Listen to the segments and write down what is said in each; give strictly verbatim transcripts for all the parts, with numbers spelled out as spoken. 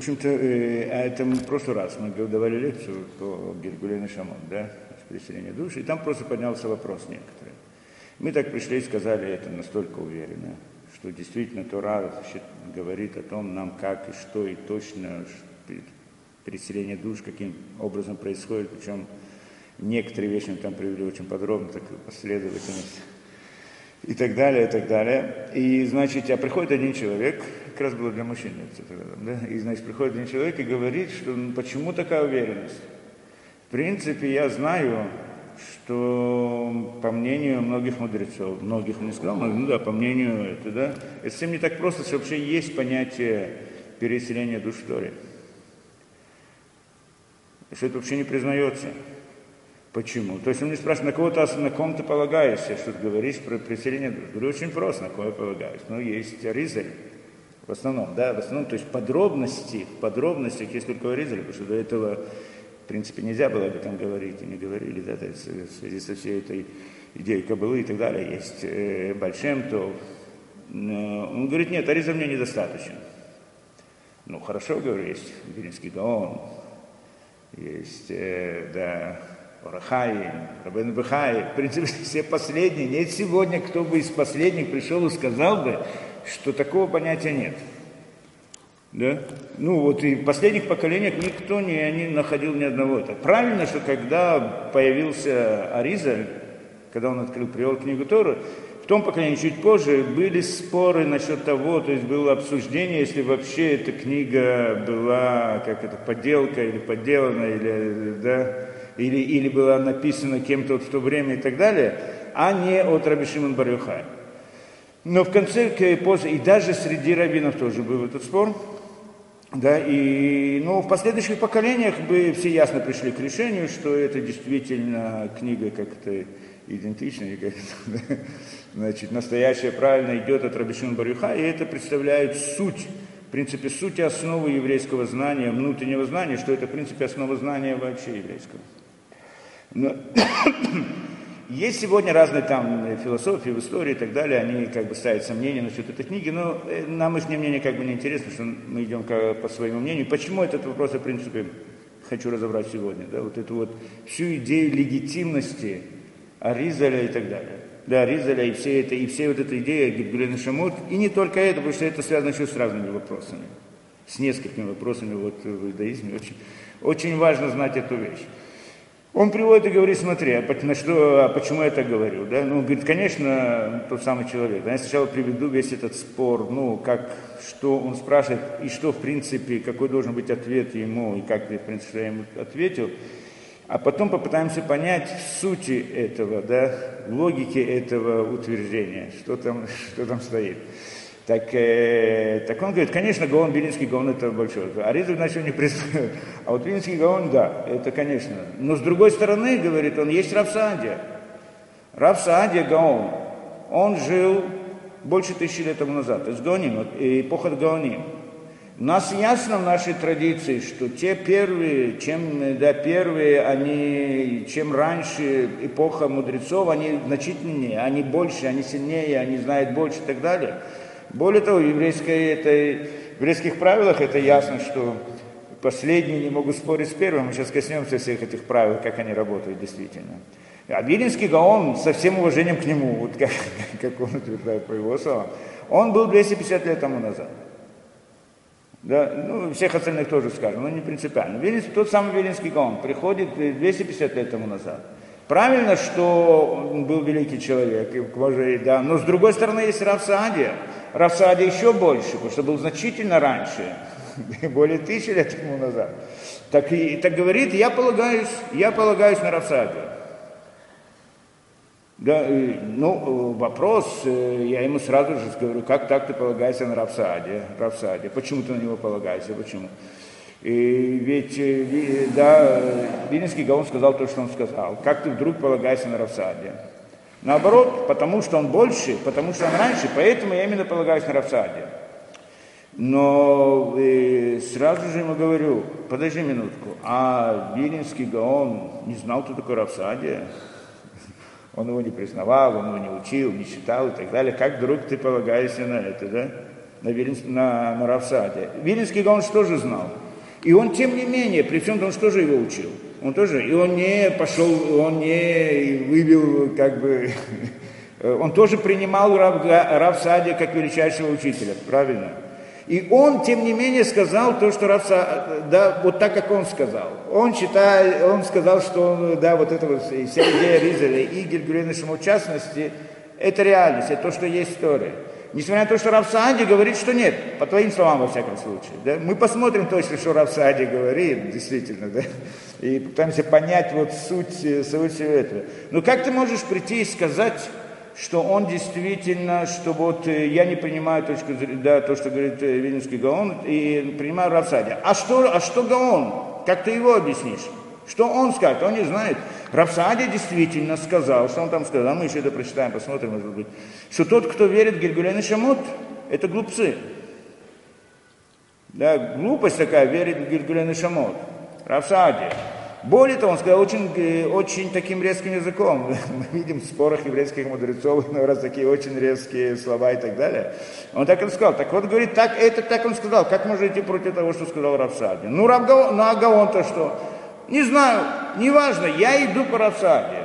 общем-то, э, а это мы в прошлый раз мы давали лекцию по Гильгулей Нешамот, да, переселение души, и там просто поднялся вопрос некоторый. Мы так пришли и сказали это настолько уверенно, что действительно Тора говорит о том, нам как и что, и точно переселение душ каким образом происходит, причем некоторые вещи мы там привели очень подробно, такую последовательность. И так далее, и так далее. И, значит, а приходит один человек, как раз было для мужчин, да? И, значит, приходит один человек и говорит, что ну, почему такая уверенность? В принципе, я знаю, что по мнению многих мудрецов, многих не сказал, ну да, по мнению это, да, это совсем не так просто, что вообще есть понятие переселения душ в Торе. Что это вообще не признается. Почему? То есть он мне спрашивает, на кого ты, на ком ты полагаешься, что ты говоришь про переселение душ? Говорю, очень просто, на кого я полагаюсь. Ну, есть Аризаль, в основном, да, в основном, то есть подробности, в подробностях есть только Аризаль, потому что до этого, в принципе, нельзя было об этом говорить, и не говорили, да, то есть в связи со всей этой идеей Каббалы и так далее. Есть э, Бальшем Тов. Он говорит, нет, Аризаль мне недостаточно. Ну, хорошо, говорю, есть Вилинский Гаон, есть, э, да, Орахай, Рабейну Бехай, в принципе, все последние. Нет сегодня, кто бы из последних пришел и сказал бы, что такого понятия нет. Да? Ну вот и в последних поколениях никто не, не находил ни одного. Это правильно, что когда появился Аризаль, когда он открыл, привел книгу Торы, в том поколении чуть позже были споры насчет того, то есть было обсуждение, если вообще эта книга была как это подделка или подделана, или, да, или, или была написана кем-то вот в то время и так далее, а не от Раби Шимон бар Йохай. Но в конце, и даже среди раввинов тоже был этот спор, да, и ну, в последующих поколениях бы все ясно пришли к решению, что это действительно книга как-то идентичная, как да, значит, настоящая, правильно идет от Раби Шимон бар Йохай, и это представляет суть, в принципе, суть и основу еврейского знания, внутреннего знания, что это, в принципе, основа знания вообще еврейского. Но есть сегодня разные там философии в истории и так далее, они как бы ставят сомнения насчет этой книги, но нам их мнение как бы не интересно, что мы идем по своему мнению. Почему этот вопрос, я, в принципе, хочу разобрать сегодня, да, вот эту вот всю идею легитимности Аризаля и так далее. Да, Аризаля и все это, и все вот эта идея Гильгулей Нешамот, и не только это, потому что это связано еще с разными вопросами, с несколькими вопросами вот в иудаизме. Очень, очень важно знать эту вещь. Он приводит и говорит, смотри, а, на что, а почему я так говорю? Да? Ну, он говорит, конечно, тот самый человек. Да? Я сначала приведу весь этот спор, ну, как, что он спрашивает, и что, в принципе, какой должен быть ответ ему, и как, в принципе, я ему ответил. А потом попытаемся понять сути этого, да, логики этого утверждения, что там, что там стоит. Так, э, так он говорит, конечно, Гаон, Вилинский Гаон это большой. Аризаль начал не признает. А вот Вилинский Гаон, да, это конечно. Но с другой стороны, говорит он, есть Рав Саадия. Рав Саадия Гаон, он жил больше тысячи лет тому назад. Это Гаоним, эпоха Гаоним. У нас ясно в нашей традиции, что те первые, чем да, первые, они, чем раньше эпоха мудрецов, они значительнее, они больше, они сильнее, они знают больше и так далее. Более того, в, еврейской, это, в еврейских правилах это ясно, что последние не могут спорить с первым. Мы сейчас коснемся всех этих правил, как они работают действительно. А Вилинский Гаон, со всем уважением к нему, вот как, как он утверждает по его словам, он был двести пятьдесят лет тому назад. Да, ну, всех остальных тоже скажем, но не принципиально. Вилинский, тот самый Вилинский Гаон приходит двести пятьдесят лет тому назад. Правильно, что он был великий человек, да, но с другой стороны есть Рав Саадия. Рав Саадия еще больше, потому что был значительно раньше, более тысячи лет тому назад. Так, и, так говорит, я полагаюсь, я полагаюсь на Рав Саадия. Да, ну, вопрос, я ему сразу же говорю, как так ты полагаешься на Рав Саадия? Рав Саадия, почему ты на него полагаешься, почему? И ведь, да, Вилинский Гаон сказал то, что он сказал. Как ты вдруг полагаешься на Рав Саадия? Наоборот, потому что он больше, потому что он раньше, поэтому я именно полагаюсь на Рав Саадия. Но э, сразу же ему говорю, подожди минутку, а Вилинский Гаон не знал, кто такой Рав Саадия? Он его не признавал, он его не учил, не читал и так далее. Как вдруг ты полагаешься на это, да? на, Вилин, на, на Равсааде. Вилинский Гаон тоже знал. И он, тем не менее, при всем том, он тоже его учил. Он тоже, и он не пошел, он не выбил, как бы, он тоже принимал Рав, Равсааде как величайшего учителя, правильно? И он, тем не менее, сказал то, что Равсааде, да, вот так, как он сказал. Он считает, он сказал, что, да, вот эта вот вся идея Ризеля и Гильгулена Шамот, в частности, это реальность, это то, что есть история. Несмотря на то, что Равсааде говорит, что нет, по твоим словам, во всяком случае. Да? Мы посмотрим точно, что Равсааде говорит, действительно, да? И пытаемся понять вот суть, суть всего этого. Но как ты можешь прийти и сказать, что он действительно, что вот я не принимаю точку зрения, да, то, что говорит Вильнюсский Гаон, и принимаю Равсааде. А что, а что Гаон? Как ты его объяснишь? Что он скажет? Он не знает. Равсааде действительно сказал, что он там сказал, мы еще это прочитаем, посмотрим, может быть, что тот, кто верит в Гильгулен Шамот, это глупцы. Да, глупость такая, верит в Гильгулен Шамот. Равсааде. Более того, он сказал очень, очень таким резким языком. Мы видим в спорах еврейских мудрецов, но раз такие очень резкие слова и так далее. Он так и сказал. Так вот, говорит, так, это так он сказал. Как можно идти против того, что сказал Равсааде? Ну, Рав Гаон, ну а Гаон-то что? Не знаю, неважно, я иду по Равсааде.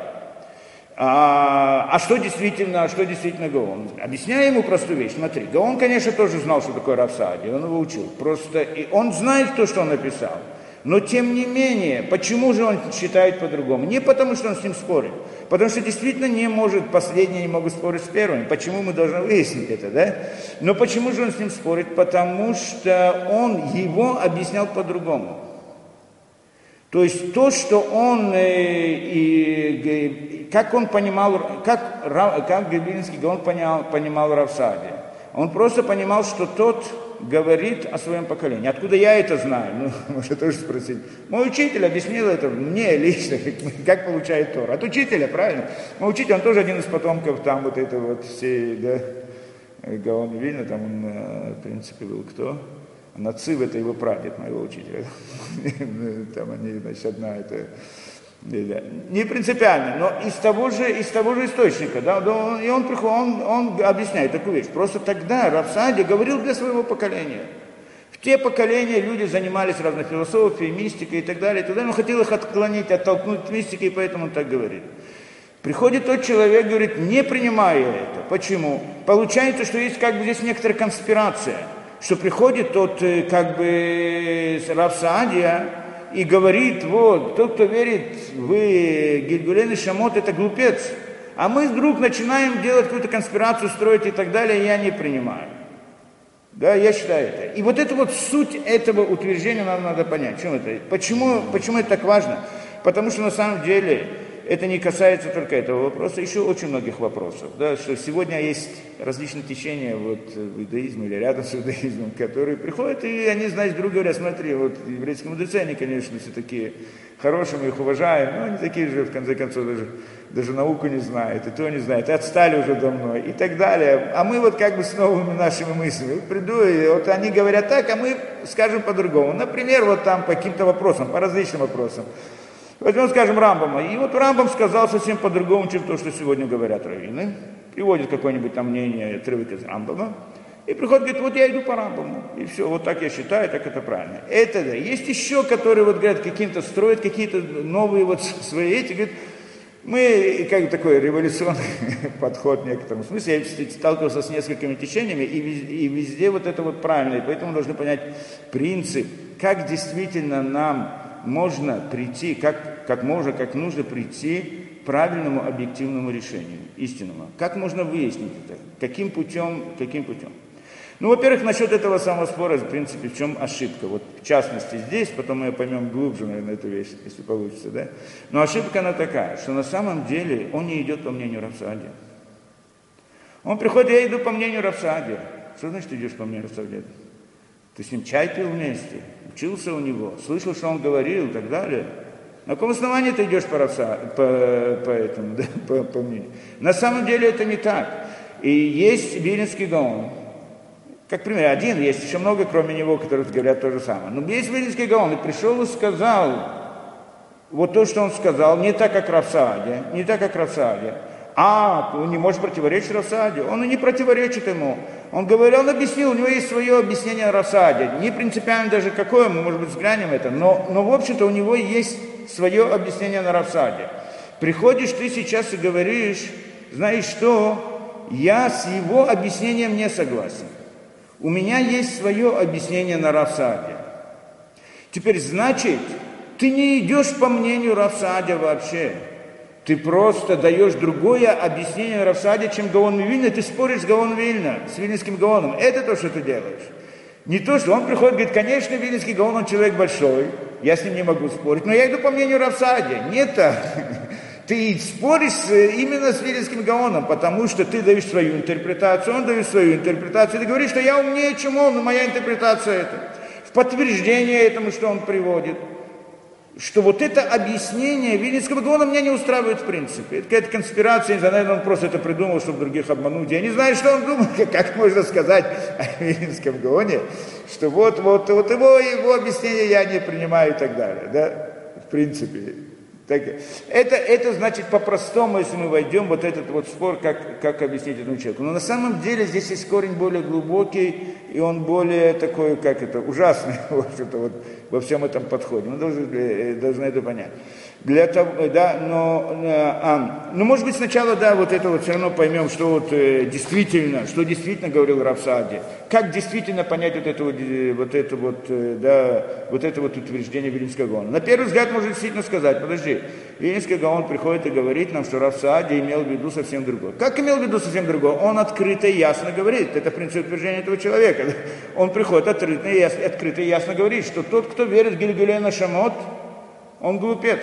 А, а что действительно, а что действительно Гаон? Объясняю ему простую вещь. Смотри, Гаон, конечно, тоже знал, что такое Равсааде, он его учил. Просто и он знает то, что он написал. Но тем не менее, почему же он считает по-другому? Не потому, что он с ним спорит. Потому что действительно не может, последние не могут спорить с первыми. Почему мы должны выяснить это, да? Но почему же он с ним спорит? Потому что он его объяснял по-другому. То есть то, что он, э, и, как он понимал, как, как Вилинский Гаон понимал, понимал Равсааде. Он просто понимал, что тот говорит о своем поколении. Откуда я это знаю? Ну, можно тоже спросить. Мой учитель объяснил это мне лично, как, как получает Тору. От учителя, правильно? Мой учитель, он тоже один из потомков там вот это вот всей, да, Гаона Вильна, там он, в принципе, был кто? Нацив, это его прадед, моего учителя. Там они, значит, одна это... Не принципиально, но из того же, из того же источника. Да, и он, он, он объясняет такую вещь. Просто тогда Равсааде говорил для своего поколения. В те поколения люди занимались разной философией, мистикой и так далее. И так далее. Он хотел их отклонить, оттолкнуть от мистики, и поэтому он так говорит. Приходит тот человек, говорит, не принимаю это. Почему? Получается, что есть как бы здесь некоторая конспирация. Что приходит тот, как бы, Равсааде и говорит, вот, тот, кто верит в Гильгулен Шамот, это глупец. А мы вдруг начинаем делать какую-то конспирацию, строить и так далее, и я не принимаю. Да, я считаю это. И вот это вот суть этого утверждения нам надо понять. Чем это? Почему, почему это так важно? Потому что на самом деле это не касается только этого вопроса, еще очень многих вопросов. Да, что сегодня есть различные течения вот, в иудаизме или рядом с иудаизмом, которые приходят, и они, знаешь, друг говорят, смотри, вот еврейские мудрецы, они, конечно, все такие хорошие, мы их уважаем, но они такие же, в конце концов, даже, даже науку не знают, и то не знают, и отстали уже давно, и так далее. А мы вот как бы с новыми нашими мыслями. Вот приду, и вот они говорят так, а мы скажем по-другому. Например, вот там по каким-то вопросам, по различным вопросам. Возьмем, скажем, Рамбама. И вот Рамбам сказал совсем по-другому, чем то, что сегодня говорят раввины. Приводит какое-нибудь там мнение, отрывок из Рамбама. И приходит, говорит, вот я иду по Рамбаму. И все, вот так я считаю, так это правильно. Это да. Есть еще, которые вот говорят, каким-то строят какие-то новые вот свои эти. Говорят, мы, как такой революционный подход в некотором смысле. Я сталкивался с несколькими течениями, и везде, и везде вот это вот правильно. И поэтому должны понять принцип, как действительно нам можно прийти, как, как можно, как нужно прийти к правильному объективному решению, истинному. Как можно выяснить это? Каким путем? Каким путем? Ну, во-первых, насчет этого самого спора, в принципе, в чем ошибка. Вот в частности здесь, потом мы поймем глубже, наверное, эту вещь, если получится, да? Но ошибка она такая, что на самом деле он не идет по мнению Равсааде. Он приходит, я иду по мнению Равсааде. Что значит идешь по мнению Равсааде? Ты с ним чай пил вместе, учился у него, слышал, что он говорил и так далее. На каком основании ты идешь по, Равса, по, по этому, да, по, по мнению? На самом деле это не так. И есть Вилинский Гаон. Как пример, один, есть еще много, кроме него, которые говорят то же самое. Но есть Вилинский Гаон, и пришел и сказал, вот то, что он сказал, не так, как Равсааде, не так, как Равсааде, А, он не может противоречить Рав Сааде. Он и не противоречит ему. Он говорил, он объяснил, у него есть свое объяснение Рав Сааде. Не принципиально даже какое, мы, может быть, взглянем это, но, но в общем-то, у него есть свое объяснение на Рав Сааде. Приходишь ты сейчас и говоришь, знаешь что, я с его объяснением не согласен. У меня есть свое объяснение на Рав Сааде. Теперь, значит, ты не идешь по мнению Рав Сааде вообще. Ты просто даешь другое объяснение Рав Сааде, чем Гаон Мивильна, ты споришь с Гаон Вильна, с Вильнинским Гаоном. Это то, что ты делаешь. Не то, что он приходит и говорит, конечно, Вильнинский Гаон, он человек большой, я с ним не могу спорить, но я иду по мнению Рав Сааде. Нет так. Ты споришь именно с Вильнинским Гаоном, потому что ты даешь свою интерпретацию, он дает свою интерпретацию, ты говоришь, что я умнее, чем он, но моя интерпретация это. В подтверждение этому, что он приводит. Что вот это объяснение Вильнинского Гаона меня не устраивает в принципе. Это какая-то конспирация, не знаю, наверное, он просто это придумал, чтобы других обмануть. Я не знаю, что он думал, как можно сказать о Вильнинском Гаоне, что вот, вот, вот его, его объяснение я не принимаю и так далее. Да? В принципе. Так, это, это значит по-простому, если мы войдем, вот этот вот спор, как, как объяснить этому человеку. Но на самом деле здесь есть корень более глубокий, и он более такой, как это, ужасный, в общем-то, вот во всем этом подходе. Мы должны, должны это понять. Для того, да, но, а, ну, может быть, сначала, да, вот это вот все равно поймем, что вот э, действительно, что действительно говорил Рав Сааде. Как действительно понять вот это вот, вот это вот, э, да, вот это вот утверждение Вильнинского Гаона. На первый взгляд можно действительно сказать, подожди, Вильнинский Гаон приходит и говорит нам, что Рав Сааде имел в виду совсем другое. Как имел в виду совсем другое? Он открыто и ясно говорит, это принцип утверждения этого человека. Он приходит открыто и ясно, открыто и ясно говорит, что тот, кто верит в Гильгулей Нашамот, он глупец.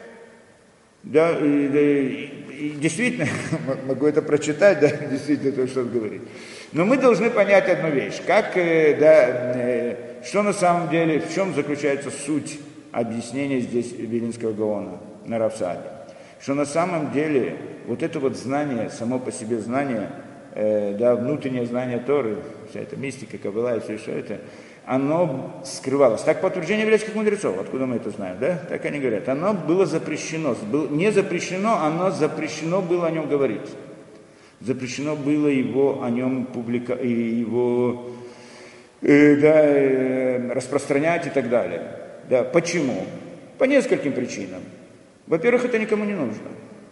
Да, и, и, и действительно, могу это прочитать, да, действительно то, что он говорит. Но мы должны понять одну вещь, как, да, что на самом деле, в чем заключается суть объяснения здесь Вильнинского Гаона на Рав Сааде. Что на самом деле вот это вот знание, само по себе знание, э, да, внутреннее знание Торы, вся эта мистика, каббала и все, все это, оно скрывалось. Так по утверждению еврейских мудрецов, откуда мы это знаем, да? Так они говорят. Оно было запрещено. Было не запрещено, оно запрещено было о нем говорить. Запрещено было его о нем публика, его э, да, э, распространять и так далее. Да, почему? По нескольким причинам. Во-первых, это никому не нужно.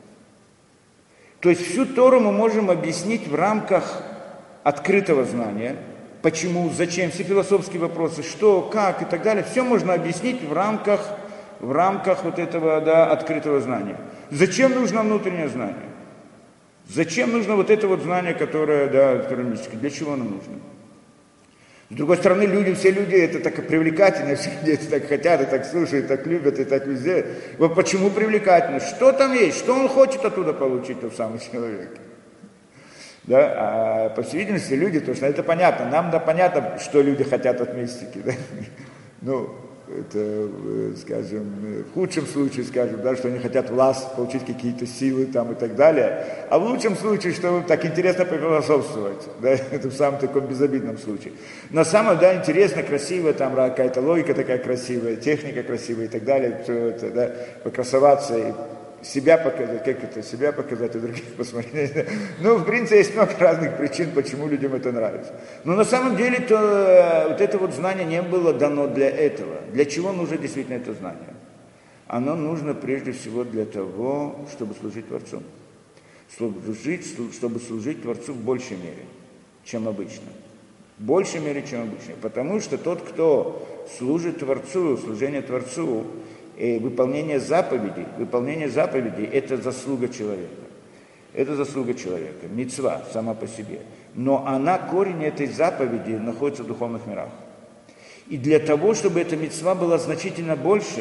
То есть всю Тору мы можем объяснить в рамках открытого знания. Почему, зачем, все философские вопросы, что, как и так далее, все можно объяснить в рамках, в рамках вот этого, да, открытого знания. Зачем нужно внутреннее знание? Зачем нужно вот это вот знание, которое, да, которое мистическое? Для чего оно нужно? С другой стороны, люди, все люди, это так привлекательно, все люди это так хотят, и так слушают, и так любят, и так везде. Вот почему привлекательно? Что там есть? Что он хочет оттуда получить, тот самый человек? Да, а по всей видимости люди, то что это понятно, нам да понятно, что люди хотят от мистики, да? Ну, это, скажем, в худшем случае, скажем, да, что они хотят власть, получить какие-то силы там и так далее, а в лучшем случае, что так интересно пофилософствовать, да, это в самом таком безобидном случае. На самом деле, да, интересно, красиво, там какая-то логика такая красивая, техника красивая и так далее, все это, да, покрасоваться и себя показать, как это, себя показать и других посмотреть. Ну, в принципе, есть много разных причин, почему людям это нравится. Но на самом деле, то вот это вот знание не было дано для этого. Для чего нужно действительно это знание? Оно нужно прежде всего для того, чтобы служить Творцу. Служить, чтобы служить Творцу в большей мере, чем обычно. В большей мере, чем обычно. Потому что тот, кто служит Творцу, служение Творцу, и выполнение заповедей, выполнение заповедей – это заслуга человека. Это заслуга человека, мицва сама по себе. Но она, корень этой заповеди находится в духовных мирах. И для того, чтобы эта мицва была значительно больше,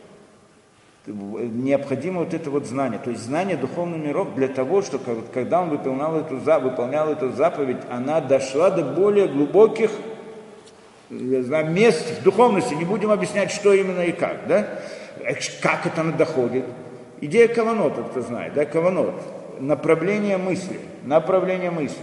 необходимо вот это вот знание. То есть знание духовных миров для того, чтобы когда он выполнял эту, выполнял эту заповедь, она дошла до более глубоких, я знаю, мест в духовности. Не будем объяснять, что именно и как, да? Как это она доходит? Идея каванот, кто знает, да, каванот, направление мысли, направление мысли.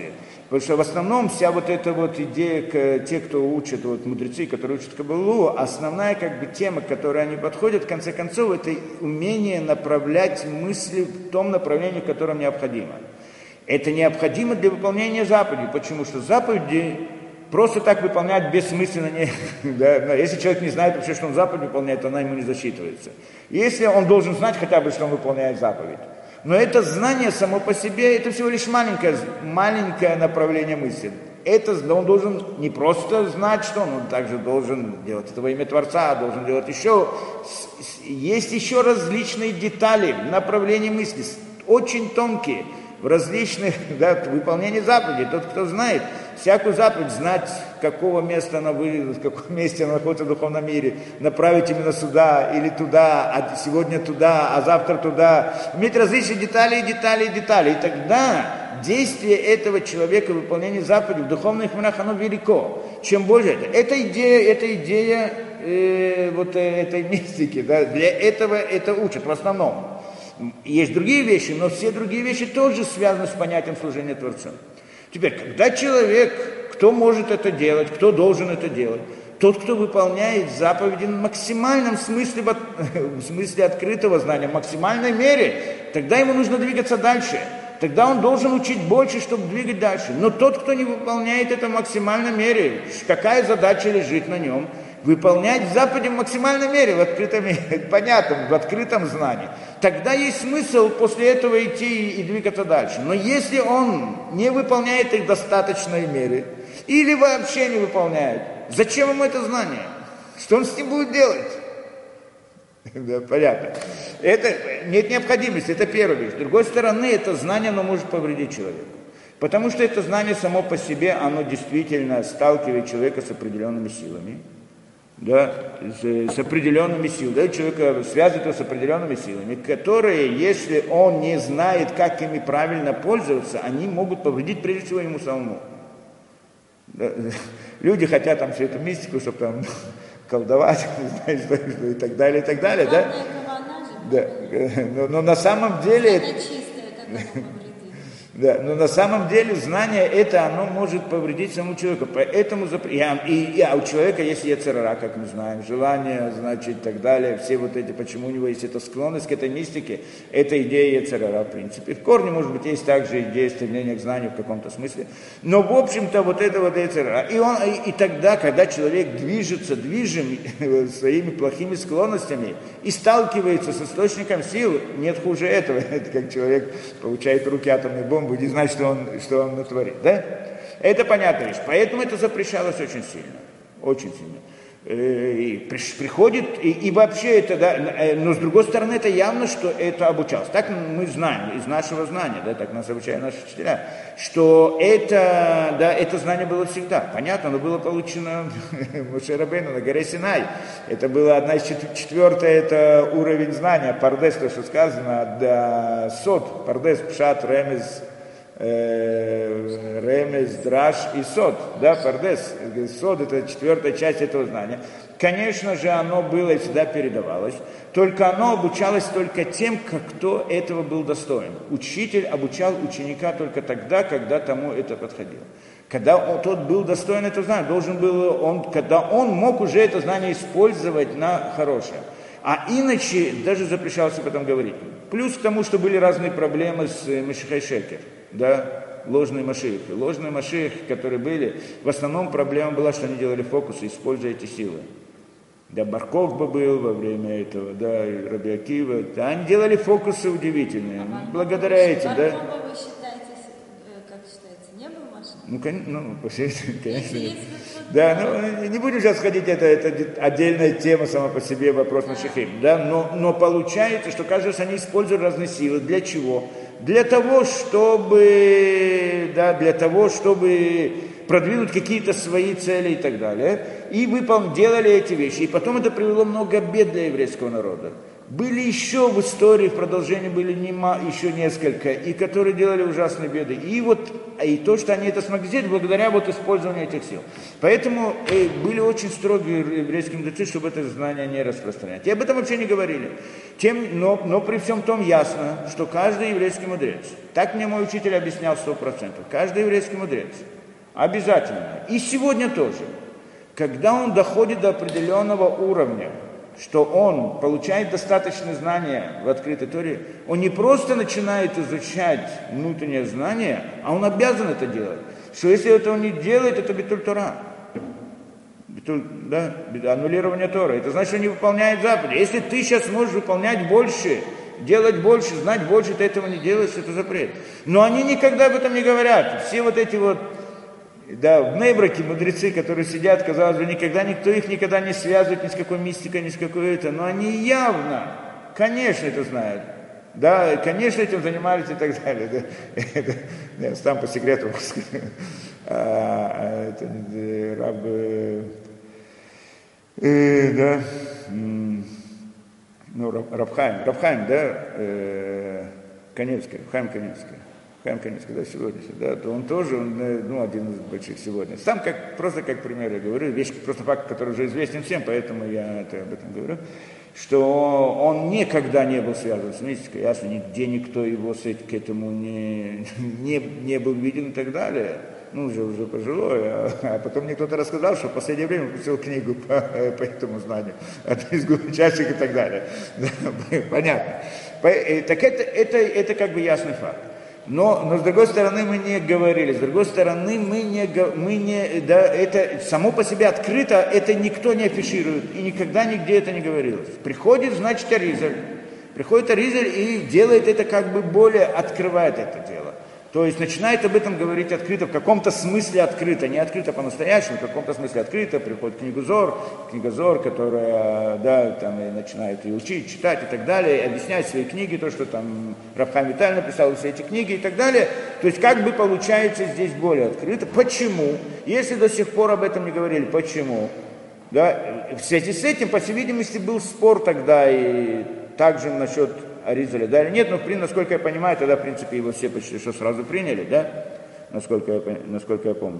Потому что в основном вся вот эта вот идея, те, кто учат, вот мудрецы, которые учат Кабалу, основная как бы тема, к которой они подходят, в конце концов, это умение направлять мысли в том направлении, в котором необходимо. Это необходимо для выполнения заповедей. Почему? Что заповеди просто так выполнять бессмысленно. Не, да, если человек не знает вообще, что он заповедь выполняет, то она ему не засчитывается. Если он должен знать хотя бы, что он выполняет заповедь. Но это знание само по себе, это всего лишь маленькое, маленькое направление мысли. Это он должен не просто знать, что он, он также должен делать это во имя Творца, должен делать еще. Есть еще различные детали направления мысли, очень тонкие, в различных, да, выполнении заповедей. Тот, кто знает всякую заповедь, знать, какого места она вы, в каком месте она находится в духовном мире, направить именно сюда или туда, а сегодня туда, а завтра туда, иметь различные детали, детали, детали. И тогда действие этого человека, выполнение заповедей в духовных мирах, оно велико. Чем больше это. Эта идея, эта идея э, вот э, этой мистики, да, для этого это учат в основном. Есть другие вещи, но все другие вещи тоже связаны с понятием служения Творцу. Теперь, когда человек, кто может это делать, кто должен это делать, тот, кто выполняет заповеди в максимальном смысле, в смысле открытого знания, в максимальной мере, тогда ему нужно двигаться дальше. Тогда он должен учить больше, чтобы двигать дальше. Но тот, кто не выполняет это в максимальной мере, какая задача лежит на нем? Выполнять заповеди в максимальной мере, в открытом, понятном, в открытом знании. Тогда есть смысл после этого идти и двигаться дальше. Но если он не выполняет их в достаточной мере, или вообще не выполняет, зачем ему это знание? Что он с ним будет делать? Да, понятно. Это нет необходимости, это первая вещь. С другой стороны, это знание, оно может повредить человека. Потому что это знание само по себе, оно действительно сталкивает человека с определенными силами. Да, с, с определенными силами, да, человека связывает его с определенными силами, которые, если он не знает, как ими правильно пользоваться, они могут повредить прежде всего ему самому. Да, люди хотят там всю эту мистику, чтобы там колдовать, знаешь, что, что, и так далее, и так далее, да? Да, но, но на самом деле... Да, но на самом деле знание это, оно может повредить самому человеку. Поэтому и, и, а у человека есть йецер ара, как мы знаем, желание, значит, и так далее, все вот эти, почему у него есть эта склонность к этой мистике, это идея йецер ара, в принципе. В корне, может быть, есть также идея стремления к знанию в каком-то смысле. Но, в общем-то, вот это вот йецер ара. И, он, и, и тогда, когда человек движется, движим своими плохими склонностями и сталкивается с источником сил, нет хуже этого. Это как человек получает в руки атомной бомбы, не знать, что он, что он натворит, да? Это понятная вещь. Поэтому это запрещалось очень сильно. Очень сильно. И приходит, и, и вообще это, да, но с другой стороны, это явно, что это обучалось. Так мы знаем, из нашего знания, да, так нас обучают наши учителя, что это, да, это знание было всегда. Понятно, оно было получено Моше Рабейну на горе Синай. Это была одна из четвертая, это уровень знания, пардес, то, что сказано, да, сот, пардес, пшат, ремез, ремез, драш и сод, да, пардес, сод это четвертая часть этого знания. Конечно же, оно было и всегда передавалось, только оно обучалось только тем, кто этого был достоин. Учитель обучал ученика только тогда, когда тому это подходило. Когда он, тот был достоин этого знания, должен был он, когда он мог уже это знание использовать на хорошее. А иначе даже запрещалось об этом говорить. Плюс к тому, что были разные проблемы с Машихай Шекер, да, ложные машиихи. Ложные машиихи, которые были, в основном проблема была, что они делали фокусы, используя эти силы. Да, Барков был во время этого, да, и Раби Акива. Да, они делали фокусы удивительные. А благодаря этим, да. Баркова вы считаете, как считаете, не был машин? Ну, конечно, конечно. Нет. Да, ну, не будем сейчас ходить, это, это отдельная тема сама по себе, вопрос на Шехим, да, но, но получается, что каждый раз они используют разные силы. Для чего? Для того, чтобы, да, для того, чтобы продвинуть какие-то свои цели и так далее. И выпол... делали эти вещи. И потом это привело много бед для еврейского народа. Были еще в истории, в продолжении были нема, еще несколько, и которые делали ужасные беды. И вот и то, что они это смогли сделать, благодаря вот использованию этих сил. Поэтому э, были очень строгие еврейские мудрецы, чтобы это знание не распространять. И об этом вообще не говорили. Тем, но, но при всем том ясно, что каждый еврейский мудрец, так мне мой учитель объяснял сто процентов, каждый еврейский мудрец обязательно, и сегодня тоже, когда он доходит до определенного уровня, что он получает достаточные знания в открытой Торе, он не просто начинает изучать внутреннее знание, а он обязан это делать. Что если это он не делает, это битуль Тора. Битуль, да, аннулирование Торы. Это значит, что он не выполняет заповеди. Если ты сейчас можешь выполнять больше, делать больше, знать больше, ты этого не делаешь, это запрет. Но они никогда об этом не говорят. Все вот эти вот, да, в Нейбраке мудрецы, которые сидят, казалось бы, никогда никто их никогда не связывает ни с какой мистикой, ни с какой это, но они явно, конечно, это знают. Да, конечно, этим занимались и так далее. Да. Это, я сам по секрету скажу. А, это раб, э, да, ну, Рабхайм, Рабхайм, да, э, Каневский, Рабхайм Каневский. Хайм Каневский, да, сегодня, да, то он тоже, он, ну, один из больших сегодня. Сам как, просто как пример я говорю, вещь, просто факт, который уже известен всем, поэтому я это, об этом говорю, что он никогда не был связан с мистикой, ясно, нигде никто его с, к этому не, не, не был виден и так далее. Ну, уже, уже пожилой, а, а потом мне кто-то рассказал, что в последнее время писал книгу по, по этому знанию, одна из глубочайших и так далее. Понятно. Так это, это, это как бы ясный факт. Но, но с другой стороны мы не говорили, с другой стороны мы не, мы не, да, это само по себе открыто, это никто не афиширует, и никогда нигде это не говорилось. Приходит, значит, Аризаль, приходит Аризаль и делает это как бы более, открывает это дело. То есть начинает об этом говорить открыто, в каком-то смысле открыто, не открыто по-настоящему, в каком-то смысле открыто, приходит книга Зор, книга Зор, которая, да, там и начинает и учить, читать и так далее, и объяснять свои книги, то, что там Рав Хаим Виталь написал, все эти книги и так далее. То есть как бы получается здесь более открыто. Почему? Если до сих пор об этом не говорили, почему? Да, в связи с этим, по всей видимости, был спор тогда и также насчет Аризаля, да или нет, но, насколько я понимаю, тогда, в принципе, его все почти что сразу приняли, да, насколько я, насколько я помню.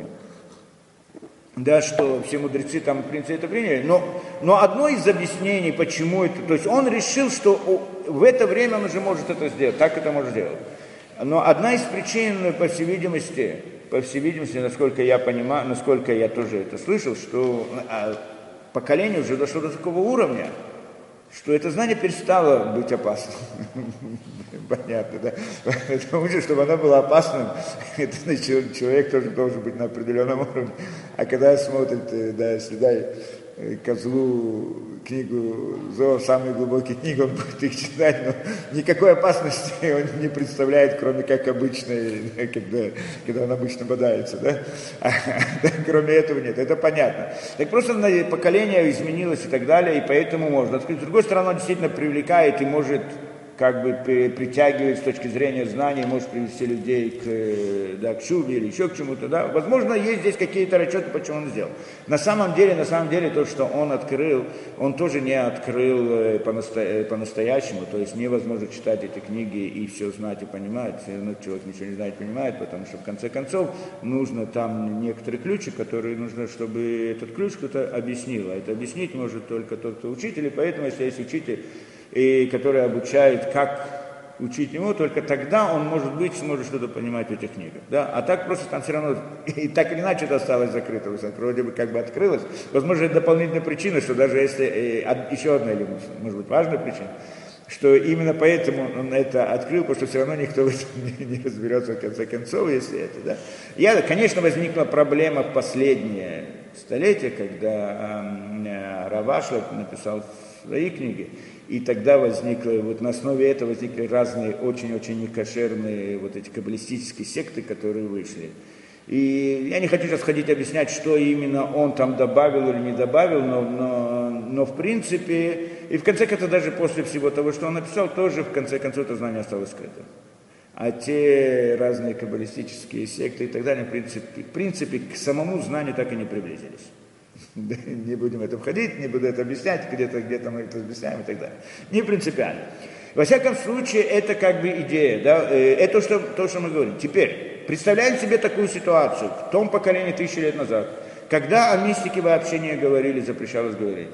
Да, что все мудрецы там, в принципе, это приняли, но, но одно из объяснений, почему это, то есть он решил, что в это время он уже может это сделать, так это может сделать. Но одна из причин, по всей видимости, по всей видимости, насколько я понимаю, насколько я тоже это слышал, что поколение уже дошло до такого уровня, что это знание перестало быть опасным. Понятно, да? Потому что, чтобы оно было опасным, это значит, человек тоже должен быть на определенном уровне. А когда смотрит, да, если дай козлу книгу Зоар, самые глубокие книги, он будет их читать, но никакой опасности он не представляет, кроме как обычной, когда, когда он обычно бодается, да? А, да? Кроме этого нет, это понятно. Так просто поколение изменилось и так далее, и поэтому можно открыть. С другой стороны, он действительно привлекает и может как бы притягивает с точки зрения знаний, может привести людей к, да, к шубе или еще к чему-то, да. Возможно, есть здесь какие-то расчеты, почему он сделал. На самом деле, на самом деле, то, что он открыл, он тоже не открыл по-настоящему, то есть невозможно читать эти книги и все знать и понимать. Ну, человек ничего не знает и понимает, потому что, в конце концов, нужно там некоторые ключи, которые нужно, чтобы этот ключ кто-то объяснил. А это объяснить может только тот, кто учитель, и поэтому, если есть учитель, и который обучает, как учить ему, только тогда он, может быть, сможет что-то понимать в этих книгах. Да? А так просто там все равно, и так или иначе это осталось закрыто, вроде бы как бы открылось. Возможно, это дополнительная причина, что даже если, э, еще одна, или, может быть, важная причина, что именно поэтому он это открыл, потому что все равно никто в этом не, не разберется в конце концов, если это, да. Я, конечно, возникла проблема в последнее столетие, когда э, Рав Ашлак написал свои книги, и тогда возникло, вот на основе этого возникли разные очень-очень некошерные вот эти каббалистические секты, которые вышли. И я не хочу сейчас ходить объяснять, что именно он там добавил или не добавил, но, но, но в принципе, и в конце концов, даже после всего того, что он написал, тоже в конце концов это знание осталось скрытым. А те разные каббалистические секты и так далее, в принципе, в принципе к самому знанию так и не приблизились. Не будем в это входить, не буду это объяснять, где-то где-то мы это объясняем и так далее. Не принципиально. Во всяком случае, это как бы идея, да, это что, то, что мы говорим. Теперь, представляем себе такую ситуацию в том поколении тысячи лет назад, когда о мистике вообще не говорили, запрещалось говорить.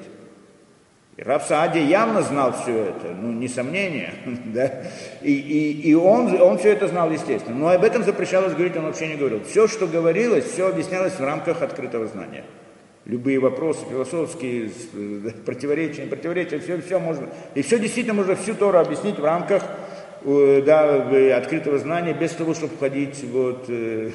И Рав Саади явно знал все это, ну, несомнение, да, и, и, и он, он все это знал, естественно, но об этом запрещалось говорить, он вообще не говорил. Все, что говорилось, все объяснялось в рамках открытого знания. Любые вопросы философские, противоречия, противоречия, все, все можно, и все действительно можно всю Тору объяснить в рамках, да, открытого знания, без того, чтобы входить вот,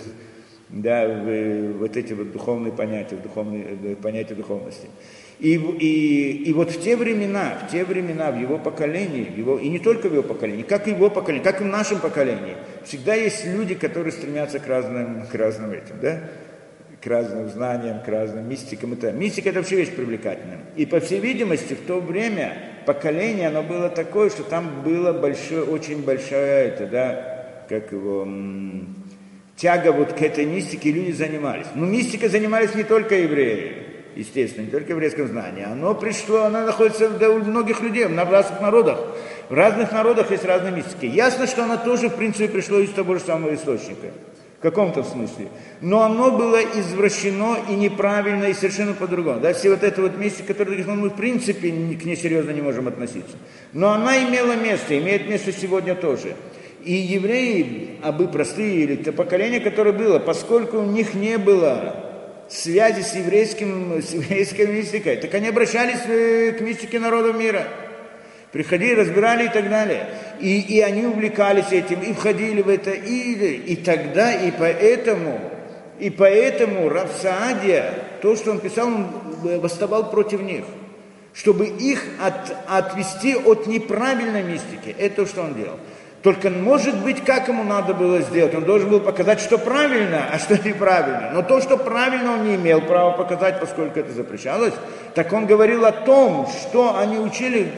да, в вот эти вот духовные понятия, в духовные, понятия духовности. И, и, и вот в те времена, в те времена, в его поколении, в его, и не только в его поколении, как и в его поколении, как и в нашем поколении, всегда есть люди, которые стремятся к разным, к разным этим, да? К разным знаниям, к разным мистикам. Это. Мистика – это вообще вещь привлекательная. И, по всей видимости, в то время поколение, оно было такое, что там было большое, очень большая, это, да, как его, м- тяга вот к этой мистике, люди занимались. Но мистикой занимались не только евреи. Естественно, не только в еврейском знании. Оно пришло, оно находится у многих людей, в разных народах. В разных народах есть разные мистики. Ясно, что оно тоже, в принципе, пришло из того же самого источника. В каком-то смысле. Но оно было извращено и неправильно, и совершенно по-другому. Да, все вот эта вот мистика, которая, ну, мы в принципе к ней серьезно не можем относиться. Но она имела место, имеет место сегодня тоже. И евреи, абы простые, или то поколение, которое было, поскольку у них не было связи с, еврейским, с еврейской мистикой, так они обращались к мистике народов мира. Приходили, разбирали и так далее. И, и они увлекались этим, и входили в это, и, и тогда, и поэтому, и поэтому Рав Саадия, то, что он писал, он восставал против них. Чтобы их от, отвести от неправильной мистики. Это то, что он делал. Только, может быть, как ему надо было сделать? Он должен был показать, что правильно, а что неправильно. Но то, что правильно, он не имел права показать, поскольку это запрещалось. Так он говорил о том, что они учили,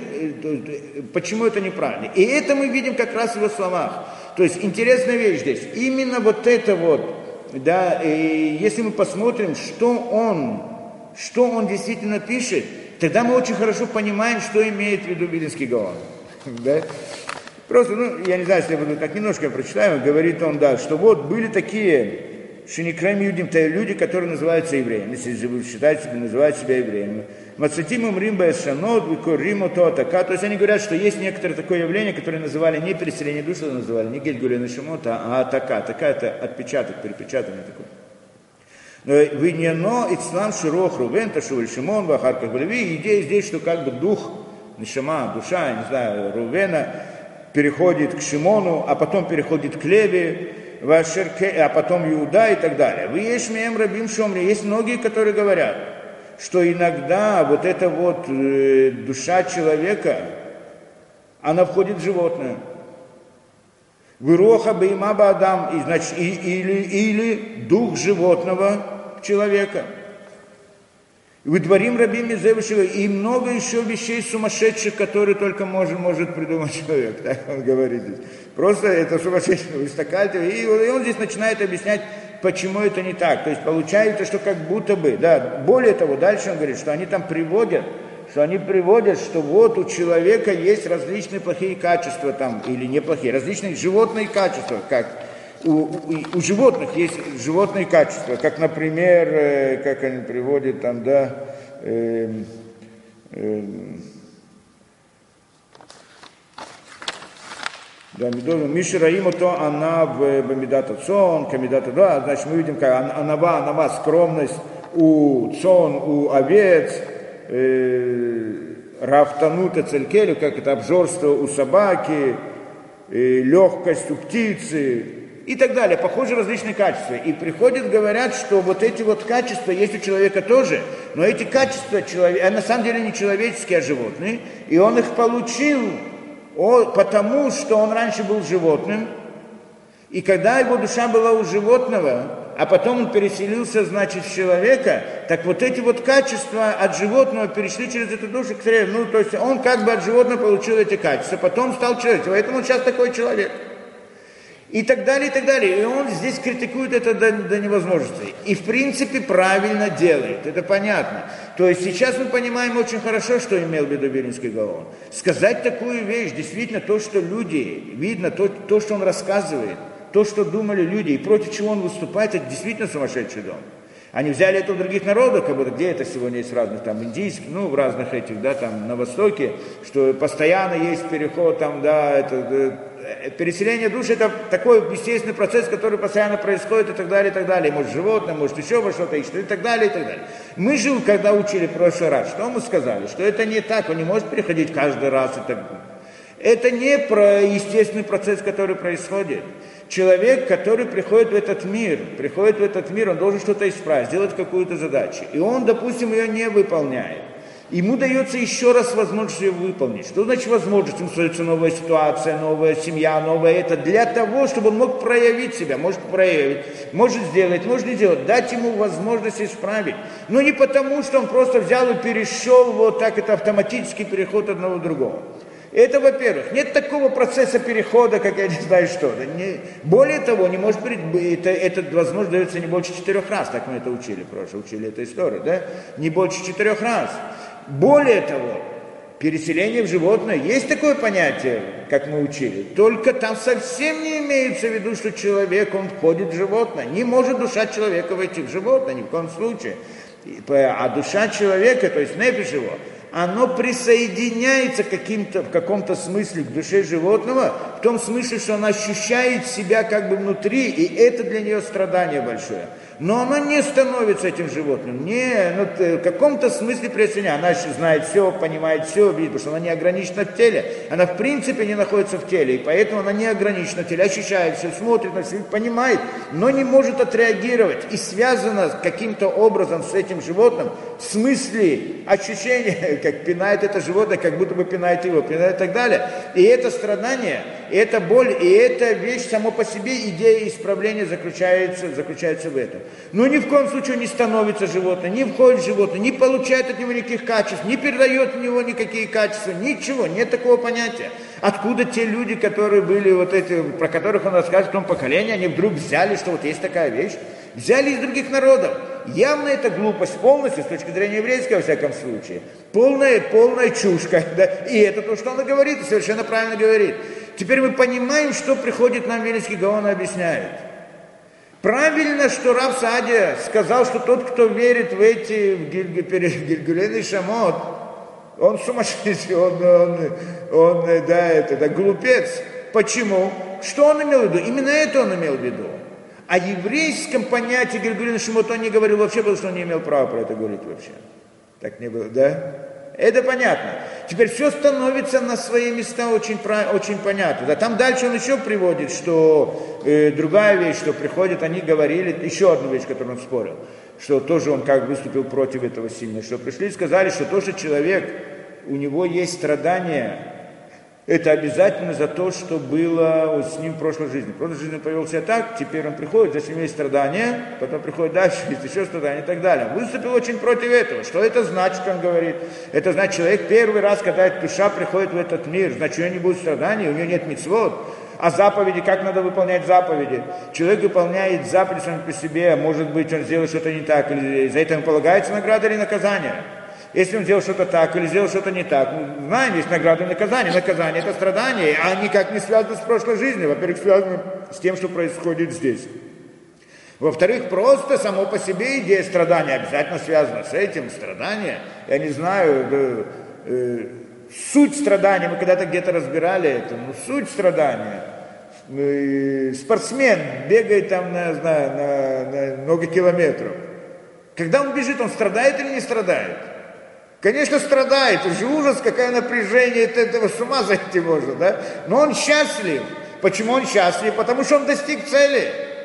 почему это неправильно. И это мы видим как раз в его словах. То есть интересная вещь здесь. Именно вот это вот, да, и если мы посмотрим, что он, что он действительно пишет, тогда мы очень хорошо понимаем, что имеет в виду Вилинский Гаон. Да? Просто, ну, я не знаю, если я буду так немножко прочитаю, говорит он, да, что вот были такие шеникрам юдим, люди, которые называются евреями, если живут, считают себя, называют себя евреями. Мацатим умрим баэшанот, викоримо то атака. То есть они говорят, что есть некоторое такое явление, которое называли не переселение души, называли не гельгулена шамота, а атака. Атака – это отпечаток, перепечатанный такой. Виньяно ицлам широх рувен, ташуваль шимон, вахарках балеви. Идея здесь, что как бы дух, нишама, душа, я не знаю, Рувена, переходит к Шимону, а потом переходит к Леви, а потом Иуда и так далее. Вы есть мем рабим шомри. Есть многие, которые говорят, что иногда вот эта вот э, душа человека, она входит в животное. Выроха бейма баадам, и, значит, и, или, или дух животного человека. Выдворим рабим Мизевышева, и много еще вещей сумасшедших, которые только может, может придумать человек, так он говорит здесь. Просто это сумасшедший, и он здесь начинает объяснять, почему это не так. То есть получается, что как будто бы, да, более того, дальше он говорит, что они там приводят, что они приводят, что вот у человека есть различные плохие качества там, или неплохие, различные животные качества, как У, у, у животных есть животные качества, как, например, э, как они приводят там, да, э, э, да, Миша Раиму, то она в Бамидата Цон, Камидата, да, значит, мы видим, как анава, анава, скромность у Цон, у овец, э, рафтанута целькелю, как это обжорство у собаки, э, легкость у птицы, и так далее, похожие различные качества. И приходят, говорят, что вот эти вот качества есть у человека тоже, но эти качества человек, а на самом деле не человеческие, а животные. И он их получил потому, что он раньше был животным. И когда его душа была у животного, а потом он переселился, значит, в человека, так вот эти вот качества от животного перешли через эту душу к человеку. Ну, то есть он как бы от животного получил эти качества, потом стал человеком. Поэтому он сейчас такой человек. И так далее, и так далее. И он здесь критикует это до, до невозможности. И в принципе правильно делает, это понятно. То есть сейчас мы понимаем очень хорошо, что имел в виду Вилнюсский Гаон. Сказать такую вещь, действительно, то, что люди, видно, то, то, что он рассказывает, то, что думали люди, и против чего он выступает, это действительно сумасшедший дом. Они взяли это у других народов, как будто где это сегодня есть в разных там индийских, ну, в разных этих, да, там на Востоке, что постоянно есть переход там, да, это, это переселение душ, это такой естественный процесс, который постоянно происходит и так далее, и так далее. Может животное, может еще во что-то, и так далее, и так далее. Мы же, когда учили в прошлый раз, что мы сказали? Что это не так, он не может переходить каждый раз и так далее. Это не про естественный процесс, который происходит. Человек, который приходит в этот мир, приходит в этот мир, он должен что-то исправить, сделать какую-то задачу. И он, допустим, ее не выполняет. Ему дается еще раз возможность ее выполнить. Что значит возможность? Ему создается новая ситуация, новая семья, новое это. Для того, чтобы он мог проявить себя, может проявить, может сделать, может не сделать. Дать ему возможность исправить. Но не потому, что он просто взял и перешел, вот так это автоматический переход одного к другому. Это, во-первых, нет такого процесса перехода, как я не знаю что. Не, более того, не может быть, это, эта возможность дается не больше четырех раз, так мы это учили, просто учили эту историю, да? Не больше четырех раз. Более того, переселение в животное, есть такое понятие, как мы учили, только там совсем не имеется в виду, что человек, он входит в животное. Не может душа человека войти в животное, ни в коем случае. А душа человека, то есть нефиш его, оно присоединяется каким-то, в каком-то смысле к душе животного, в том смысле, что она ощущает себя как бы внутри, и это для нее страдание большое. Но оно не становится этим животным, не, ну, в каком-то смысле присоединяется. Она знает все, понимает все, видит, потому что она не ограничена в теле, она в принципе не находится в теле, и поэтому она не ограничена в теле, ощущает все, смотрит на все, понимает, но не может отреагировать, и связана каким-то образом с этим животным, в смысле ощущения, как пинает это животное, как будто бы пинает его, пинает и так далее. И это страдание, и это боль, и эта вещь само по себе, идея исправления заключается, заключается в этом. Но ни в коем случае не становится животное, не входит в животное, не получает от него никаких качеств, не передает в него никакие качества, ничего, нет такого понятия. Откуда те люди, которые были вот эти, про которых он рассказывает в том поколении, они вдруг взяли, что вот есть такая вещь, взяли из других народов. Явно это глупость полностью, с точки зрения еврейской, во всяком случае. Полная, полная чушка. Да? И это то, что он говорит, и совершенно правильно говорит. Теперь мы понимаем, что приходит нам Вилнюсский Гаон и объясняет. Правильно, что Рав Саадия сказал, что тот, кто верит в эти в Гильгулен и Шамот, он сумасшедший, он, он, он да, это, да, глупец. Почему? Что он имел в виду? Именно это он имел в виду. О еврейском понятии Гильгулен и Шамот он не говорил вообще, потому что он не имел права про это говорить вообще. Так не было, да? Это понятно. Теперь все становится на свои места очень, очень понятно. Да, там дальше он еще приводит, что э, другая вещь, что приходят, они говорили, еще одну вещь, которую он спорил, что тоже он как выступил против этого сильно, что пришли и сказали, что то, что человек, у него есть страдания, это обязательно за то, что было с ним в прошлой жизни. В прошлой жизни он повел себя так, теперь он приходит, за ним есть страдания, потом приходит дальше, есть еще страдания и так далее. Он выступил очень против этого. Что это значит, он говорит? Это значит, человек первый раз, когда эта душа приходит в этот мир, значит, у него не будет страданий, у него нет мицвот. А заповеди, как надо выполнять заповеди? Человек выполняет заповеди сам по себе, может быть, он сделал что-то не так, или за это ему полагается награда или наказание. Если он сделал что-то так или сделал что-то не так, ну, знаем, есть награда и наказание. Наказание – это страдание, а никак не связано с прошлой жизнью. Во-первых, связано с тем, что происходит здесь. Во-вторых, просто само по себе идея страдания обязательно связана с этим. Страдание, я не знаю, э, э, суть страдания, мы когда-то где-то разбирали это, ну, суть страдания. Э, спортсмен бегает там, на, знаю, на, на много километров. Когда он бежит, он страдает или не страдает? Конечно, страдает, это же ужас, какое напряжение, это, этого с ума зайти можно, да? Но он счастлив. Почему он счастлив? Потому что он достиг цели.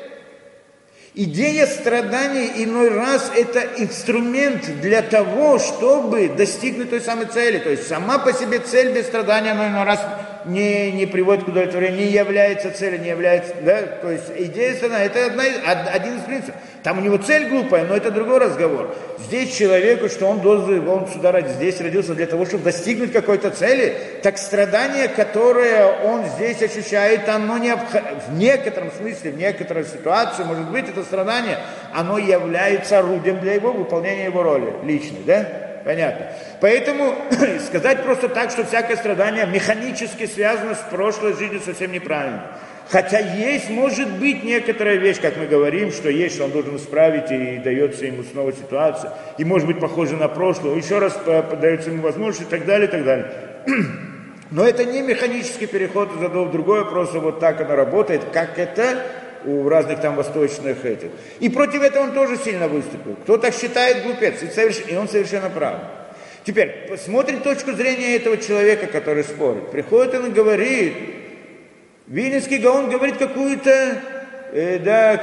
Идея страданий иной раз это инструмент для того, чтобы достигнуть той самой цели. То есть сама по себе цель без страдания, она иной раз не, не приводит к удовлетворению, не является целью, не является, да, то есть идея страданий, это одна, один из принципов. Там у него цель глупая, но это другой разговор. Здесь человеку, что он должен, он сюда здесь родился для того, чтобы достигнуть какой-то цели, так страдание, которое он здесь ощущает, оно не обх... в некотором смысле, в некоторой ситуации, может быть, это страдание, оно является орудием для его выполнения его роли личной, да? Понятно. Поэтому сказать просто так, что всякое страдание механически связано с прошлой жизнью, совсем неправильно. Хотя есть, может быть, некоторая вещь, как мы говорим, что есть, что он должен исправить, и дается ему снова ситуация, и может быть похоже на прошлое, еще раз дается ему возможность, и так далее, и так далее. Но это не механический переход из одного в другое, просто вот так оно работает, как это у разных там восточных этих. И против этого он тоже сильно выступил. Кто так считает, глупец, и, соверш... и он совершенно прав. Теперь, посмотрим точку зрения этого человека, который спорит. Приходит он и говорит, Вильнинский Гаон говорит какую-то, э, да,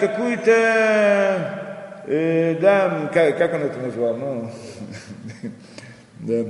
какую-то, э, да, как, как он это назвал, ну, да,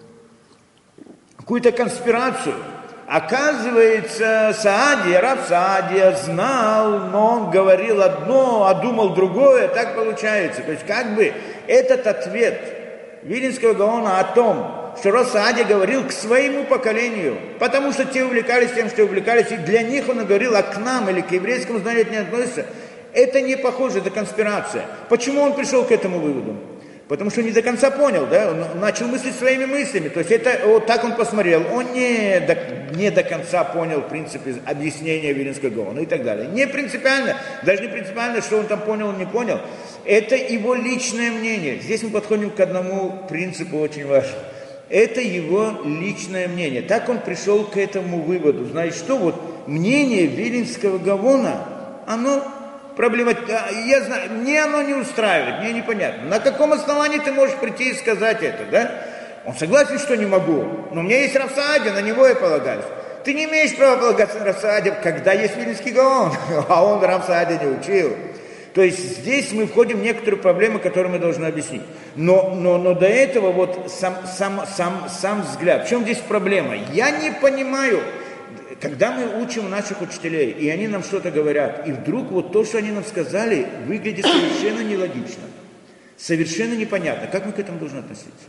какую-то конспирацию. Оказывается, Саадия, Рав Саадия знал, но он говорил одно, а думал другое, так получается. То есть как бы этот ответ Вильнинского Гаона о том, что Рав Саадия говорил к своему поколению, потому что те увлекались тем, что увлекались, и для них он говорил, а к нам или к еврейскому знанию это не относится, это не похоже, это конспирация. Почему он пришел к этому выводу? Потому что не до конца понял, да, он начал мыслить своими мыслями, то есть это вот так он посмотрел, он не до, не до конца понял, в принципе, объяснения Вильнинского Гаона и так далее. Не принципиально, даже не принципиально, что он там понял, он не понял, это его личное мнение. Здесь мы подходим к одному принципу очень важному. Это его личное мнение. Так он пришел к этому выводу. Значит, что вот мнение Вильнинского Гаона, оно... Проблема, я знаю, мне оно не устраивает, мне непонятно. На каком основании ты можешь прийти и сказать это, да? Он согласен, что не могу, но у меня есть Рав Саадия, на него я полагаюсь. Ты не имеешь права полагаться на Рав Саадия, когда есть Вильнинский Гаон, а он Рав Саадия не учил. То есть здесь мы входим в некоторые проблемы, которые мы должны объяснить. Но, но, но до этого вот сам, сам, сам, сам взгляд. В чем здесь проблема? Я не понимаю... Когда мы учим наших учителей, и они нам что-то говорят, и вдруг вот то, что они нам сказали, выглядит совершенно нелогично, совершенно непонятно, как мы к этому должны относиться.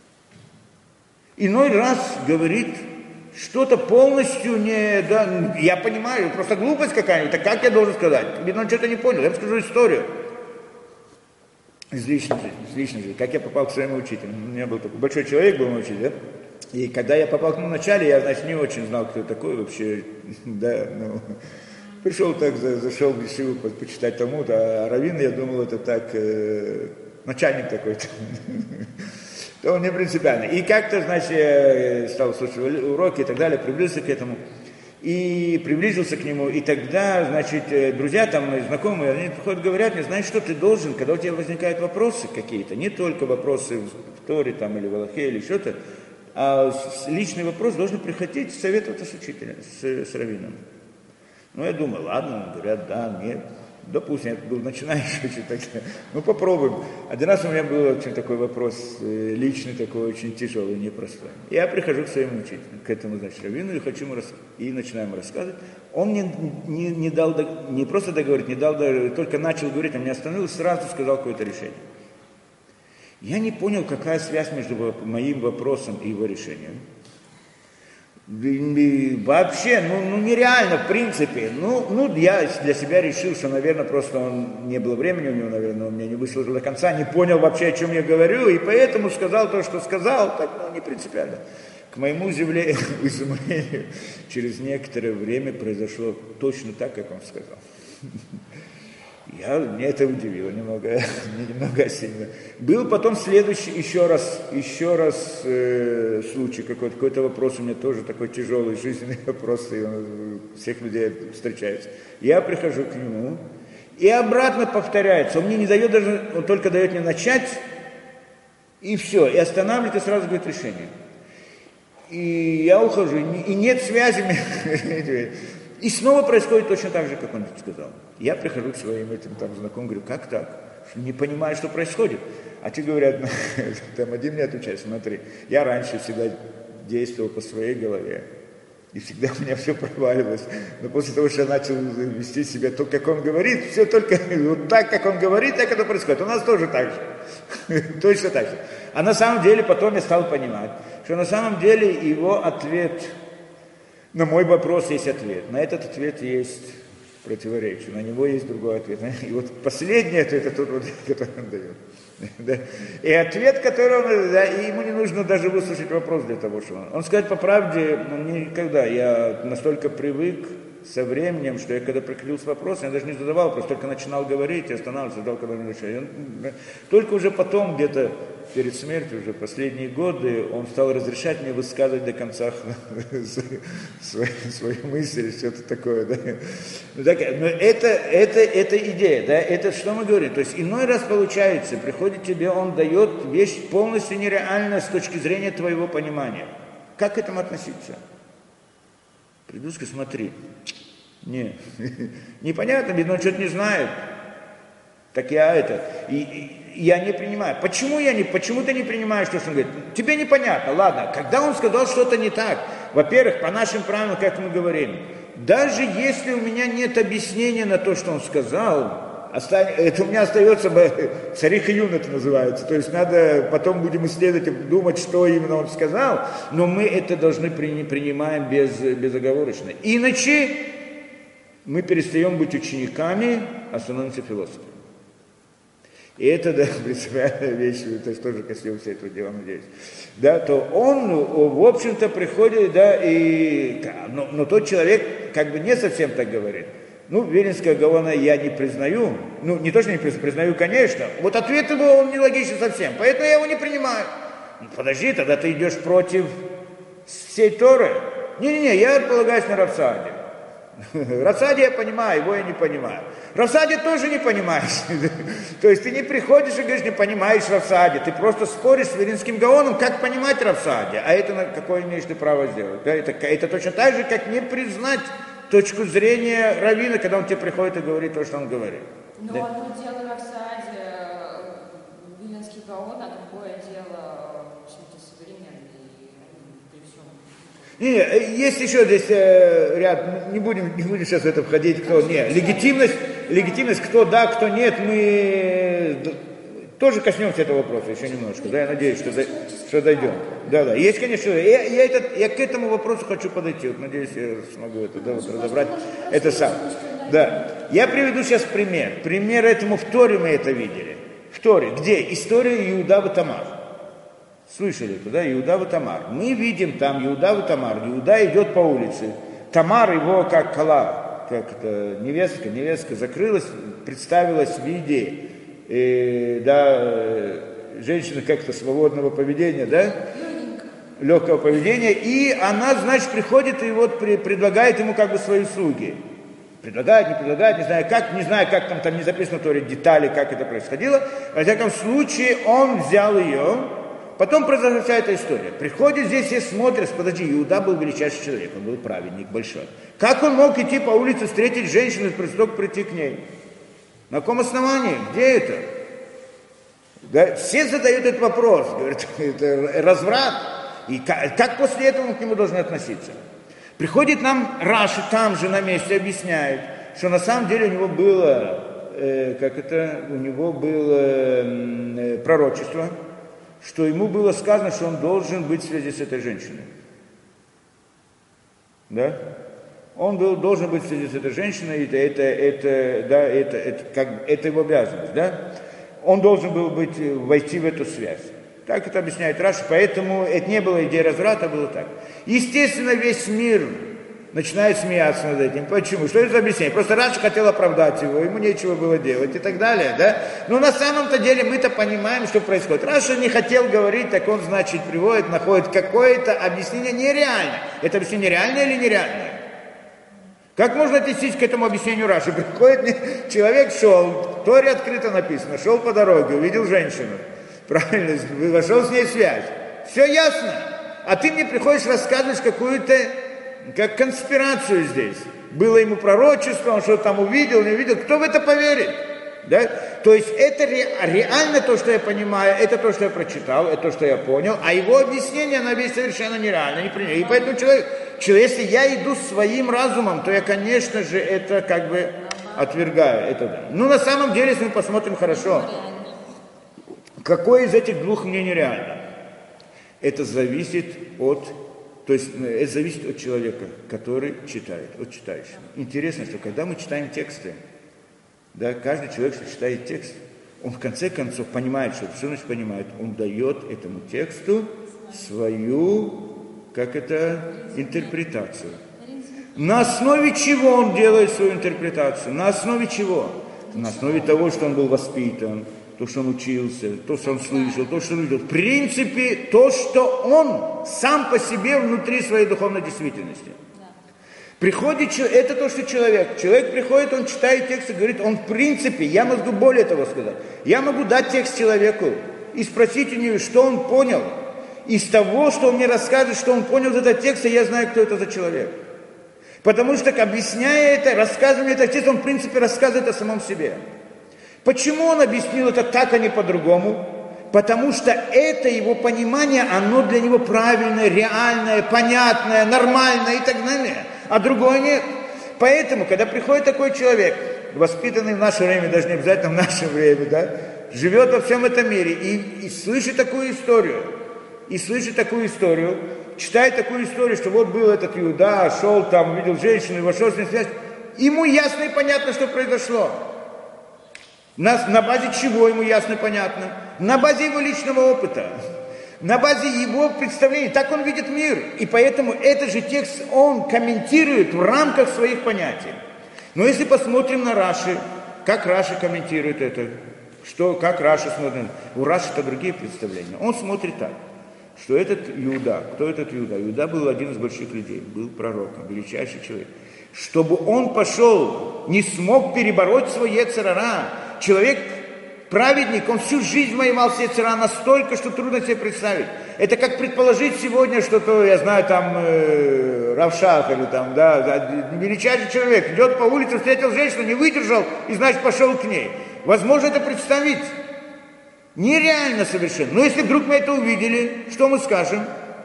Иной раз говорит что-то полностью не... Да, я понимаю, просто глупость какая-нибудь, так как я должен сказать? Видно, он что-то не понял, я вам скажу историю. Из личной жизни, из личной жизни, как я попал к своему учителю. У меня был такой большой человек, был мой учитель, да? И когда я попал к нему вначале, я, значит, не очень знал, кто такой вообще, да, ну, пришел так, за, зашел в Ешиву по, почитать Талмуд, а раввин, я думал, это так, э, начальник такой-то, то он не принципиально. И как-то, значит, я стал слушать уроки и так далее, приблизился к этому, и приблизился к нему, и тогда, значит, друзья там, знакомые, они приходят, говорят мне, знаешь, что ты должен, когда у тебя возникают вопросы какие-то, не только вопросы в Торе там, или в Алахе, или что-то, а личный вопрос должен приходить советоваться с учителем, с, с раввином. Ну, я думаю, ладно, говорят, да, нет. Допустим, я был начинающий учитель, ну, попробуем. Один раз у меня был очень такой вопрос, личный такой, очень тяжелый, непростой. Я прихожу к своему учителю, к этому, значит, раввину, и хочу ему рас... и начинаем рассказывать. Он мне не, не дал, не просто договорить, не дал, только начал говорить, он меня остановил, сразу сказал какое-то решение. Я не понял, какая связь между моим вопросом и его решением. И вообще, ну, ну нереально, в принципе. Ну, ну, я для себя решил, что, наверное, просто он, не было времени у него, наверное, он меня не выслушал до конца, не понял вообще, о чем я говорю, и поэтому сказал то, что сказал, так, ну, не принципиально. К моему изумлению, через некоторое время произошло точно так, как он сказал. Я, меня это удивило немного, немного сильно. Был потом следующий, еще раз, еще раз э, случай какой-то, какой-то вопрос у меня тоже такой тяжелый, жизненный вопрос, и он у всех людей встречается. Я прихожу к нему, и обратно повторяется. Он мне не дает даже, он только дает мне начать, и все, и останавливает, и сразу говорит решение. И я ухожу, и нет связи между... И снова происходит точно так же, как он сказал. Я прихожу к своим этим там знакомым, говорю, как так? Не понимаю, что происходит. А те говорят, там один мне отвечает, смотри, я раньше всегда действовал по своей голове. И всегда у меня все проваливалось. Но после того, что я начал вести себя то, как он говорит, все только вот так, как он говорит, так это происходит. У нас тоже так же. Точно так же. А на самом деле потом я стал понимать, что на самом деле его ответ, на мой вопрос есть ответ. На этот ответ есть противоречие. На него есть другой ответ. И вот последний ответ, это тот, вот, который он дает. Да. И ответ, который он, да, и ему не нужно даже выслушать вопрос для того, что он. Он сказать по правде, ну, никогда, я настолько привык со временем, что я когда приходил с вопросом, я даже не задавал, просто только начинал говорить и останавливался, ждал, когда он решает. Только уже потом, где-то перед смертью, уже последние годы, он стал разрешать мне высказывать до конца свои, свои мысли, что-то такое. Да? Но это, это, это идея, да? Это что мы говорим? То есть иной раз получается, приходит тебе, он дает вещь полностью нереальная с точки зрения твоего понимания. Как к этому относиться? Приду, скажу, смотри, не, непонятно, видно, он что-то не знает. Так я это, и, и я не принимаю. Почему я не, почему ты не принимаешь то, что он говорит? Тебе непонятно, ладно. Когда он сказал что-то не так, во-первых, по нашим правилам, как мы говорим, даже если у меня нет объяснения на то, что он сказал, это у меня остается, царих июн это называется, то есть надо, потом будем исследовать, думать, что именно он сказал, но мы это должны принимаем без, безоговорочно. Иначе мы перестаем быть учениками, а становимся философами. И это, да, принципиальная вещь, то есть тоже коснемся этого дела, надеюсь. Да, то он, в общем-то, приходит, да, и, но, но тот человек как бы не совсем так говорит. Ну, Виленская Гаона я не признаю. Ну, не то, что не признаю, признаю, конечно. Вот ответ его, он нелогичен совсем, поэтому я его не принимаю. Ну, подожди, тогда ты идешь против всей Торы. Не-не-не, я полагаюсь на Рав Саади. Рав Саади я понимаю, его я не понимаю. Рав Саади тоже не понимаешь. То есть ты не приходишь и говоришь, не понимаешь Рав Саади. Ты просто споришь с Виленским Гаоном, как понимать Рав Саади. А это какое имеешь ты право сделать? Да, это, это точно так же, как не признать точку зрения раввина, когда он тебе приходит и говорит то, что он говорит. Но да. Одно дело Рав Саади, Виленский Гаон, а другое дело что-то современное. Не, есть еще здесь э, ряд, не будем, не будем сейчас в это входить, кто нет. Легитимность, легитимность, кто да, кто нет, мы тоже коснемся этого вопроса еще немножко, да, я надеюсь, что, что дойдем. Да, да, есть, конечно, я, я, этот, я к этому вопросу хочу подойти, вот, надеюсь, я смогу это, да, вот, разобрать это сам. Да, я приведу сейчас пример, пример этому в Торе мы это видели. В Торе, где? История Иуда и Тамар. Слышали это, да, Иуда и Тамар. Мы видим там Иуда и Тамар, Иуда идет по улице, Тамар его как кала, как это, невестка, невестка закрылась, представилась в виде, э, да, женщина как-то свободного поведения, да, легкого поведения, и она, значит, приходит и вот при, предлагает ему как бы свои услуги. Предлагает, не предлагает, не знаю как, не знаю, как там, там не записано в Торе детали, как это происходило. Во всяком случае, он взял ее. Потом произошла вся эта история. Приходит здесь и смотрит, подожди, Иуда был величайший человек, он был праведник большой. Как он мог идти по улице, встретить женщину и просто прийти к ней? На каком основании? Где это? Да, все задают этот вопрос, говорят, это разврат. И как, как после этого мы к нему должны относиться? Приходит нам Раши, там же на месте объясняет, что на самом деле у него было, э, как это, у него было э, пророчество, что ему было сказано, что он должен быть в связи с этой женщиной. Да? Он был, должен быть в связи с этой женщиной, это, это, это, да, это, это, как, это его обязанность. Да? Он должен был быть, войти в эту связь. Так это объясняет Раши, поэтому это не было идея разврата, было так. Естественно, весь мир начинает смеяться над этим. Почему? Что это за объяснение? Просто Раши хотел оправдать его, ему нечего было делать и так далее. Да? Но на самом-то деле мы-то понимаем, что происходит. Раши не хотел говорить, так он, значит, приводит, находит какое-то объяснение нереальное. Это объяснение реальное или нереальное? Как можно отнестись к этому объяснению Раши? Приходит человек, шел, в Торе открыто написано, шел по дороге, увидел женщину. Правильно, вошел с ней в связь. Все ясно. А ты мне приходишь рассказывать какую-то, как конспирацию здесь. Было ему пророчество, он что-то там увидел, не увидел. Кто в это поверит? Да? То есть это ре, реально то, что я понимаю, это то, что я прочитал, это то, что я понял, а его объяснение, оно весь совершенно нереально. Не и поэтому человек, если я иду своим разумом, то я, конечно же, это как бы отвергаю. Это да. Ну, на самом деле, если мы посмотрим хорошо, какое из этих двух мнений реально? Это зависит от, то есть это зависит от человека, который читает, от читающего. Интересно, что когда мы читаем тексты, да, каждый человек, что читает текст, он в конце концов понимает, что все значит понимает, он дает этому тексту свою, как это, интерпретацию. На основе чего он делает свою интерпретацию? На основе чего? На основе того, что он был воспитан, то, что он учился, то, что он слышал, то, что он видел. В принципе, то, что он сам по себе внутри своей духовной действительности. Приходит, это то, что человек. Человек приходит, он читает текст и говорит, он в принципе, я могу более того сказать, я могу дать текст человеку и спросить у него, что он понял. Из того, что он мне рассказывает, что он понял из этого текста, я знаю, кто это за человек. Потому что, объясняя это, рассказывая этот текст, он в принципе рассказывает о самом себе. Почему он объяснил это так, а не по-другому? Потому что это его понимание, оно для него правильное, реальное, понятное, нормальное и так далее. А другое нет. Поэтому, когда приходит такой человек, воспитанный в наше время, даже не обязательно в наше время, да, живет во всем этом мире и, и слышит такую историю, и слышит такую историю, читает такую историю, что вот был этот Иуда, шел там, увидел женщину и вошел с ней в связь, ему ясно и понятно, что произошло. На, на базе чего ему ясно и понятно? На базе его личного опыта. На базе его представлений. Так он видит мир. И поэтому этот же текст он комментирует в рамках своих понятий. Но если посмотрим на Раши, как Раши комментирует это, что, как Раши смотрит, у Раши-то другие представления. Он смотрит так, что этот Иуда, кто этот Иуда? Иуда был один из больших людей, был пророком, величайший человек. Чтобы он пошел, не смог перебороть свой йецер ара. Человек, праведник, он всю жизнь воевал с йецер ара настолько, что трудно себе представить. Это как предположить сегодня, что то, я знаю, там, э, Равшах или там, да, да, величайший человек, идет по улице, встретил женщину, не выдержал и, значит, пошел к ней. Возможно это представить. Нереально совершенно. Но если вдруг мы это увидели, что мы скажем?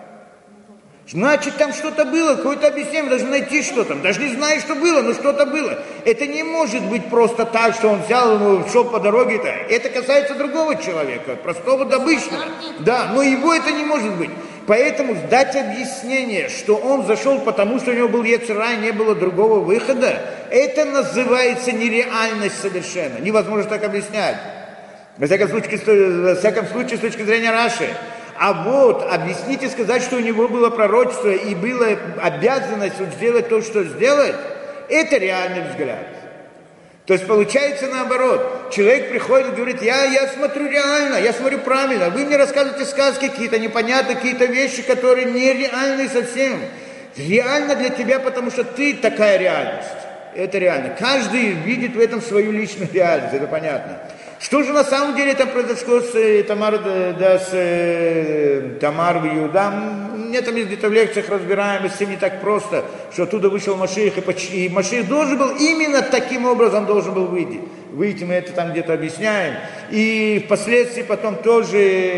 Значит, там что-то было, какое-то объяснение, мы должны найти что там. Даже не знаю, что было, но что-то было. Это не может быть просто так, что он взял, ему шел по дороге. -то. Это касается другого человека, простого, добычного. Да, но его это не может быть. Поэтому дать объяснение, что он зашел, потому что у него был йецер ара, не было другого выхода, это называется нереальность совершенно. Невозможно так объяснять. Во всяком случае, во всяком случае, с точки зрения Раши. А вот объяснить и сказать, что у него было пророчество и была обязанность вот сделать то, что сделать, это реальный взгляд. То есть получается наоборот. Человек приходит и говорит, я, я смотрю реально, я смотрю правильно. Вы мне рассказываете сказки какие-то непонятные, какие-то вещи, которые нереальны совсем. Реально для тебя, потому что ты такая реальность. Это реально. Каждый видит в этом свою личную реальность, это понятно. Что же на самом деле там произошло с э, Тамар, да, с э, Тамар и Иудам? Мне там где-то в лекциях разбираем, с этим не так просто, что оттуда вышел Машиах, и, и Машиах должен был, именно таким образом должен был выйти. Выйти мы это там где-то объясняем. И впоследствии потом тоже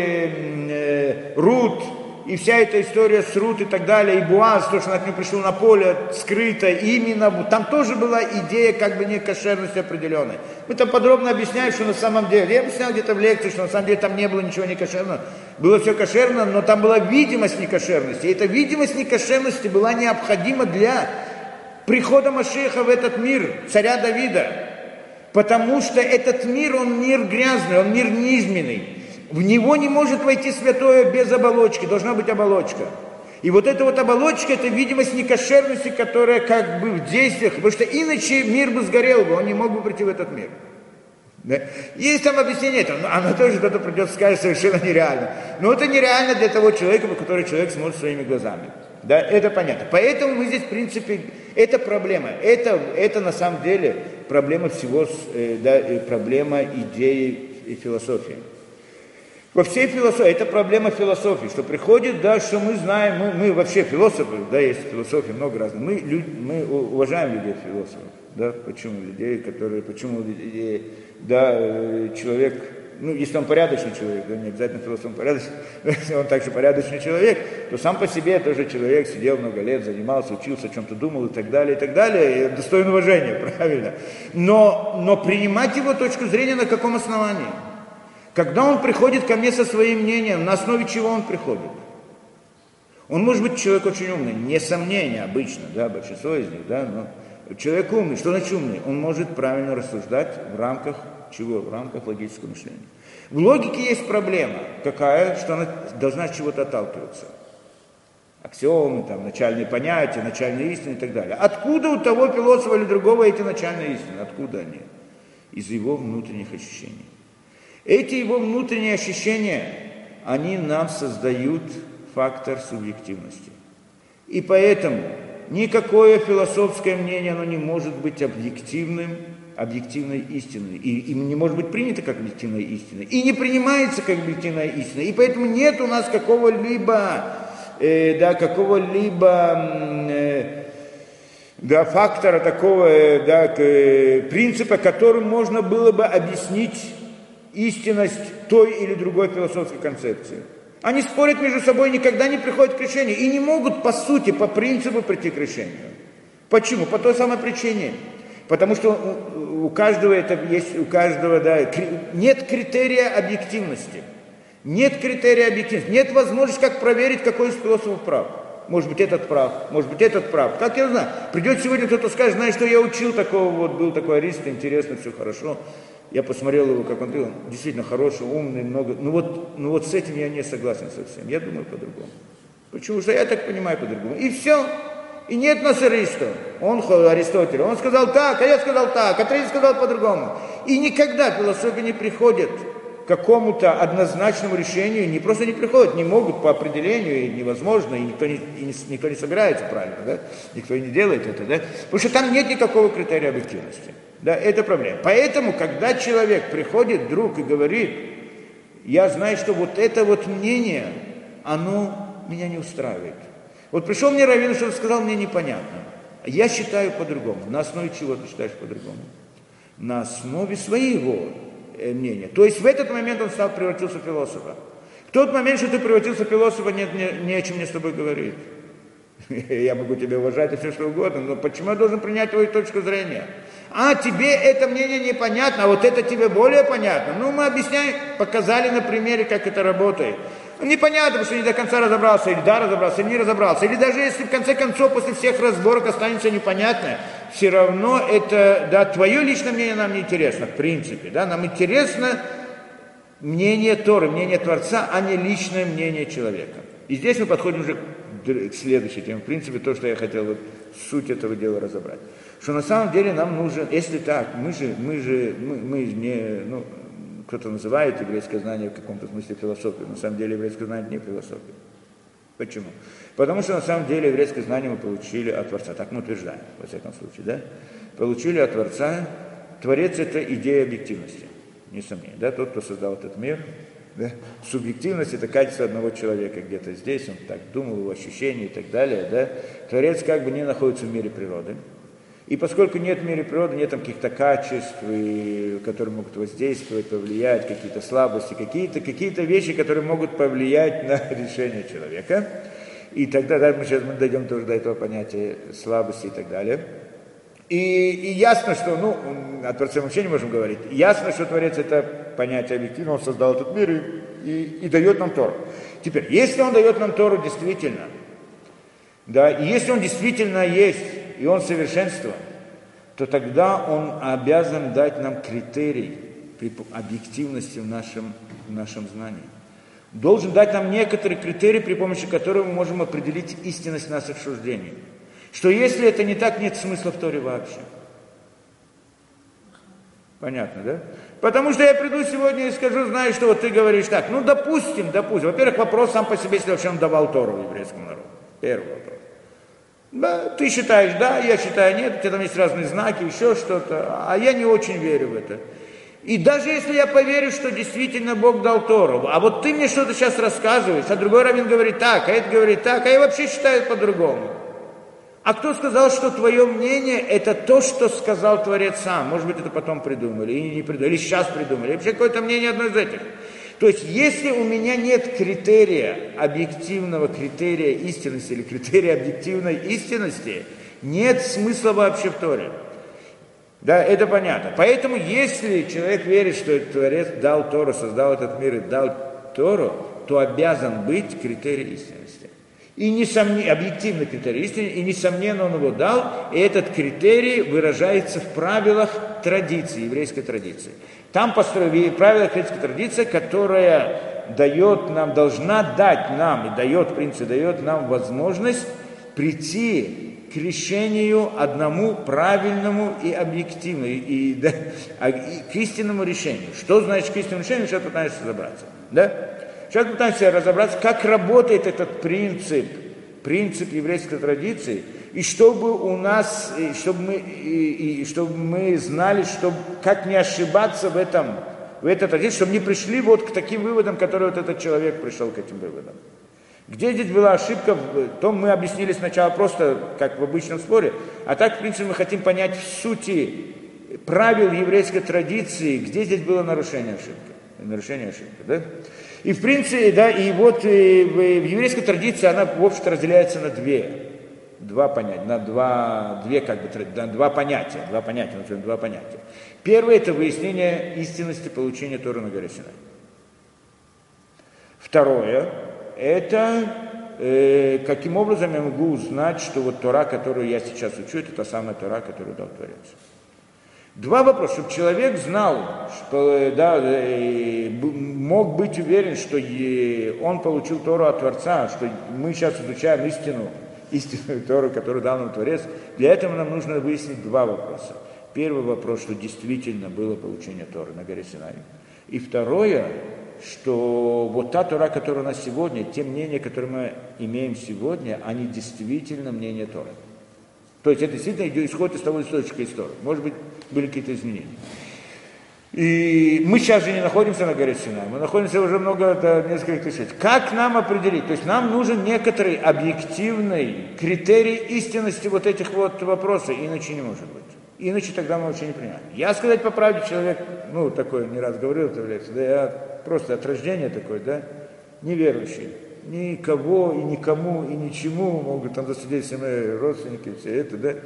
э, Рут, и вся эта история с Рут и так далее, и Буаз, то, что он от него пришел на поле, скрыто, именно, там тоже была идея как бы некошерности определенной. Мы там подробно объясняем, что на самом деле, я объяснял где-то в лекции, что на самом деле там не было ничего некошерного, было все кошерно, но там была видимость некошерности, и эта видимость некошерности была необходима для прихода Машиаха в этот мир, царя Давида, потому что этот мир, он мир грязный, он мир низменный. В него не может войти святое без оболочки, должна быть оболочка. И вот эта вот оболочка, это видимость некошерности, которая как бы в действиях, потому что иначе мир бы сгорел бы, он не мог бы прийти в этот мир. Да? Есть там объяснение этого, оно тоже кто-то придет сказать совершенно нереально. Но это нереально для того человека, по которому человек смотрит своими глазами. Да, это понятно. Поэтому мы здесь, в принципе, это проблема. Это, это на самом деле проблема всего, да, проблема идеи и философии. Во всей философии, это проблема философии, что приходит, да, что мы знаем, мы, мы вообще философы, да, есть философия много разных, мы, люд, мы уважаем людей философов, да, почему людей, которые, почему людей, да, человек ну, если он порядочный человек, да, не обязательно философ, он порядочный, если он также порядочный человек, то сам по себе тоже человек сидел много лет, занимался, учился, о чем-то думал и так далее, и так далее, и достоин уважения, правильно. Но, но принимать его точку зрения на каком основании? Когда он приходит ко мне со своим мнением, на основе чего он приходит? Он может быть человек очень умный, несомнение, обычно, да, большинство из них, да, но человек умный, что значит умный? Он может правильно рассуждать в рамках чего? В рамках логического мышления. В логике есть проблема, какая, что она должна от чего-то отталкиваться. Аксиомы, там, начальные понятия, начальные истины и так далее. Откуда у того философа или другого эти начальные истины? Откуда они? Из его внутренних ощущений. Эти его внутренние ощущения, они нам создают фактор субъективности. И поэтому никакое философское мнение, оно не может быть объективным, объективной истиной. И, и не может быть принято как объективная истина. И не принимается как объективная истина. И поэтому нет у нас какого-либо, э, да, какого-либо э, да, фактора, такого э, да, к, э, принципа, которым можно было бы объяснить истинность той или другой философской концепции. Они спорят между собой, никогда не приходят к решению. И не могут, по сути, по принципу прийти к решению. Почему? По той самой причине. Потому что у, у каждого это есть, у каждого, да, нет критерия объективности. Нет критерия объективности. Нет возможности, как проверить, какой из философов прав. Может быть, этот прав, может быть, этот прав. Как я знаю? Придет сегодня кто-то скажет, знаешь, что я учил такого, вот был такой Арист, интересно, все хорошо. Я посмотрел его, как он делал, действительно хороший, умный, много. Ну вот, ну вот с этим я не согласен совсем. Я думаю по-другому. Почему? Что я так понимаю по-другому. И все. И нет нас Ариста. Он, Аристотель, он сказал так, а я сказал так, а третий сказал по-другому. И никогда философия не приходит к какому-то однозначному решению, не просто не приходят, не могут по определению, и невозможно, и никто не, и никто не собирается правильно, да? Никто не делает это, да? Потому что там нет никакого критерия объективности. Да, это проблема. Поэтому, когда человек приходит, друг, и говорит, я знаю, что вот это вот мнение, оно меня не устраивает. Вот пришел мне раввин, что-то сказал, мне непонятно. Я считаю по-другому. На основе чего ты считаешь по-другому? На основе своего мнения. То есть в этот момент он стал, превратился в философа. В тот момент, что ты превратился в философа, нет, не, не о чем мне с тобой говорить. Я могу тебя уважать и все что угодно, но почему я должен принять твою точку зрения? А, тебе это мнение непонятно, а вот это тебе более понятно. Ну, мы объясняем, показали на примере, как это работает. Непонятно, потому что не до конца разобрался, или да, разобрался, или не разобрался. Или даже если в конце концов после всех разборок останется непонятное, все равно это, да, твое личное мнение нам не интересно, в принципе. Да, нам интересно мнение Торы, мнение Творца, а не личное мнение человека. И здесь мы подходим уже к следующей теме. В принципе, то, что я хотел вот, суть этого дела разобрать. Что на самом деле нам нужно, если так, мы же, мы же, мы, мы не, ну, кто-то называет еврейское знание в каком-то смысле философией. На самом деле еврейское знание не философия. Почему? Потому что на самом деле еврейское знание мы получили от Творца. Так мы утверждаем, во всяком случае, да? Получили от Творца. Творец — это идея объективности, несомненно. Да? Тот, кто создал этот мир. Да? Субъективность — это качество одного человека где-то здесь, он так думал, его ощущения и так далее. Да? Творец как бы не находится в мире природы. И поскольку нет в мире природы, нет там каких-то качеств, которые могут воздействовать, повлиять, какие-то слабости, какие-то, какие-то вещи, которые могут повлиять на решение человека. И тогда, да, мы сейчас мы дойдем тоже до этого понятия слабости и так далее. И, и ясно, что, ну, о Творце мы вообще не можем говорить, ясно, что Творец — это понятие объективно, он создал этот мир и, и, и дает нам Тору. Теперь, если он дает нам Тору действительно, да, и если он действительно есть, и он совершенство, то тогда он обязан дать нам критерий объективности в нашем, в нашем знании. Должен дать нам некоторые критерии, при помощи которых мы можем определить истинность наших суждений. Что если это не так, нет смысла в Торе вообще. Понятно, да? Потому что я приду сегодня и скажу, знаешь, что вот ты говоришь так. Ну, допустим, допустим. Во-первых, вопрос сам по себе, если вообще он давал Тору еврейскому народу. Первый вопрос. Да, ты считаешь да, я считаю нет, у тебя там есть разные знаки, еще что-то, а я не очень верю в это. И даже если я поверю, что действительно Бог дал Тору, а вот ты мне что-то сейчас рассказываешь, а другой раввин говорит так, а это говорит так, а я вообще считаю по-другому. А кто сказал, что твое мнение это то, что сказал Творец сам? Может быть, это потом придумали, или не придумали, или сейчас придумали. Вообще какое-то мнение одно из этих. То есть, если у меня нет критерия, объективного критерия истинности или критерия объективной истинности, нет смысла вообще в Торе. Да, это понятно. Поэтому, если человек верит, что Творец дал Тору, создал этот мир и дал Тору, то обязан быть критерий истинности. И несомненно, объективный критерий истины, и несомненно он его дал, и этот критерий выражается в правилах традиции, еврейской традиции. Там построили правила еврейской традиции, которая дает нам, должна дать нам, и дает, в принципе, дает нам возможность прийти к решению одному правильному и объективному, и, да, и к истинному решению. Что значит к истинному решению, сейчас пытаемся разобраться. Да? Сейчас пытаемся разобраться, как работает этот принцип, принцип еврейской традиции, и чтобы у нас, и чтобы мы, и, и чтобы мы знали, чтобы, как не ошибаться в этом, в этой традиции, чтобы не пришли вот к таким выводам, которые вот этот человек пришел к этим выводам. Где здесь была ошибка, то мы объяснили сначала просто, как в обычном споре, а так, в принципе, мы хотим понять в сути правил еврейской традиции, где здесь было нарушение ошибки. Нарушение ошибки, да? И в принципе, да, и вот и в, в еврейской традиции она, в общем-то, разделяется на две, два понятия, на два, две, как бы, на два понятия, два понятия, например, два понятия. Первое – это выяснение истинности получения Торы на горе Синай. Второе – это э, каким образом я могу узнать, что вот Тора, которую я сейчас учу, это та самая Тора, которую дал Творец. Два вопроса, чтобы человек знал, что, да, мог быть уверен, что он получил Тору от Творца, что мы сейчас изучаем истину, истинную Тору, которую дал нам Творец. Для этого нам нужно выяснить два вопроса. Первый вопрос, что действительно было получение Торы на горе Синай. И второе, что вот та Тора, которая у нас сегодня, те мнения, которые мы имеем сегодня, они действительно мнения Торы. То есть это действительно исходит из того источника истории. Может быть, были какие-то изменения. И мы сейчас же не находимся на горе Синай, мы находимся уже много, да, несколько тысяч лет. Как нам определить? То есть нам нужен некоторый объективный критерий истинности вот этих вот вопросов, иначе не может быть. Иначе тогда мы вообще не принимаем. Я, сказать по правде, человек, ну, такой, не раз говорил, да, я просто от рождения такой, да, неверующий. Никого и никому и ничему могут там засудить все мои родственники, все это, да.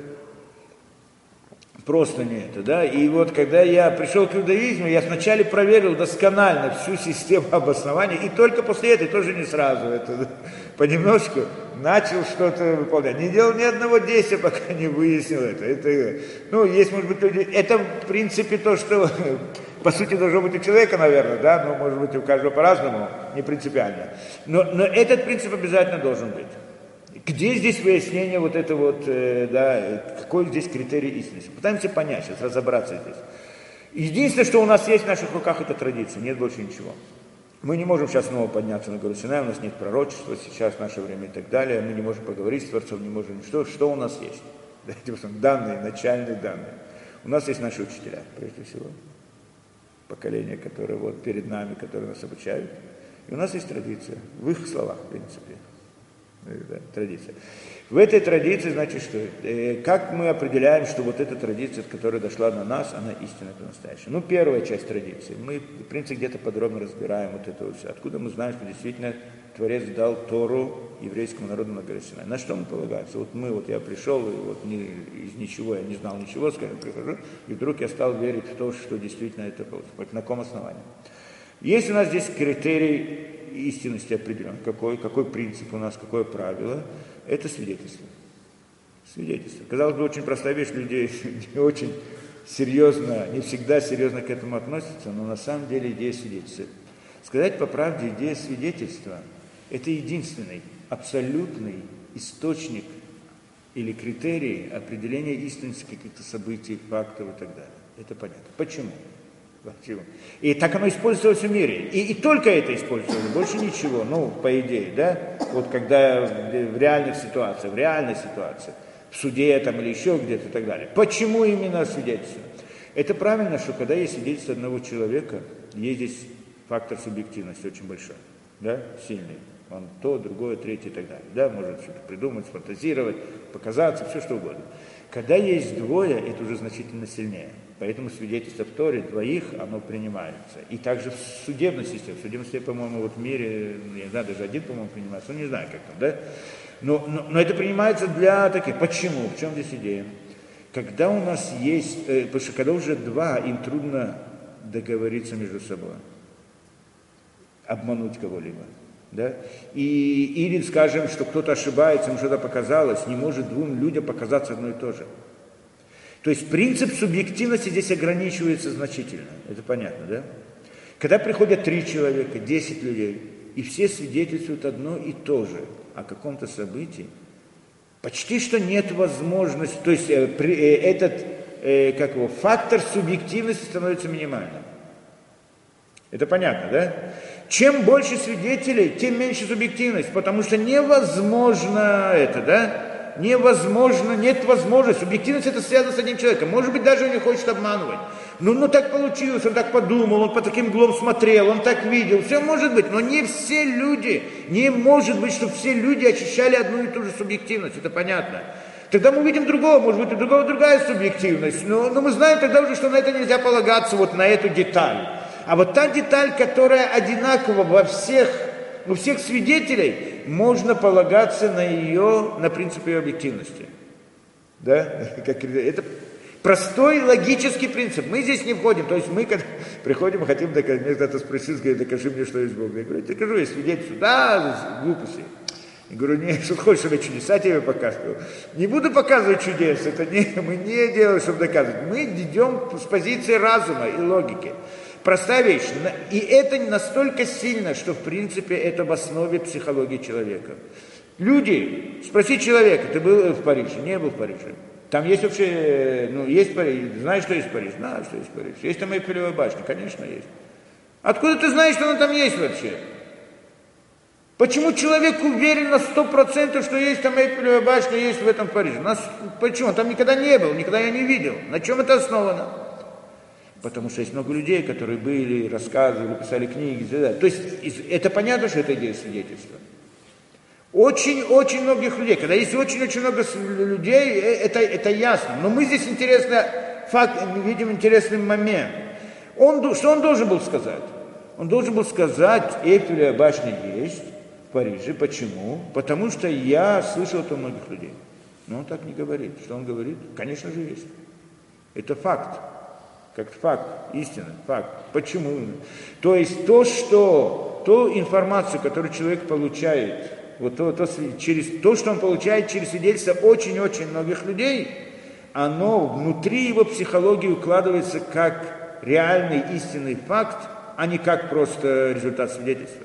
Просто не это, да. И вот когда я пришел к иудаизму, я сначала проверил досконально всю систему обоснования, и только после этого, тоже не сразу, это, да, понемножку начал что-то выполнять. Не делал ни одного действия, пока не выяснил это. это. Ну, есть, может быть, люди... Это, в принципе, то, что, по сути, должно быть у человека, наверное, да, но, может быть, у каждого по-разному, не принципиально. Но, но этот принцип обязательно должен быть. Где здесь выяснение вот это вот, э, да, какой здесь критерий истинности? Пытаемся понять сейчас, разобраться здесь. Единственное, что у нас есть в наших руках, это традиция, нет больше ничего. Мы не можем сейчас снова подняться на гору Синай, у нас нет пророчества сейчас, в наше время и так далее, мы не можем поговорить с Творцом, не можем ничто. Что у нас есть? Данные, начальные данные. У нас есть наши учителя, прежде всего. Поколение, которое вот перед нами, которые нас обучают. И у нас есть традиция, в их словах, в принципе. Да, традиция. В этой традиции, значит, что? Э, как мы определяем, что вот эта традиция, которая дошла на нас, она истинная, это настоящая? Ну, первая часть традиции. Мы, в принципе, где-то подробно разбираем вот это вот все. Откуда мы знаем, что действительно Творец дал Тору еврейскому народу на горе Синай? На что мы полагаемся? Вот мы, вот я пришел, и вот не, из ничего, я не знал ничего, скажем, прихожу, и вдруг я стал верить в то, что действительно это получилось. На каком основании? Есть у нас здесь критерий истинности определен. Какой, какой принцип у нас, какое правило? Это свидетельство. Свидетельство. Казалось бы, очень простая вещь, люди не очень серьезно, не всегда серьезно к этому относятся, но на самом деле идея свидетельства. Сказать по правде, идея свидетельства – это единственный, абсолютный источник или критерий определения истинности каких-то событий, фактов и так далее. Это понятно. Почему? И так оно используется во всем мире. И, и только это используется, больше ничего, ну, по идее, да, вот когда в, в реальных ситуациях, в реальной ситуации, в суде там или еще где-то и так далее. Почему именно свидетельство? Это правильно, что когда есть свидетельство одного человека, есть здесь фактор субъективности очень большой, да, сильный. Он то, другое, третье и так далее. Да, может что-то придумать, сфантазировать, показаться, все что угодно. Когда есть двое, это уже значительно сильнее. Поэтому свидетельство в Торе двоих, оно принимается. И также в судебной системе. В судебной системе, по-моему, вот в мире, я не знаю, даже один, по-моему, принимается. Ну, не знаю, как там, да? Но, но, но это принимается для таких. Почему? В чем здесь идея? Когда у нас есть, э, потому что когда уже два, им трудно договориться между собой, обмануть кого-либо. Да? И, или, скажем, что кто-то ошибается, ему что-то показалось, не может двум людям показаться одно и то же. То есть принцип субъективности здесь ограничивается значительно. Это понятно, да? Когда приходят три человека, десять людей, и все свидетельствуют одно и то же о каком-то событии, почти что нет возможности, то есть э, при, э, этот э, как его, фактор субъективности становится минимальным. Это понятно, да? Чем больше свидетелей, тем меньше субъективность, потому что невозможно это, да? Невозможно, нет возможности. Субъективность это связано с одним человеком. Может быть, даже он не хочет обманывать. Ну, ну так получилось, он так подумал, он по таким углом смотрел, он так видел. Все может быть, но не все люди, не может быть, чтобы все люди ощущали одну и ту же субъективность, это понятно. Тогда мы увидим другого, может быть, у другого другая субъективность. Но, но мы знаем тогда уже, что на это нельзя полагаться, вот на эту деталь. А вот та деталь, которая одинакова во всех, у всех свидетелей, можно полагаться на ее, на принцип ее объективности. Да? Это простой логический принцип. Мы здесь не входим. То есть мы, когда приходим, хотим доказать, мне кто-то спросил, говорит, докажи мне, что есть Бог. Я говорю, докажу, я свидетельствую. Да, глупости. Я говорю, нет, что хочешь, чтобы я чудеса тебе показывал. Не буду показывать чудес, это не, мы не делаем, чтобы доказывать. Мы идем с позиции разума и логики. Простая вещь. И это настолько сильно, что в принципе это в основе психологии человека. Люди, спроси человека, ты был в Париже? Не был в Париже. Там есть вообще, ну, есть Париж, знаешь, что есть Париж? Знаю, что есть Париж. Есть там Эйфелева башня? Конечно, есть. Откуда ты знаешь, что она там есть вообще? Почему человек уверен на сто процентов, что есть там Эйфелева башня, есть в этом Париже? Нас, почему? Он там никогда не был, никогда я не видел. На чем это основано? Потому что есть много людей, которые были, рассказывали, писали книги. То есть это понятно, что это идея свидетельства. Очень-очень многих людей. Когда есть очень-очень много людей, это, это ясно. Но мы здесь интересный факт, видим интересный момент. Он, что он должен был сказать? Он должен был сказать, Эйфелева башня есть в Париже. Почему? Потому что я слышал это у многих людей. Но он так не говорит. Что он говорит? Конечно же есть. Это факт. Как факт, истина, факт. Почему? То есть то, что, ту информацию, которую человек получает, вот то, то, через, то, что он получает через свидетельство очень-очень многих людей, оно внутри его психологии укладывается как реальный истинный факт, а не как просто результат свидетельства.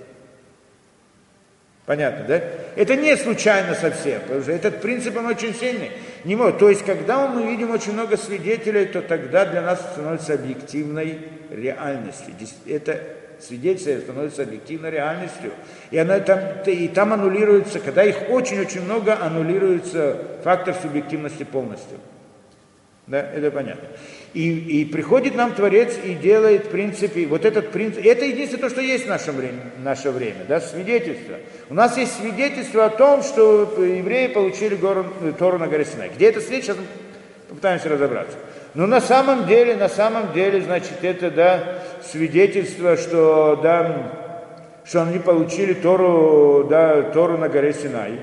Понятно, да? Это не случайно совсем, потому что этот принцип, он очень сильный. Не может. То есть, когда мы видим очень много свидетелей, то тогда для нас становится объективной реальностью. Это свидетельство становится объективной реальностью. И, она там, и там аннулируется, когда их очень-очень много, аннулируется фактор субъективности полностью. Да, это понятно. И, и приходит нам Творец и делает в принципе, вот этот принцип, это единственное то, что есть в нашем время, в наше время, да, свидетельство. У нас есть свидетельство о том, что евреи получили гору, Тору на горе Синай. Где это свидетельство, сейчас мы попытаемся разобраться. Но на самом деле, на самом деле, значит, это, да, свидетельство, что, да, что они получили Тору, да, Тору на горе Синай.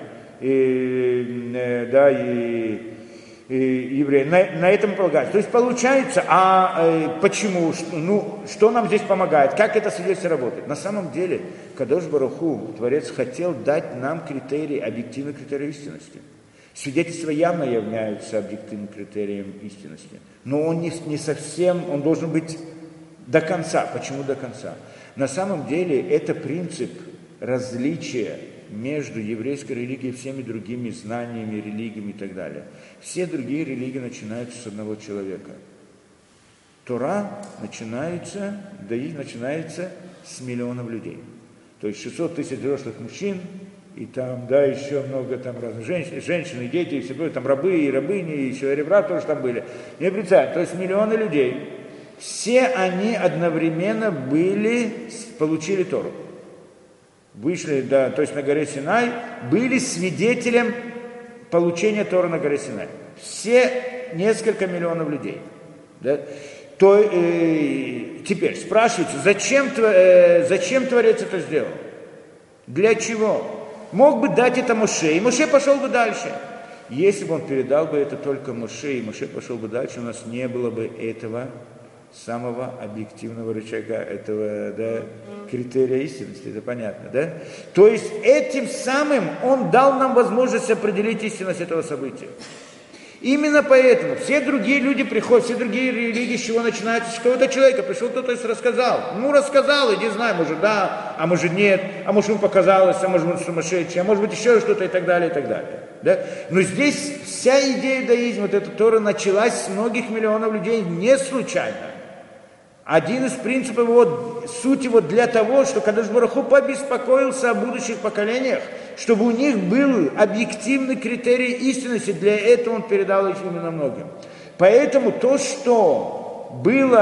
И, да, и евреи, на, на этом полагаются. То есть получается, а э, почему, что, ну, что нам здесь помогает, как это свидетельство работает? На самом деле, Кадош Барух Ху, Творец, хотел дать нам критерии, объективные критерии истинности. Свидетельства явно являются объективным критерием истинности, но он не, не совсем, он должен быть до конца. Почему до конца? На самом деле, это принцип различия между еврейской религией и всеми другими знаниями, религиями и так далее. Все другие религии начинаются с одного человека. Тора начинается, да и начинается с миллионов людей. То есть шестьсот тысяч взрослых мужчин, и там, да, еще много там разных женщин, женщины, дети, и все было, там рабы и рабыни, и еще ребра тоже там были. Не представляю, то есть миллионы людей. Все они одновременно были, получили Тору. вышли, да, то есть на горе Синай, были свидетелем получения Торы на горе Синай. Все несколько миллионов людей. Да? То, э, теперь спрашивается, зачем, э, зачем Творец это сделал? Для чего? Мог бы дать это Моше, и Моше пошел бы дальше. Если бы он передал бы это только Моше, и Моше пошел бы дальше, у нас не было бы этого самого объективного рычага, этого, да, критерия истинности, это понятно, да? То есть этим самым он дал нам возможность определить истинность этого события. Именно поэтому все другие люди приходят, все другие религии с чего начинаются? С какого-то человека пришел, кто-то рассказал. Ну, рассказал, иди знай, может да, а может нет, а может ему показалось, а может он сумасшедший, а может быть еще что-то и так далее, и так далее. Да? Но здесь вся идея даизма, вот эта Тора, началась с многих миллионов людей не случайно. Один из принципов его, суть его для того, что Кадош Барух Ху побеспокоился о будущих поколениях, чтобы у них был объективный критерий истинности, для этого он передал их именно многим. Поэтому то, что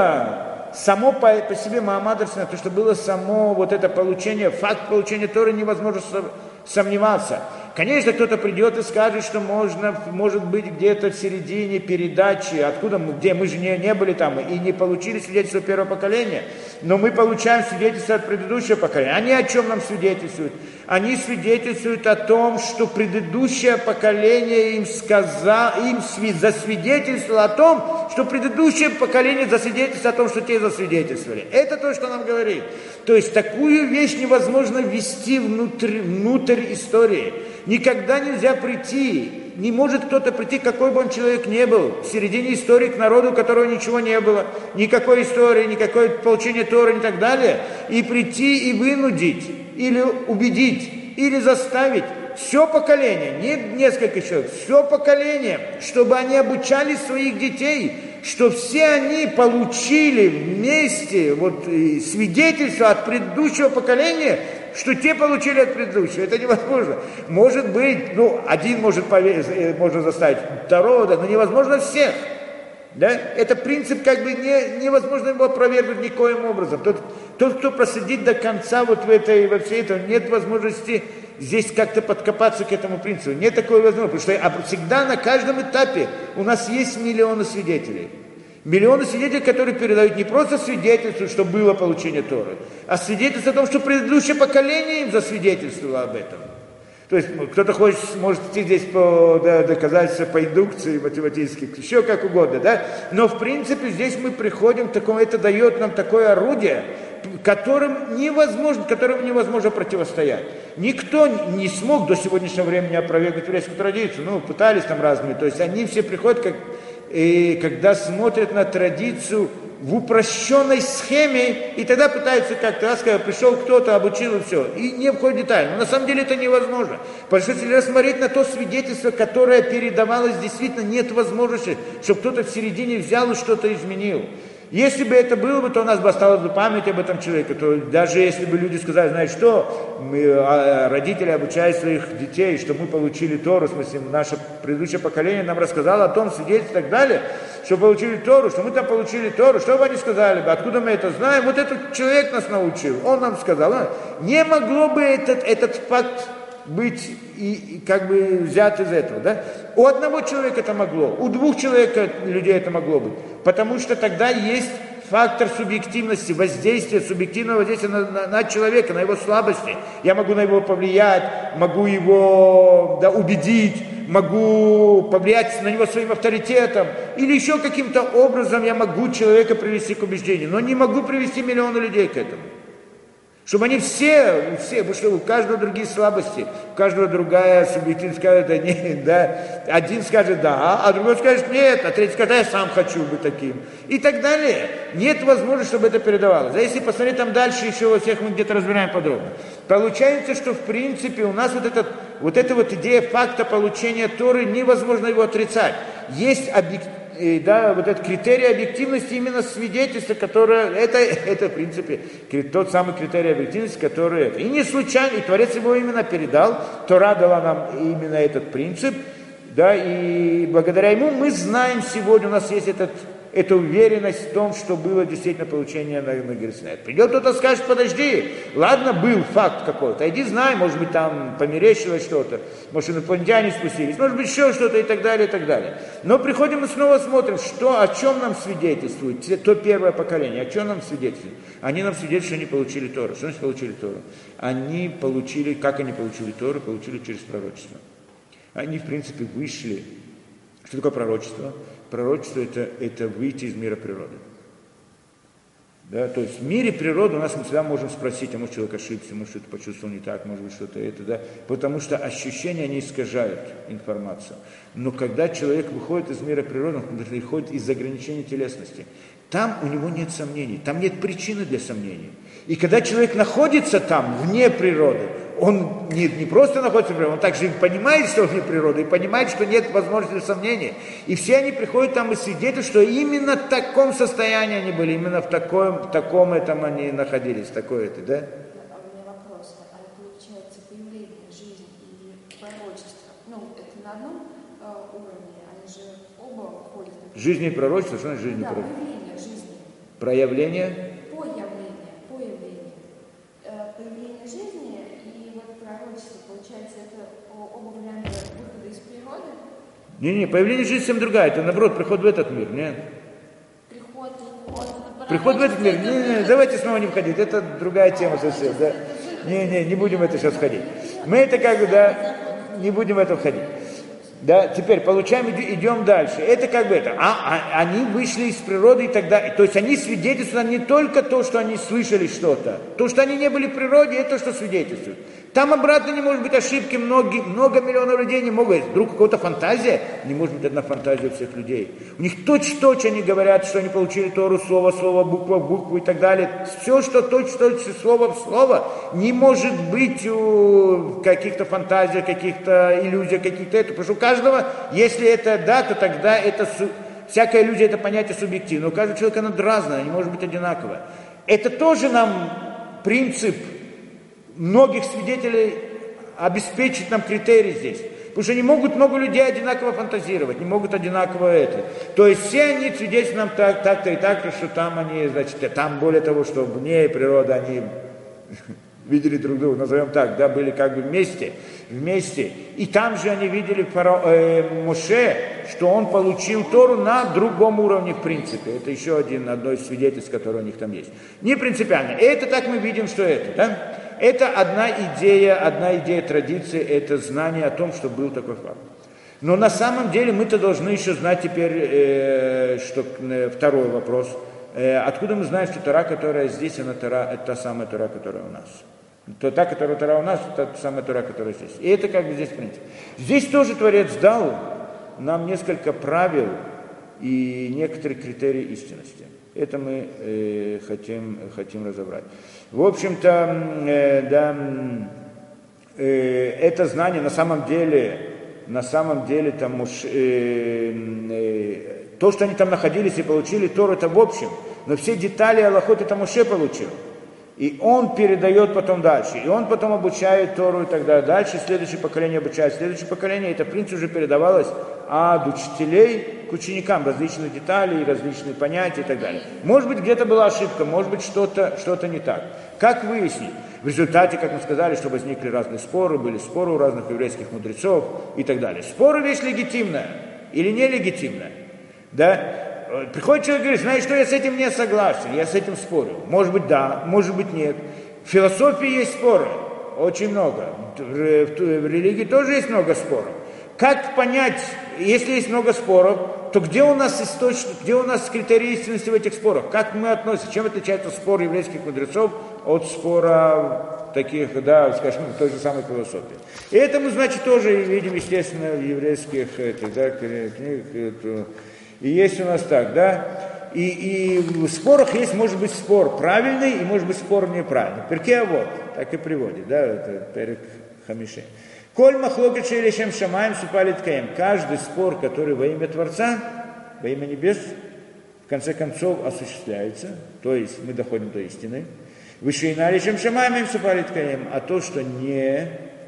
было само по, по себе Маамадовсина, то, что было само вот это получение, факт получения Торы, невозможно сомневаться. Конечно, кто-то придет и скажет, что можно, может быть, где-то в середине передачи, откуда мы, где мы же не, не были там и не получили свидетельство первого поколения, но мы получаем свидетельство от предыдущего поколения. Они о чем нам свидетельствуют? Они свидетельствуют о том, что предыдущее поколение им сказало, им засвидетельствовало о том, что предыдущее поколение засвидетельствовало о том, что те засвидетельствовали. Это то, что нам говорит. То есть такую вещь невозможно ввести внутрь, внутрь истории. Никогда нельзя прийти, не может кто-то прийти, какой бы он человек ни был, в середине истории к народу, у которого ничего не было, никакой истории, никакое получение Торы и так далее, и прийти и вынудить, или убедить, или заставить все поколение, не несколько человек, все поколение, чтобы они обучали своих детей, что все они получили вместе вот, свидетельство от предыдущего поколения, что те получили от предыдущего. Это невозможно. Может быть, ну, один может поверить, можно заставить второго, да, но невозможно всех. Да? Это принцип, как бы не, невозможно его опровергнуть никоим образом. Тот, тот, кто просидит до конца вот в этой, во всей этом, нет возможности здесь как-то подкопаться к этому принципу. Нет такой возможности, потому что всегда на каждом этапе у нас есть миллионы свидетелей. Миллионы свидетелей, которые передают не просто свидетельство, что было получение Торы, а свидетельство о том, что предыдущее поколение им засвидетельствовало об этом. То есть кто-то хочет, может идти здесь по да, доказательства по индукции математических, еще как угодно, да? Но в принципе здесь мы приходим к такому, это дает нам такое орудие, которым невозможно, которому невозможно противостоять. Никто не смог до сегодняшнего времени опровергнуть еврейскую традицию, ну, пытались там разные, то есть они все приходят, как, и, когда смотрят на традицию в упрощенной схеме, и тогда пытаются как-то, раз, когда пришел кто-то, обучил и все, и не входит детально. Но на самом деле это невозможно. Потому что если рассмотреть на то свидетельство, которое передавалось, действительно нет возможности, чтобы кто-то в середине взял и что-то изменил. Если бы это было бы, то у нас бы осталась бы память об этом человеке. То даже если бы люди сказали, знаете что, мы, родители обучают своих детей, что мы получили Тору, в смысле, наше предыдущее поколение нам рассказало о том, свидетельств и так далее, что получили Тору, что мы там получили Тору, что бы они сказали бы, откуда мы это знаем, вот этот человек нас научил, он нам сказал. Не могло бы этот, этот факт быть и, и как бы взят из этого, да? У одного человека это могло, у двух человек людей это могло быть, потому что тогда есть фактор субъективности, воздействия, субъективного воздействия на, на, на человека, на его слабости. Я могу на него повлиять, могу его да, убедить, могу повлиять на него своим авторитетом, или еще каким-то образом я могу человека привести к убеждению, но не могу привести миллионы людей к этому. Чтобы они все, все, потому что у каждого другие слабости, у каждого другая субъективность, скажет, да, нет, да, один скажет да, а другой скажет нет, а третий скажет, да, я сам хочу быть таким. И так далее. Нет возможности, чтобы это передавалось. А если посмотреть там дальше, еще во всех мы где-то разбираем подробно. Получается, что в принципе у нас вот, этот, вот эта вот идея факта получения Торы, невозможно его отрицать. Есть объективность. И, да, вот этот критерий объективности, именно свидетельство, которое, это, это в принципе тот самый критерий объективности, который это. И не случайно, и Творец его именно передал, Тора дала нам именно этот принцип, да, и благодаря ему мы знаем сегодня, у нас есть этот это уверенность в том, что было действительно получение на, на горе Синай. Придет кто-то, скажет, подожди, ладно, был факт какой-то, иди знай, может быть, там померещилось что-то, может, инопланетяне спустились, может быть, еще что-то и так далее, и так далее. Но приходим и снова смотрим, что, о чем нам свидетельствует то первое поколение, о чем нам свидетельствует. Они нам свидетельствуют, что они получили Тору. Что значит получили Тору? Они получили, как они получили Тору? Получили через пророчество. Они, в принципе, вышли. Что такое пророчество? Пророчество это, – это выйти из мира природы. Да? То есть в мире природы у нас мы всегда можем спросить, а может человек ошибся, может что-то почувствовал не так, может быть что-то это, да? Потому что ощущения, они искажают информацию. Но когда человек выходит из мира природы, он выходит из ограничений телесности. Там у него нет сомнений, там нет причины для сомнений. И когда человек находится там, вне природы, он не, не просто находится в природе, он также понимает, что он вне природы, и понимает, что нет возможности для сомнения. И все они приходят там и свидетельствуют, что именно в таком состоянии они были, именно в таком, в таком этом они находились, такое это, да? А у меня вопрос, а получается появление, жизнь и пророчество, ну, это на одном э, уровне, они же оба входят в это. Жизнь и пророчество, что значит жизнь и да, пророчество? появление жизни. Проявление? Появление, появление. Э, появление жизни и вот пророчество, получается, это оба варианта выхода из природы? Не-не, появление жизни совсем другая, это наоборот, приход в этот мир, нет? Приход, приход. Приход в этот мир, не-не, давайте снова не входить, это другая тема совсем, да? Не-не, не будем в это сейчас входить. Мы это как бы, да, не будем в это входить. Да, теперь получаем, идем дальше. Это как бы это. А, а, они вышли из природы и так далее. То есть они свидетельствуют не только то, что они слышали что-то. То, что они не были в природе, это то, что свидетельствует. Там обратно не может быть ошибки. Многие, много миллионов людей не могут. Вдруг какая-то фантазия. Не может быть одна фантазия у всех людей. У них точь-точь они говорят, что они получили Тору слово, слово, буква в букву и так далее. Все, что точь-точь, слово в слово, не может быть у каких-то фантазий, каких-то иллюзий, каких-то это. Потому что у каждого, если это да, то тогда это су... всякая иллюзия, это понятие субъективно. У каждого человека оно разное, не может быть одинаково. Это тоже нам принцип многих свидетелей обеспечит нам критерий здесь. Потому что не могут много людей одинаково фантазировать, не могут одинаково это. То есть все они свидетельствуют нам так, так-то и так-то, что там они, значит, там более того, что вне природы они видели друг друга, назовем так, да, были как бы вместе, вместе. И там же они видели фарао, э, Моше, что он получил Тору на другом уровне в принципе. Это еще один, одно из свидетельств, которое у них там есть. Не принципиально. Это так мы видим, что это, да? Это одна идея, одна идея традиции, это знание о том, что был такой факт. Но на самом деле мы-то должны еще знать теперь, э, что э, второй вопрос. Э, откуда мы знаем, что Тора, которая здесь, она Тора, это та самая Тора, которая у нас? То та, которая Тора у нас, это та самая Тора, которая здесь. И это как бы здесь принцип. Здесь тоже Творец дал нам несколько правил и некоторые критерии истинности. Это мы э, хотим, хотим разобрать. В общем-то, э, да, э, это знание на самом деле, на самом деле там уж, э, э, то, что они там находились и получили Тору, это в общем, но все детали Аллахот это Моше получил. И он передает потом дальше. И он потом обучает Тору и так далее. Дальше следующее поколение обучает. Следующее поколение, это в принципе уже передавалось от учителей к ученикам. Различные детали, различные понятия и так далее. Может быть, где-то была ошибка, может быть, что-то, что-то не так. Как выяснить? В результате, как мы сказали, что возникли разные споры, были споры у разных еврейских мудрецов и так далее. Споры вещь легитимная или нелегитимная. Да? Приходит человек и говорит, знаешь что, я с этим не согласен, я с этим спорю. Может быть да, может быть нет. В философии есть споры, очень много. В религии тоже есть много споров. Как понять, если есть много споров, то где у нас источник, где у нас критерии истинности в этих спорах? Как мы относимся, чем отличается спор еврейских мудрецов от спора таких, да, скажем, той же самой философии? И это мы, значит, тоже видим, естественно, в еврейских этих, да, книгах. И есть у нас так, да, и, и в спорах есть, может быть, спор правильный и, может быть, спор неправильный. Перке вот, так и приводит, да, это перек хамиши. Коль махлокет шейлешем шамаем супалит каем. Каждый спор, который во имя Творца, во имя небес, в конце концов осуществляется, то есть мы доходим до истины. Вышейналишем шамаем супалит каем, а то, что не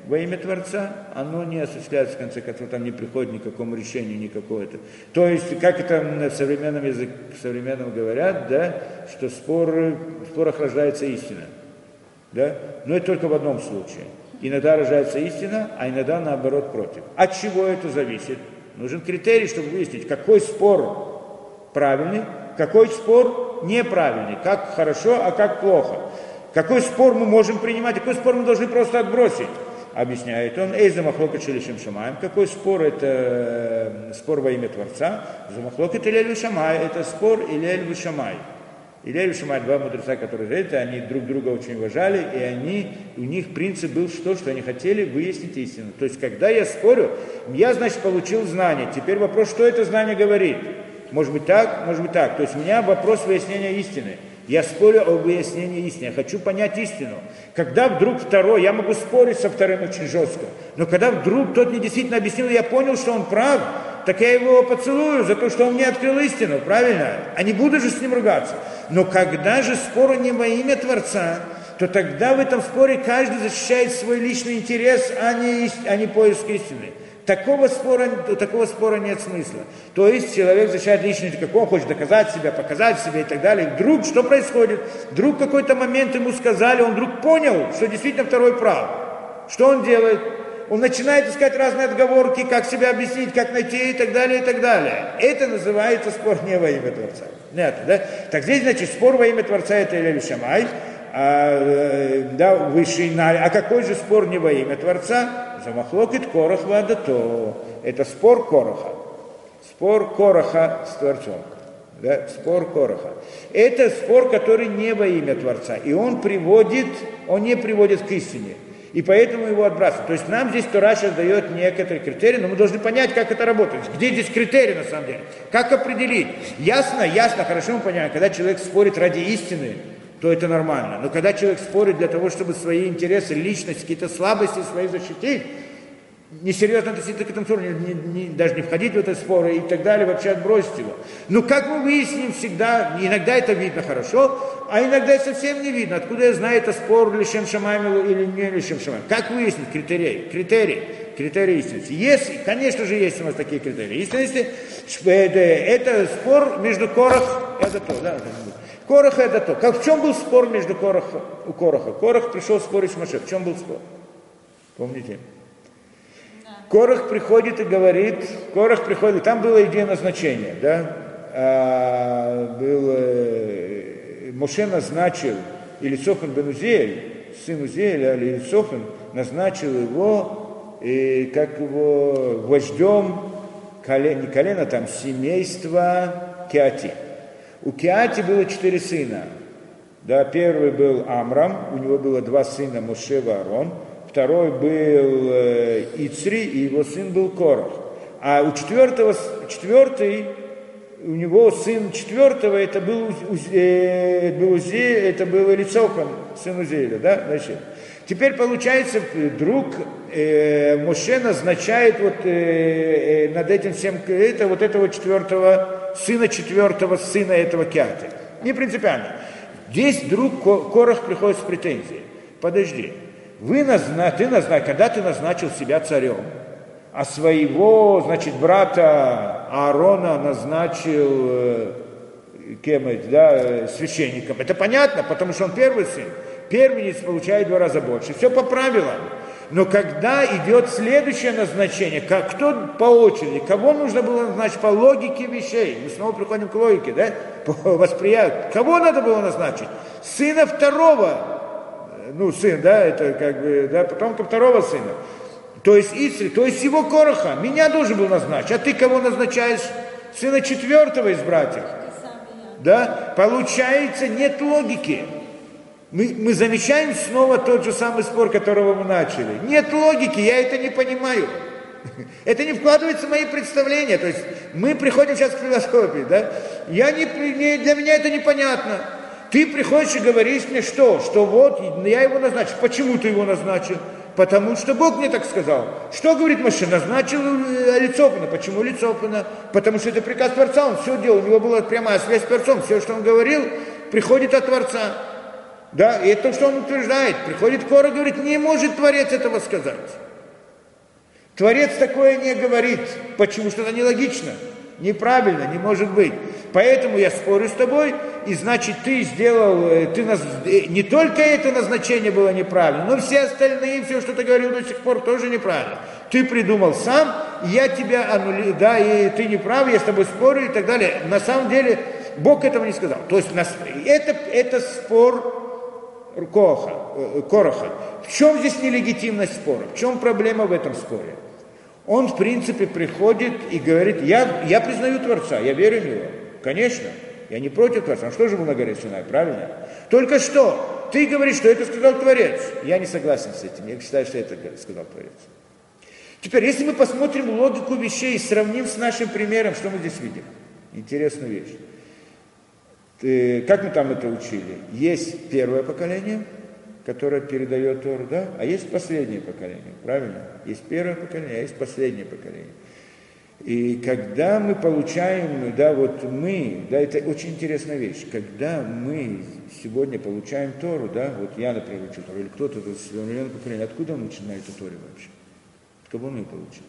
во имя Творца, оно не осуществляется, в конце концов, там не приходит ни к какому решению, ни какое-то. То есть, как это в современном языке, в современном говорят, да, что спор, в спорах рождается истина. Да? Но это только в одном случае. Иногда рождается истина, а иногда наоборот против. От чего это зависит? Нужен критерий, чтобы выяснить, какой спор правильный, какой спор неправильный, как хорошо, а как плохо. Какой спор мы можем принимать, какой спор мы должны просто отбросить. Объясняет он, «Эйза махлокет шелишем шамаем». Какой спор? Это спор во имя Творца. «За махлокет илель вишамай». Это спор илель вишамай. Илель вишамай, два мудреца, которые это, они друг друга очень уважали, и они, у них принцип был что, что они хотели выяснить истину. То есть, когда я спорю, я, значит, получил знание. Теперь вопрос, что это знание говорит. Может быть так, может быть так. То есть, у меня вопрос выяснения истины. Я спорю о выяснении истины, я хочу понять истину. Когда вдруг второй, я могу спорить со вторым очень жестко, но когда вдруг тот мне действительно объяснил, я понял, что он прав, так я его поцелую за то, что он мне открыл истину, правильно? А не буду же с ним ругаться. Но когда же спор не во имя Творца, то тогда в этом споре каждый защищает свой личный интерес, а не, а не поиск истины. Такого спора, такого спора нет смысла. То есть человек защищает личный интерес, как он хочет доказать себя, показать себя и так далее. Вдруг что происходит? Вдруг в какой-то момент ему сказали, он вдруг понял, что действительно второй прав. Что он делает? Он начинает искать разные отговорки, как себя объяснить, как найти и так далее, и так далее. Это называется спор не во имя Творца. Нет, да? Так здесь, значит, спор во имя Творца это Илель Шамай, а, да, высший наль. А какой же спор не во имя Творца? Замахлокит Корах вадато. Это спор Кораха. Спор Кораха с Творцом. Да? Спор Кораха. Это спор, который не во имя Творца. И он приводит, он не приводит к истине. И поэтому его отбрасывают. То есть нам здесь Тора сейчас дает некоторые критерии, но мы должны понять, как это работает. Где здесь критерии на самом деле? Как определить? Ясно, ясно, хорошо мы понимаем, когда человек спорит ради истины, то это нормально. Но когда человек спорит для того, чтобы свои интересы, личность, какие-то слабости свои защитить, несерьезно относиться к этому спору, не, не, даже не входить в эти споры и так далее, вообще отбросить его. Но как мы выясним всегда, иногда это видно хорошо, а иногда совсем не видно. Откуда я знаю, это спор лишем шамаем или не лишем шамаем? Как выяснить критерии? Критерии. Критерии истинности. Есть, конечно же, есть у нас такие критерии истинности. Это спор между Корах и Адато. Да, Корах и Адато. Как, в чем был спор между Корах у Кораха? Корах пришел спорить с Моше. В чем был спор? Помните? Корах приходит и говорит, Корах приходит, там было идея назначения, да, а, был, э, Моше назначил, или Сохан бен Узиэль, сын Узиэля, или Сохан, назначил его, и, как его, вождем, колен, не колена, там, семейства Кеати. У Кеати было четыре сына, да, первый был Амрам, у него было два сына, Моше и Аарон. Второй был э, Ицри, и его сын был Корах. А у четвертого, четвертый, у него сын четвертого, это был, э, был Узи, это был Элицохан, сын Узиэля, да, значит. Теперь получается, друг э, Моше назначает вот э, э, над этим всем, это вот этого четвертого, сына четвертого, сына этого Кеати. Не принципиально. Здесь друг Корах приходит с претензией. Подожди. Вы назна... Ты назна... Когда ты назначил себя царем, а своего, значит, брата Аарона назначил э, кем это, да, священником, это понятно, потому что он первый сын. Первенец получает в два раза больше. Все по правилам. Но когда идет следующее назначение, как, кто по очереди, кого нужно было назначить по логике вещей, мы снова приходим к логике, да, по восприятию, кого надо было назначить? Сына второго, ну, сын, да, это как бы, да, потомка второго сына. То есть Ицри, то есть его Кораха, меня должен был назначить, а ты кого назначаешь? Сына четвертого из братьев. Да, получается, нет логики. Мы, мы замечаем снова тот же самый спор, которого мы начали. Нет логики, я это не понимаю. Это не вкладывается в мои представления. То есть мы приходим сейчас к философии, да? Я не, не, для меня это непонятно. Ты приходишь и говоришь мне что? Что вот, я его назначил. Почему ты его назначил? Потому что Бог мне так сказал. Что говорит Моше? Назначил Элицофана. Почему Элицофана? Потому что это приказ Творца, он все делал. У него была прямая связь с Творцом. Все, что он говорил, приходит от Творца. Да, и это то, что он утверждает. Приходит Кора и говорит, не может Творец этого сказать. Творец такое не говорит. Почему? Что это нелогично, неправильно, не может быть. Поэтому я спорю с тобой, и значит ты сделал, ты наз... не только это назначение было неправильно, но все остальные, все, что ты говорил до сих пор, тоже неправильно. Ты придумал сам, я тебя аннулирую, да, и ты не прав, я с тобой спорю и так далее. На самом деле Бог этого не сказал. То есть это, это спор Коха, Короха. В чем здесь нелегитимность спора? В чем проблема в этом споре? Он, в принципе, приходит и говорит, я, я признаю Творца, я верю в Него. Конечно, я не против Творца. Он что же был на горе Синай, правильно? Только что ты говоришь, что это сказал Творец. Я не согласен с этим. Я считаю, что это сказал Творец. Теперь, если мы посмотрим логику вещей и сравним с нашим примером, что мы здесь видим? Интересную вещь. Ты, как мы там это учили? Есть первое поколение, которое передает Тору, да? А есть последнее поколение, правильно? Есть первое поколение, а есть последнее поколение. И когда мы получаем, да, вот мы, да, это очень интересная вещь, когда мы сегодня получаем Тору, да, вот я, например, учу Тору, или кто-то из современного поколения, откуда он начинает эту Тору вообще? От кого он ее получил?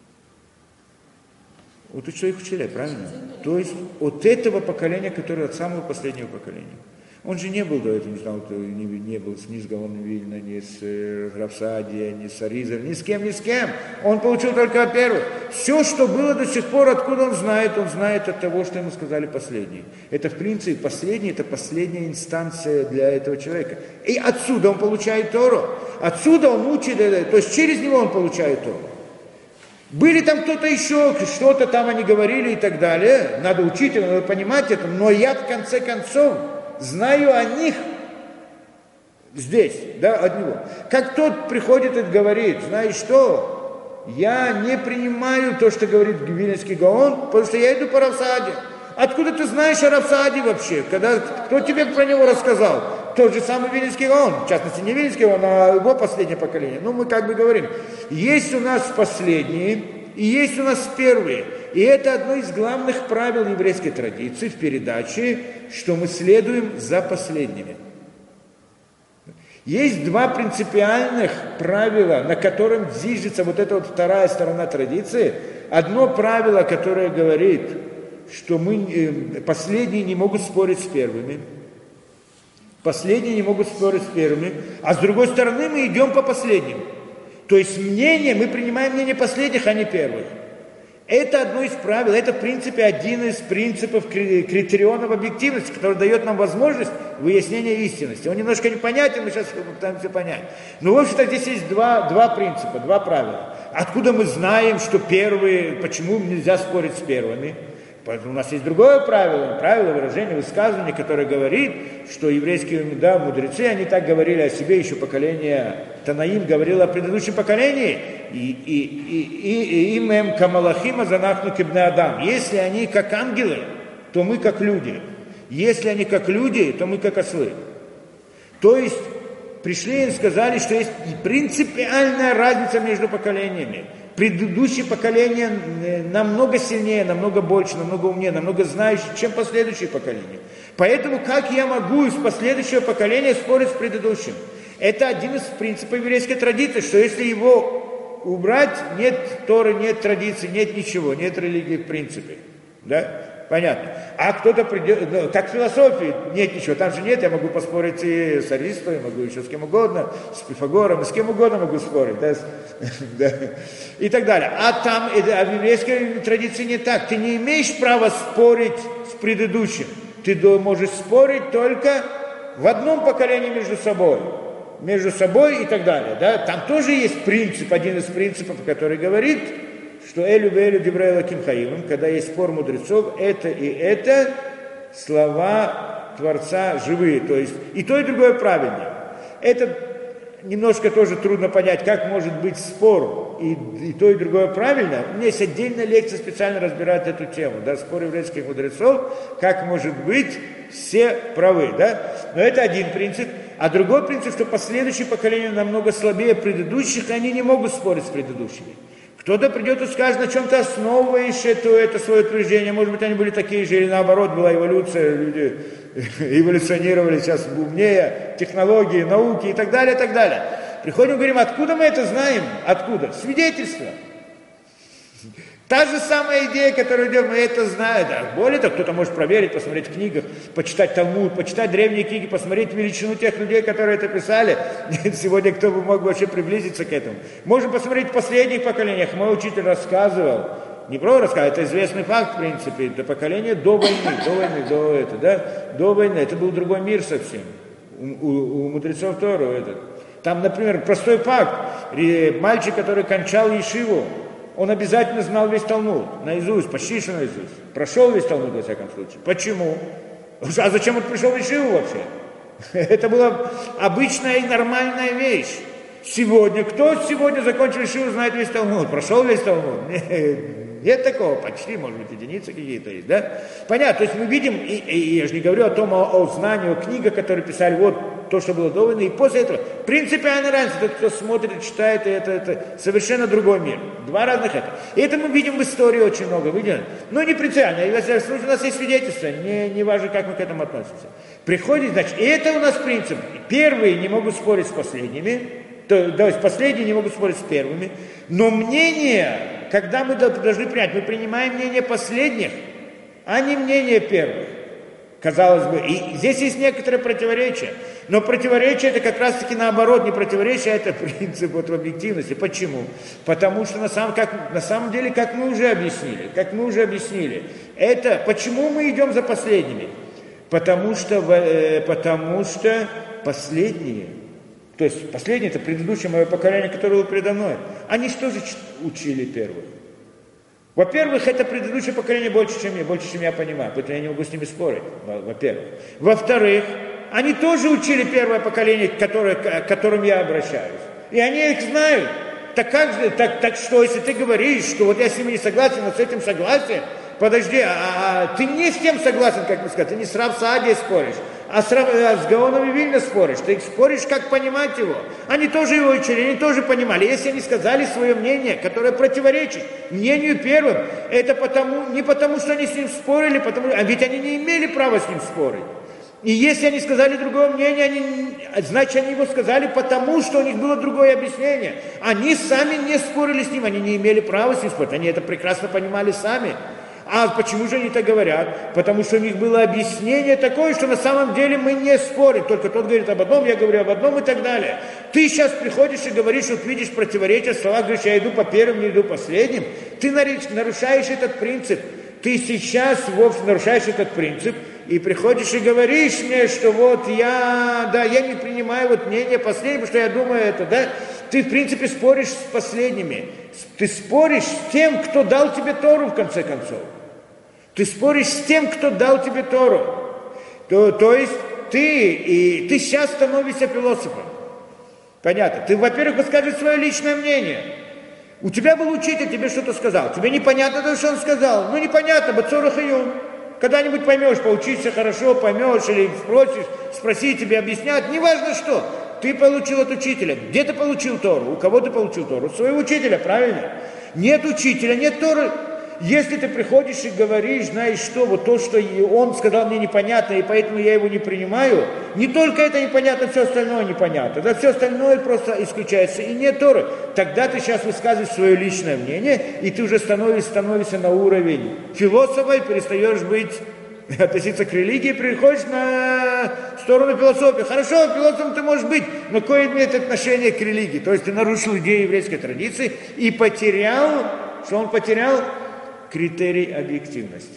Вот у своих учителей, правильно? То есть от этого поколения, которое от самого последнего поколения. Он же не был до этого, не знал, не, не был ни с Гаоном Вильна, ни с э, Рафсадия, ни с Аризом, ни с кем, ни с кем. Он получил только от первых. Все, что было до сих пор, откуда он знает, он знает от того, что ему сказали последние. Это, в принципе, последний, это последняя инстанция для этого человека. И отсюда он получает Тору. Отсюда он учит, то есть через него он получает Тору. Были там кто-то еще, что-то там они говорили и так далее. Надо учить, надо понимать это. Но я, в конце концов, знаю о них здесь, да, от него. Как тот приходит и говорит, знаешь что, я не принимаю то, что говорит Вильнинский Гаон, потому что я иду по Рафсаде. Откуда ты знаешь о Рафсаде вообще? Когда, кто тебе про него рассказал? Тот же самый Вильнинский Гаон, в частности не Вильнинский Гаон, а его последнее поколение. Ну, мы как бы говорим, есть у нас последние, и есть у нас первые. И это одно из главных правил еврейской традиции в передаче, что мы следуем за последними. Есть два принципиальных правила, на котором движется вот эта вот вторая сторона традиции. Одно правило, которое говорит, что мы, последние не могут спорить с первыми. Последние не могут спорить с первыми. А с другой стороны мы идем по последним. То есть мнение, мы принимаем мнение последних, а не первых. Это одно из правил, это в принципе один из принципов критерионов объективности, который дает нам возможность выяснения истинности. Он немножко непонятен, мы сейчас попытаемся понять. Но в общем-то здесь есть два, два принципа, два правила. Откуда мы знаем, что первые, почему нельзя спорить с первыми? У нас есть другое правило, правило выражения, высказывания, которое говорит, что еврейские, да, мудрецы, они так говорили о себе, еще поколение Танаим говорило о предыдущем поколении, и, и, и, и, и им эм камалахим азанахну кибне адам. Если они как ангелы, то мы как люди. Если они как люди, то мы как ослы. То есть пришли и сказали, что есть принципиальная разница между поколениями. Предыдущее поколение намного сильнее, намного больше, намного умнее, намного знающее, чем последующее поколение. Поэтому как я могу из последующего поколения спорить с предыдущим? Это один из принципов еврейской традиции, что если его убрать, нет Торы, нет традиции, нет ничего, нет религии в принципе. Да? Понятно. А кто-то придет, ну, как в философии, нет ничего, там же нет, я могу поспорить и с Аристо, я могу еще с кем угодно, с Пифагором, с кем угодно могу спорить, да, да, и так далее. А там, а в еврейской традиции не так, ты не имеешь права спорить с предыдущим, ты можешь спорить только в одном поколении между собой, между собой и так далее, да, там тоже есть принцип, один из принципов, который говорит, что элю вэлю диврей элоким хаимим, когда есть спор мудрецов, это и это слова Творца живые, то есть и то, и другое правильно. Это немножко тоже трудно понять, как может быть спор и, и то, и другое правильно. У меня есть отдельная лекция, специально разбирает эту тему, да, спор еврейских мудрецов, как может быть все правы, да. Но это один принцип. А другой принцип, что последующие поколения намного слабее предыдущих, и они не могут спорить с предыдущими. Кто-то придет и скажет, на чем ты основываешь это, это свое утверждение. Может быть, они были такие же, или наоборот, была эволюция, люди эволюционировали сейчас умнее, технологии, науки и так далее, и так далее. Приходим и говорим, откуда мы это знаем? Откуда? Свидетельство. Та же самая идея, которую идем, мы это знаем. Да. Более того, кто-то может проверить, посмотреть в книгах, почитать Талмуд, почитать древние книги, посмотреть величину тех людей, которые это писали. Сегодня кто бы мог вообще приблизиться к этому. Можем посмотреть в последних поколениях. Мой учитель рассказывал, не про рассказывал, это известный факт, в принципе, это поколение до войны, до войны, до этого, да, до войны. Это был другой мир совсем. У, у, у мудрецов Тору этот. Там, например, простой факт. Мальчик, который кончал ешиву, он обязательно знал весь Талмуд, наизусть, почти что наизусть. Прошел весь Талмуд, во всяком случае. Почему? А зачем он пришел в ешиву вообще? Это была обычная и нормальная вещь. Сегодня, кто сегодня закончил ешиву, знает весь Талмуд? Прошел весь Талмуд? Нет такого, почти, может быть, единицы какие-то есть, да? Понятно, то есть мы видим, и, и я же не говорю о том, о, о знании, о книгах, которые писали, вот то, что было до войны, и после этого. Принципиально разница, тот, кто смотрит, читает, это, это совершенно другой мир. Два разных это. И это мы видим в истории очень много, видим? Но не принципиально, у нас есть свидетельства, не, не важно, как мы к этому относимся. Приходит, значит, и это у нас принцип. Первые не могут спорить с последними, то, то есть последние не могут спорить с первыми, но мнение, когда мы должны принять, мы принимаем мнение последних, а не мнение первых. Казалось бы, и здесь есть некоторые противоречия, но противоречие это как раз-таки наоборот, не противоречие, а это принцип вот в объективности. Почему? Потому что на самом, как, на самом деле, как мы уже объяснили, как мы уже объяснили, это, почему мы идем за последними? Потому что, э, потому что последние, то есть последние, это предыдущее мое поколение, которое было предо мной, они что же учили первых? Во-первых, это предыдущее поколение больше, чем я, больше, чем я понимаю, поэтому я не могу с ними спорить, во-первых. Во-вторых, они тоже учили первое поколение, которое, к которым я обращаюсь. И они их знают. Так как же, так, так что, если ты говоришь, что вот я с ними не согласен, но с этим согласен, подожди, а, а ты не с тем согласен, как мы сказали, ты не с Рав Саадией споришь, а с, а с Гаоном и Вильна споришь, ты споришь, как понимать его. Они тоже его учили, они тоже понимали. Если они сказали свое мнение, которое противоречит мнению первым, это потому, не потому, что они с ним спорили, потому, а ведь они не имели права с ним спорить. И если они сказали другое мнение, они, значит, они его сказали потому, что у них было другое объяснение. Они сами не спорили с ним, они не имели права с ним спорить, они это прекрасно понимали сами. А почему же они так говорят? Потому что у них было объяснение такое, что на самом деле мы не спорим. Только тот говорит об одном, я говорю об одном и так далее. Ты сейчас приходишь и говоришь, вот видишь противоречие в словах, говоришь, я иду по первым, не иду последним. Ты нарушаешь этот принцип. Ты сейчас вовсе нарушаешь этот принцип и приходишь и говоришь мне, что вот я, да, я не принимаю вот мнение последнего, потому что я думаю это, да. Ты, в принципе, споришь с последними. Ты споришь с тем, кто дал тебе Тору, в конце концов. Ты споришь с тем, кто дал тебе Тору. То, то есть ты, и ты сейчас становишься философом. Понятно? Ты, во-первых, выскажешь свое личное мнение. У тебя был учитель, тебе что-то сказал. Тебе непонятно то, что он сказал. Ну, непонятно, бацорах и юм. Когда-нибудь поймешь, поучишься хорошо, поймешь, или спросишь, спроси, тебе объяснят. Неважно что. Ты получил от учителя. Где ты получил Тору? У кого ты получил Тору? У своего учителя, правильно? Нет учителя, нет Торы. Если ты приходишь и говоришь, знаешь что, вот то, что он сказал мне непонятно, и поэтому я его не принимаю, не только это непонятно, все остальное непонятно. Да, все остальное просто исключается, и нет Торы. Тогда ты сейчас высказываешь свое личное мнение, и ты уже становишься, становишься на уровень философа, и перестаешь быть, относиться к религии, переходишь на сторону философии. Хорошо, философом ты можешь быть, но какое имеет отношение к религии? То есть ты нарушил идею еврейской традиции и потерял, что он потерял? Критерий объективности.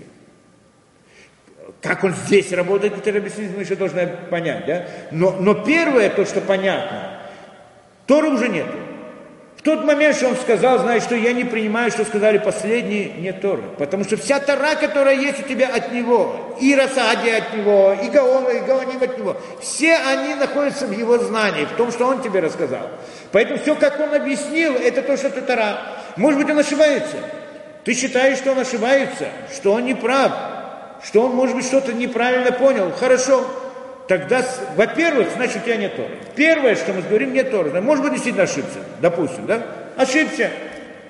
Как он здесь работает, критерий объективности, мы еще должны понять, да? Но, но первое, то, что понятно, Торы уже нету. В тот момент, что он сказал, знаешь, что я не принимаю, что сказали последние, нет Торы. Потому что вся Тора, которая есть у тебя от него, и Расади от него, и Гаона, и Гаоним от него, все они находятся в его знании, в том, что он тебе рассказал. Поэтому все, как он объяснил, это то, что это Тора. Может быть, он ошибается. Ты считаешь, что он ошибается, что он не прав, что он, может быть, что-то неправильно понял. Хорошо. Тогда, во-первых, значит, у тебя нет Торы. Первое, что мы говорим, нет Торы. Может быть, действительно ошибся. Допустим, да? Ошибся.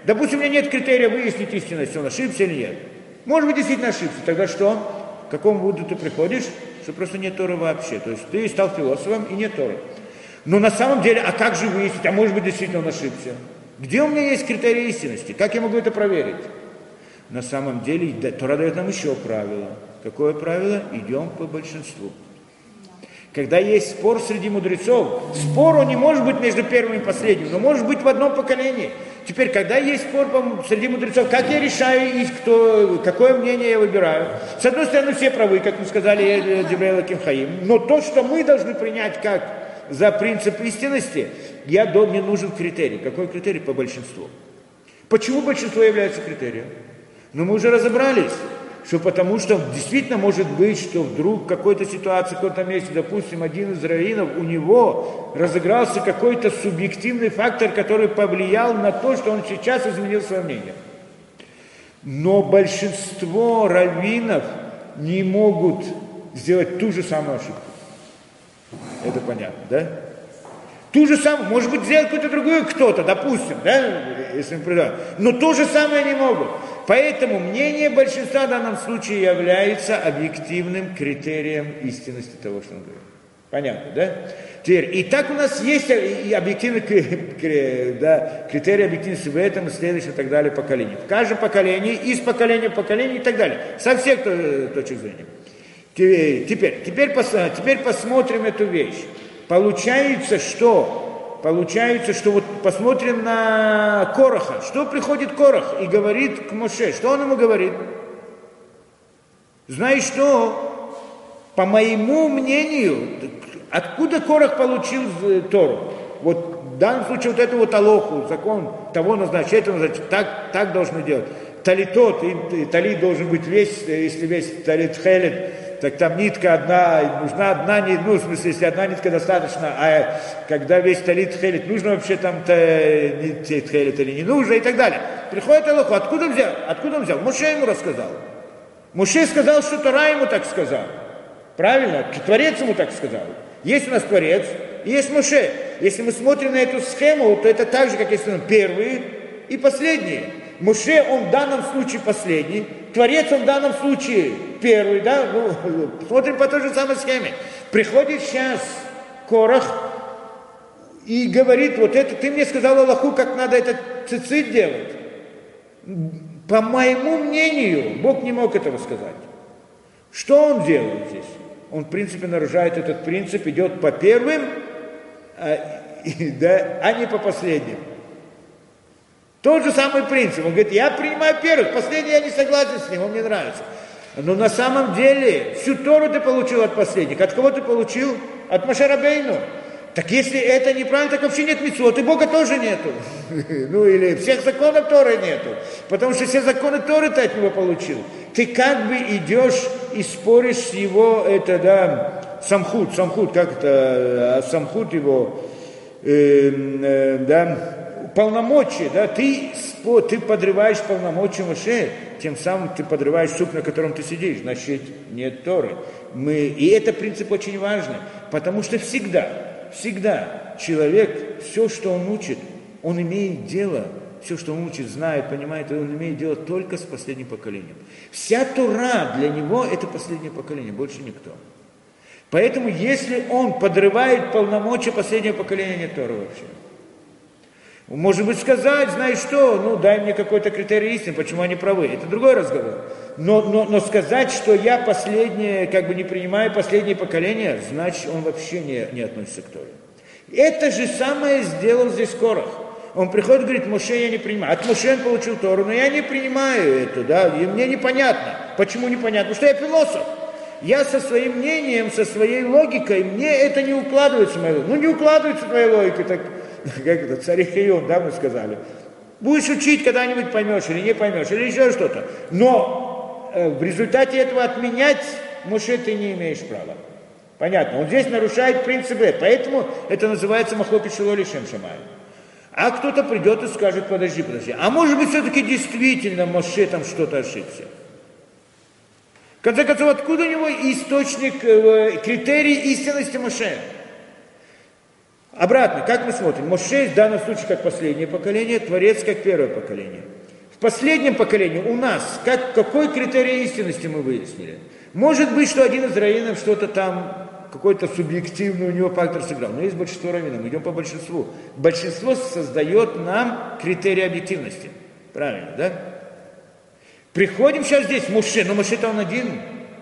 Допустим, у меня нет критерия выяснить истинность, он ошибся или нет. Может быть, действительно ошибся. Тогда что? К какому выводу ты приходишь? Что просто нет Торы вообще. То есть ты стал философом и нет Торы. Но на самом деле, а как же выяснить? А может быть, действительно он ошибся? Где у меня есть критерий истинности? Как я могу это проверить? На самом деле, Тора дает нам еще правило. Какое правило? Идем по большинству. Когда есть спор среди мудрецов, спор он не может быть между первым и последним, но может быть в одном поколении. Теперь, когда есть спор среди мудрецов, как я решаю, кто, какое мнение я выбираю? С одной стороны, все правы, как мы сказали, Деврей Элоким Хаим, но то, что мы должны принять как за принцип истинности, я, мне нужен критерий. Какой критерий? По большинству. Почему большинство является критерием? Ну, мы уже разобрались, что потому что действительно может быть, что вдруг в какой-то ситуации, в каком-то месте, допустим, один из раввинов, у него разыгрался какой-то субъективный фактор, который повлиял на то, что он сейчас изменил свое мнение. Но большинство раввинов не могут сделать ту же самую ошибку. Это понятно, да? Ту же самую, может быть, сделать какую-то другую кто-то, допустим, да, если мы придаем. Но то же самое не могут. Поэтому мнение большинства в данном случае является объективным критерием истинности того, что он говорит. Понятно, да? Теперь, и так у нас есть и объективный да, критерий объективности в этом и следующем и так далее поколении. В каждом поколении, из поколения в поколение и так далее. Со всех точек зрения. Теперь, теперь, теперь посмотрим эту вещь. Получается, что? Получается, что вот посмотрим на Кораха. Что приходит Корах и говорит к Моше? Что он ему говорит? Знаешь что? По моему мнению, откуда Корах получил Тору? Вот в данном случае вот эту вот алоху, закон того назначения, назначения так, так должны делать. Талитот, и, и талит должен быть весь, если весь талит хелет, так там нитка одна, нужна одна нитка, ну, в смысле, если одна нитка достаточно, а когда весь талит хелет, нужно вообще там-то нитка хелет или не нужно, и так далее. Приходит Аллаху, откуда взял? Откуда он взял? Моше ему рассказал. Моше сказал, что Тора ему так сказал. Правильно? Творец ему так сказал. Есть у нас Творец, и есть Моше. Если мы смотрим на эту схему, то это так же, как если он первые и последние. Моше, он в данном случае последний, Творец, он в данном случае первый, да, ну, смотрим по той же самой схеме. Приходит сейчас Корах и говорит, вот это, ты мне сказал Аллаху, как надо этот цицит делать. По моему мнению, Бог не мог этого сказать. Что он делает здесь? Он, в принципе, нарушает этот принцип, идет по первым, а, и, да, а не по последним. Тот же самый принцип. Он говорит, я принимаю первых, последний я не согласен с ним, он мне нравится. Но на самом деле всю Тору ты получил от последних. От кого ты получил? От Моше Рабейну. Так если это неправильно, так вообще нет мицвот, и Бога тоже нету. Ну или всех законов Торы нету. Потому что все законы Торы ты от него получил. Ты как бы идешь и споришь с его, это, да, самхут, самхут, как это, самхут его, э, э, да, полномочия, да, ты, ты подрываешь полномочия Моше, тем самым ты подрываешь сук, на котором ты сидишь, значит, нет Торы. Мы, и это принцип очень важный, потому что всегда, всегда человек, все, что он учит, он имеет дело, все, что он учит, знает, понимает, он имеет дело только с последним поколением. Вся Тора для него это последнее поколение, больше никто. Поэтому, если он подрывает полномочия последнего поколения, нет Торы вообще. Может быть, сказать, знаешь что, ну дай мне какой-то критерий истины, почему они правы. Это другой разговор. Но, но, но сказать, что я последнее, как бы не принимаю последнее поколение, значит, он вообще не, не относится к Торе. Это же самое сделал здесь Корах. Он приходит и говорит, Моше я не принимаю. От Моше он получил Тору, но я не принимаю это, да, и мне непонятно. Почему непонятно? Потому что я философ. Я со своим мнением, со своей логикой, мне это не укладывается в мою логику. Ну не укладывается в твою логику, так... Как это, царь Хион, да, мы сказали. Будешь учить, когда-нибудь поймешь или не поймешь, или еще что-то. Но э, в результате этого отменять Моше ты не имеешь права. Понятно? Он здесь нарушает принципы, поэтому это называется махлокет шело лишем шамай. А кто-то придет и скажет, подожди, подожди. А может быть, все-таки действительно Моше там что-то ошибся. В конце концов, откуда у него источник, э, критерий истинности Моше? Обратно, как мы смотрим? Моше в данном случае как последнее поколение, Творец как первое поколение. В последнем поколении у нас, как, какой критерий истинности мы выяснили? Может быть, что один из раввинов что-то там, какой-то субъективный у него фактор сыграл. Но есть большинство раввинов, мы идем по большинству. Большинство создает нам критерий объективности. Правильно, да? Приходим сейчас здесь, Моше, но Моше-то он один.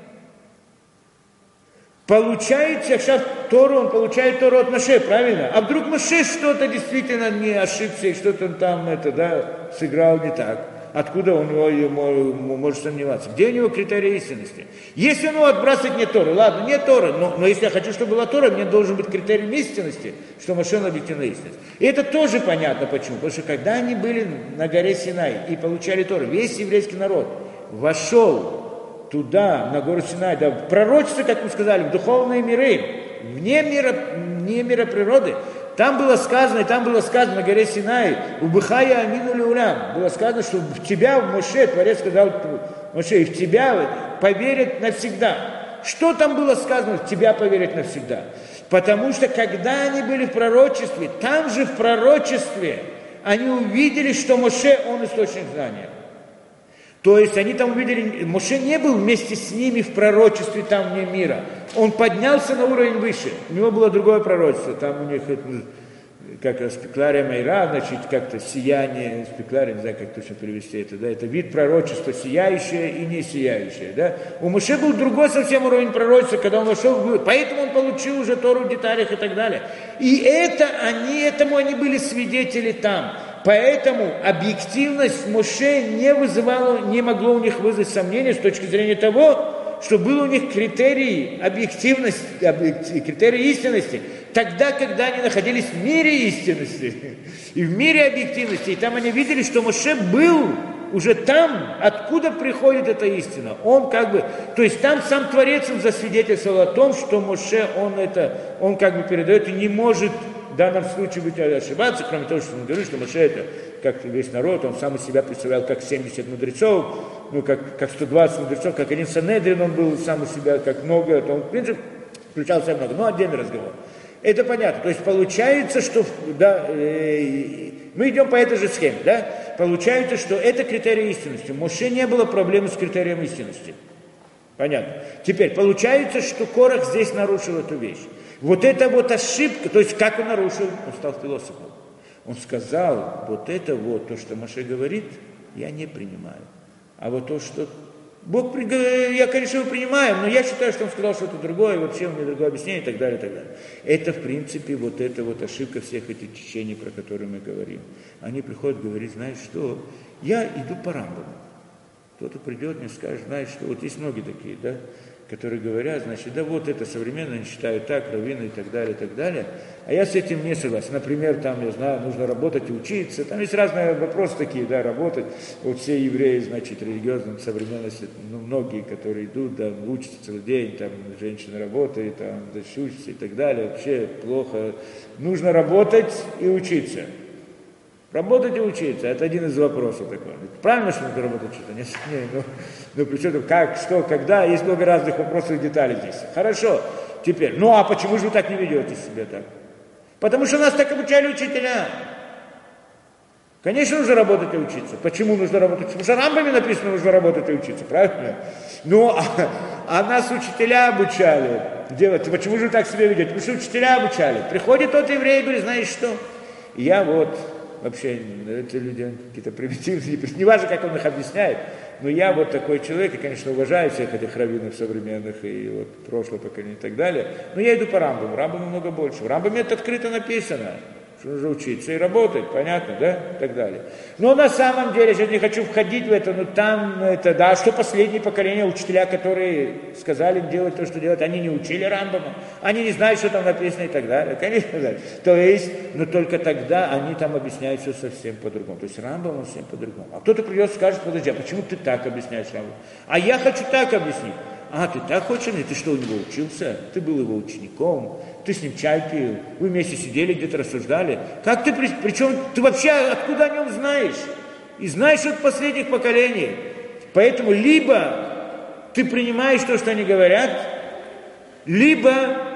Получает сейчас Тору, он получает Тору от Моше, правильно? А вдруг Моше что-то действительно не ошибся, и что-то он там это, да, сыграл не так? Откуда он его, может сомневаться? Где у него критерий истинности? Если он его отбрасывает не Тору, ладно, не Тора, но, но если я хочу, чтобы была Тора, мне должен быть критерий истинности, что Моше он объективная истинность. И это тоже понятно почему. Потому что когда они были на горе Синай и получали Тору, весь еврейский народ вошел туда, на гору Синай, да, в пророчество, как мы сказали, в духовные миры, вне мира, вне мира природы, там было сказано, и там было сказано на горе Синай, «Убыхая амину леулям», было сказано, что в тебя, в Моше, Творец сказал, Моше, и в тебя поверят навсегда. Что там было сказано, в тебя поверят навсегда? Потому что, когда они были в пророчестве, там же в пророчестве они увидели, что Моше, он источник знания. То есть они там увидели, Моше не был вместе с ними в пророчестве там вне мира. Он поднялся на уровень выше. У него было другое пророчество. Там у них как спеклария майра, значит, как-то сияние, спеклария, не знаю, как точно перевести это, да, это вид пророчества, сияющее и не сияющее, да. У Моше был другой совсем уровень пророчества, когда он вошел в... Поэтому он получил уже Тору в деталях и так далее. И это они, этому они были свидетели там. Поэтому объективность Моше не вызывала, не могло у них вызвать сомнения с точки зрения того, что был у них критерий объективности, критерий истинности, тогда, когда они находились в мире истинности и в мире объективности, и там они видели, что Моше был уже там, откуда приходит эта истина. Он как бы, то есть там сам Творец засвидетельствовал о том, что Моше, он это, он как бы передает и не может в данном случае быть ошибаться, кроме того, что он говорит, что Моше это, как весь народ, он сам из себя представлял как семьдесят мудрецов, ну, как, как сто двадцать мудрецов, как один Санедрин, он был сам из себя как много, то он, в принципе, включал себя много, но отдельный разговор. Это понятно. То есть получается, что да, э, мы идем по этой же схеме, да? Получается, что это критерий истинности. У Моше не было проблемы с критерием истинности. Понятно. Теперь получается, что Корах здесь нарушил эту вещь. Вот эта вот ошибка, то есть как он нарушил? Он стал философом. Он сказал, вот это вот, то, что Моше говорит, я не принимаю. А вот то, что Бог, я, конечно, его принимаю, но я считаю, что он сказал что-то другое, вообще у меня другое объяснение и так далее, и так далее. Это, в принципе, вот эта вот ошибка всех этих течений, про которые мы говорим. Они приходят говорить, знаешь что, я иду по Рамбаму. Кто-то придет мне и скажет, знаешь что, вот есть многие такие, да, которые говорят, значит, да вот это современно, они считают так, раввины и так далее, и так далее. А я с этим не согласен. Например, там, я знаю, нужно работать и учиться. Там есть разные вопросы такие, да, работать. Вот все евреи, значит, религиозные современности, ну, многие, которые идут, да, учатся целый день, там, женщина работает, там, да, учатся и так далее. Вообще плохо. Нужно работать и учиться. Работать и учиться, это один из вопросов такой. Правильно, что нужно работать что-то? Нет, нет, ну, ну при чем, как, что, когда, есть много разных вопросов и деталей здесь. Хорошо, теперь, ну а почему же вы так не ведете себя так? Потому что нас так обучали учителя. Конечно, нужно работать и учиться. Почему нужно работать? Потому что в Рамбаме написано, нужно работать и учиться, правильно? Ну, а, а нас учителя обучали делать. Почему же вы так себя ведете? Потому что учителя обучали. Приходит тот еврей и говорит, знаешь что, я вот... Вообще, эти люди какие-то примитивные, не важно, как он их объясняет, но я вот такой человек, и, конечно, уважаю всех этих раввинов современных и вот прошлое поколение и так далее, но я иду по Рамбаму, Рамбаму много больше. В Рамбаме это открыто написано, что нужно учиться и работать, понятно, да, и так далее. Но на самом деле, я сейчас не хочу входить в это, но там это, да, что последние поколения учителя, которые сказали им делать то, что делать, они не учили Рамбама, они не знают, что там написано и так далее, конечно, да. То есть, но только тогда они там объясняют все совсем по-другому. То есть Рамбам он совсем по-другому. А кто-то придет и скажет, подожди, а почему ты так объясняешь Рамбам? А я хочу так объяснить. А, ты так хочешь? Ты что, у него учился? Ты был его учеником? Ты с ним чай пил? Вы вместе сидели, где-то рассуждали? Как ты, причем, ты вообще откуда о нем знаешь? И знаешь от последних поколений. Поэтому либо ты принимаешь то, что они говорят, либо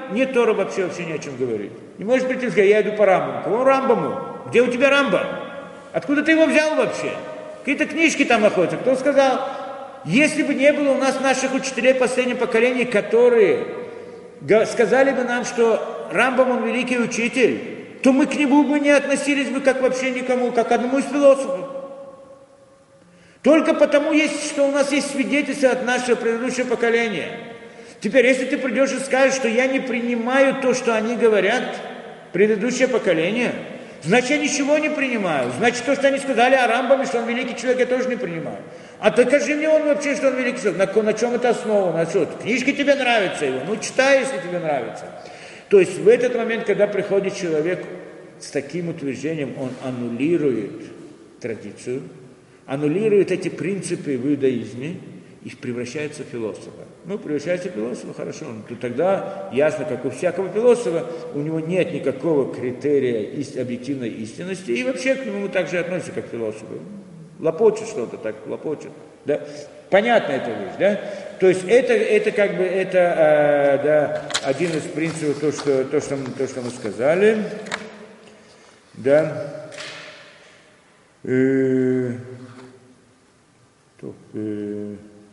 нет Тора вообще, вообще ни о чем говорить. Не можешь прийти и сказать, я иду по Рамбаму. Кого Рамбаму? Где у тебя Рамбам? Откуда ты его взял вообще? Какие-то книжки там находятся. Кто сказал? Если бы не было у нас наших учителей последнего поколения, которые сказали бы нам, что Рамбам он великий учитель, то мы к нему бы не относились бы как вообще никому, как одному из философов. Только потому есть, что у нас есть свидетельства от нашего предыдущего поколения. Теперь, если ты придешь и скажешь, что я не принимаю то, что они говорят, предыдущее поколение, значит, я ничего не принимаю. Значит, то, что они сказали о Рамбаме, что он великий человек, я тоже не принимаю. А докажи мне он вообще, что он великий человек. На, на чем это основано? На что? Книжки тебе нравятся его? Ну, читай, если тебе нравится. То есть, в этот момент, когда приходит человек с таким утверждением, он аннулирует традицию, аннулирует эти принципы в иудаизме и превращается в философа. Ну, превращается в философа, хорошо. Ну, тогда ясно, как у всякого философа, у него нет никакого критерия ист, объективной истинности, и вообще к нему также относится как к философу. Лопочет что-то, так лопочет. Да? Понятно эта вещь, да? То есть это, это как бы это, э, да, один из принципов, то что, то, что, то, что мы сказали. Да. Э, то, э,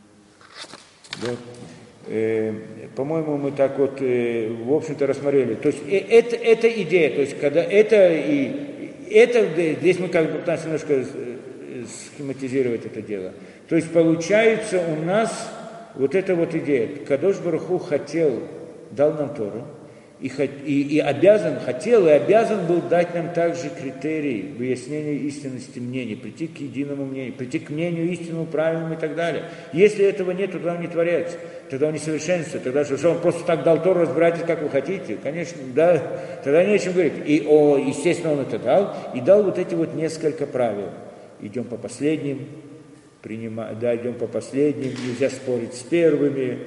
да. Э, по-моему, мы так вот, э, в общем-то, рассмотрели. То есть э, это, это идея, то есть когда это и это, здесь мы как бы пытаемся немножко э, схематизировать это дело. То есть получается у нас вот эта вот идея. Кадош Барух Ху хотел, дал нам Тору, и, и, и обязан, хотел и обязан был дать нам также критерии выяснения истинности мнений, прийти к единому мнению, прийти к мнению истинному, правильному и так далее. Если этого нет, то тогда он не творец, тогда он не совершенствует, тогда что, что он просто так дал Тору, разбирайтесь, как вы хотите. Конечно, да, тогда не о чем говорить. И, о, естественно, он это дал, и дал вот эти вот несколько правил. Идем по последним, принимаем, да, идем по последним, нельзя спорить с первыми,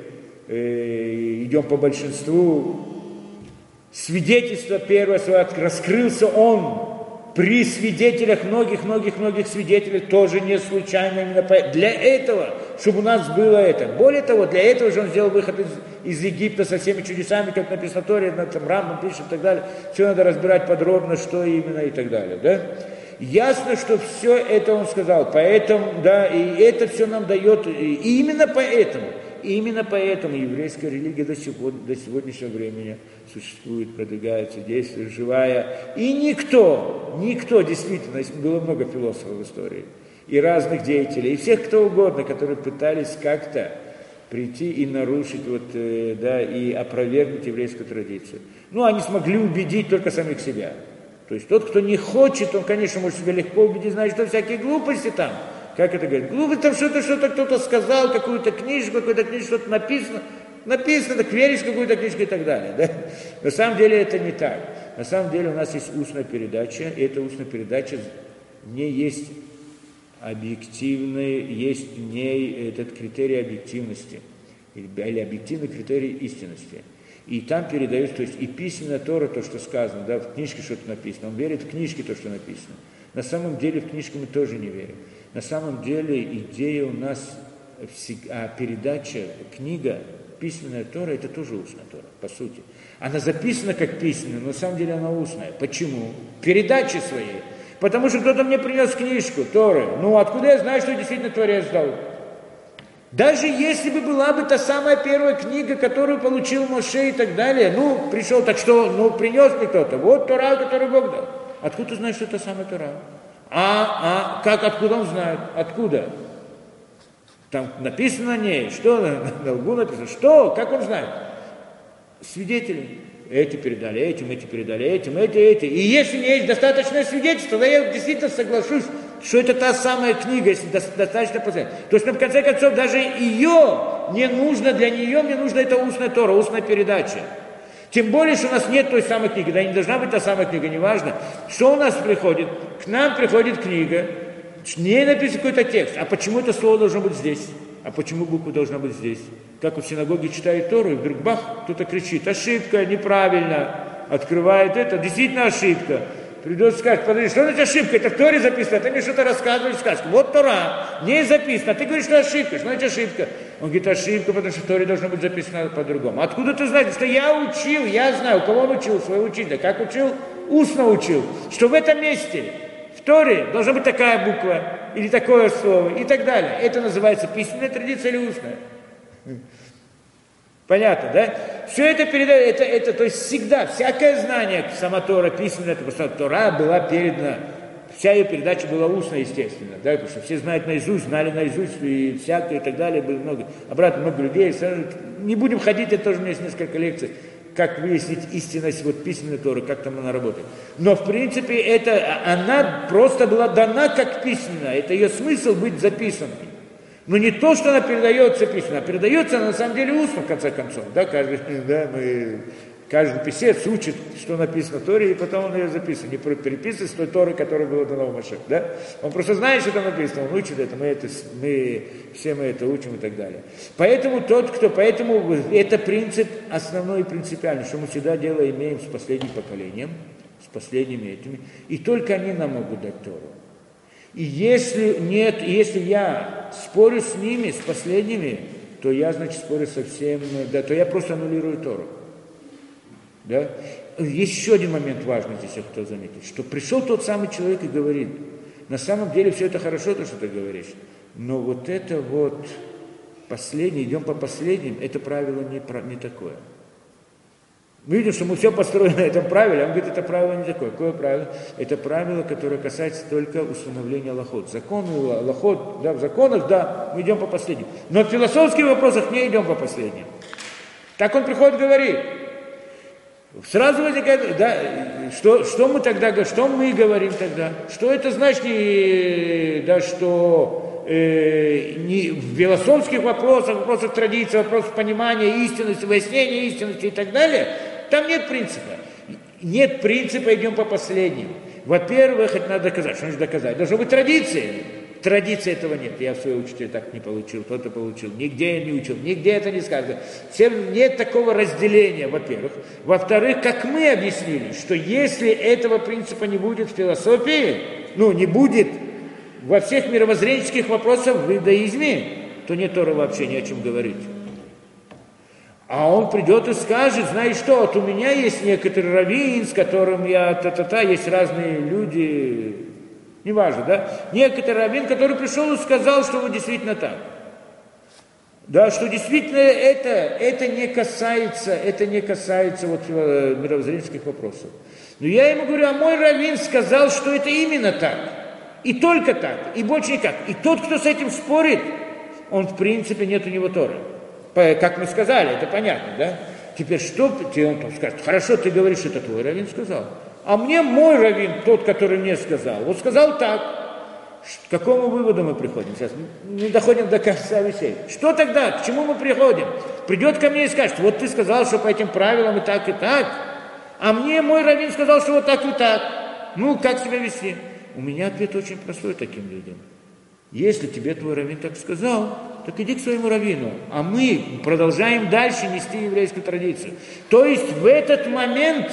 э, идем по большинству. Свидетельство первое свое, раскрылся он при свидетелях, многих-многих-многих свидетелей, тоже не случайно именно по... для этого, чтобы у нас было это. Более того, для этого же он сделал выход из, из Египта со всеми чудесами, как написано в Торе, там Рамбам пишет и так далее. Все надо разбирать подробно, что именно и так далее, да? Ясно, что все это он сказал, поэтому, да, и это все нам дает, и именно поэтому, именно поэтому еврейская религия до, сегодня, до сегодняшнего времени существует, продвигается, действует, живая, и никто, никто, действительно, было много философов в истории, и разных деятелей, и всех кто угодно, которые пытались как-то прийти и нарушить, вот, э, да, и опровергнуть еврейскую традицию. Ну, они смогли убедить только самих себя. То есть тот, кто не хочет, он, конечно, может себя легко убедить, знает, что всякие глупости там. Как это говорит? Глупости там что-то, что-то кто-то сказал, какую-то книжку, какую-то книжку, что-то написано. Написано, так веришь в какую-то книжку и так далее. Да? На самом деле это не так. На самом деле у нас есть устная передача, и эта устная передача не есть объективный, есть в ней этот критерий объективности, или объективный критерий истинности. И там передается, то есть и письменная Тора, то, что сказано, да, в книжке что-то написано. Он верит в книжки, то, что написано. На самом деле в книжки мы тоже не верим. На самом деле идея у нас, а передача, книга, письменная Тора, это тоже устная Тора, по сути. Она записана как письменная, но на самом деле она устная. Почему? Передачи своей. Потому что кто-то мне принес книжку Торы. Ну, откуда я знаю, что действительно Творец дал? Даже если бы была бы та самая первая книга, которую получил Моше и так далее, ну, пришел, так что, ну, принес мне кто-то, вот Тора, которую Бог дал. Откуда ты знаешь, что это самая Тора? А, а, как, откуда он знает? Откуда? Там написано на ней, что на лбу написано, что, как он знает? Свидетели. Эти передали этим, эти передали этим, эти, эти. И если не есть достаточное свидетельство, тогда я действительно соглашусь, что это та самая книга, если достаточно посмотреть. То есть, на конце концов, даже ее не нужно, для нее мне нужна эта устная Тора, устная передача. Тем более, что у нас нет той самой книги, да не должна быть та самая книга, неважно. Что у нас приходит? К нам приходит книга, в ней написан какой-то текст. А почему это слово должно быть здесь? А почему буква должна быть здесь? Как в синагоге читает Тору, и вдруг бах, кто-то кричит, ошибка, неправильно, открывает это, действительно ошибка. Придется сказать, подожди, что значит ошибка? Это в Торе записано, ты мне что-то рассказываешь, сказку. Вот Тора, не записано, а ты говоришь, что ошибка, что значит ошибка? Он говорит, ошибка, потому что в Торе должно быть записано по-другому. Откуда ты знаешь? Что я учил, я знаю, у кого он учил, своего учителя. Как учил? Устно учил. Что в этом месте, в Торе, должна быть такая буква, или такое слово, и так далее. Это называется письменная традиция или устная? Понятно, да? Все это передает, это, это, то есть всегда, всякое знание, сама Тора, письменная, просто Тора была передана, вся ее передача была устная, естественно, да, потому что все знают наизусть, знали наизусть, и всякое, и так далее, было много, обратно много людей, не будем ходить, это тоже у меня есть несколько лекций, как выяснить истинность вот письменной Торы, как там она работает. Но, в принципе, это, она просто была дана как письменная, это ее смысл быть записанной. Но не то, что она передается письменно, а передается она на самом деле устно, в конце концов. Да, каждый, да, мы, каждый писец учит, что написано в Торе, и потом он ее записывает. Не переписывает с той Торы, которая была дана в Машех. Да? Он просто знает, что там написано, он учит это, мы, это, мы все мы это учим и так далее. Поэтому тот, кто, поэтому это принцип основной и принципиальный, что мы всегда дело имеем с последним поколением, с последними этими, и только они нам могут дать Тору. И если нет, если я спорю с ними, с последними, то я, значит, спорю со всем, да, то я просто аннулирую Тору. Да? Есть еще один момент важный здесь, я хотел заметить, что пришел тот самый человек и говорит, на самом деле все это хорошо, то, что ты говоришь, но вот это вот последнее, идем по последним, это правило не, не такое. Мы видим, что мы все построили на этом правиле, а он говорит, это правило не такое. Какое правило? Это правило, которое касается только установления лахот. Законы, лахот, да, в законах, да, мы идем по последним. Но в философских вопросах не идем по последним. Так он приходит и говорит. Сразу возникает, да, что, что мы тогда, что мы говорим тогда? Что это значит, да, что э, не, в философских вопросах, вопросах традиции, вопросах понимания истинности, выяснения истинности и так далее, там нет принципа. Нет принципа, идем по последним. Во-первых, это надо доказать. Что значит доказать? Должна быть традиция. Традиции этого нет. Я в своего учителя так не получил, кто-то получил. Нигде я не учил, нигде это не сказано. Всем нет такого разделения, во-первых. Во-вторых, как мы объяснили, что если этого принципа не будет в философии, ну, не будет во всех мировоззренческих вопросах в иудаизме, то нет Торы вообще ни о чем говорить. А он придет и скажет, знаешь что, вот у меня есть некоторый раввин, с которым я та-та-та, есть разные люди, неважно, да, некоторый раввин, который пришел и сказал, что вот действительно так. Да, что действительно это, это не касается, это не касается вот мировоззренческих вопросов. Но я ему говорю, а мой раввин сказал, что это именно так. И только так, и больше никак. И тот, кто с этим спорит, он в принципе нет у него Торы. Как мы сказали, это понятно, да? Теперь что? Он там скажет, хорошо, ты говоришь, это твой раввин сказал. А мне мой раввин, тот, который мне сказал, вот сказал так. К какому выводу мы приходим? Сейчас не доходим до конца вещей. Что тогда? К чему мы приходим? Придет ко мне и скажет, вот ты сказал, что по этим правилам и так, и так. А мне мой раввин сказал, что вот так и так. Ну, как себя вести? У меня ответ очень простой таким людям. Если тебе твой раввин так сказал, так иди к своему раввину. А мы продолжаем дальше нести еврейскую традицию. То есть в этот момент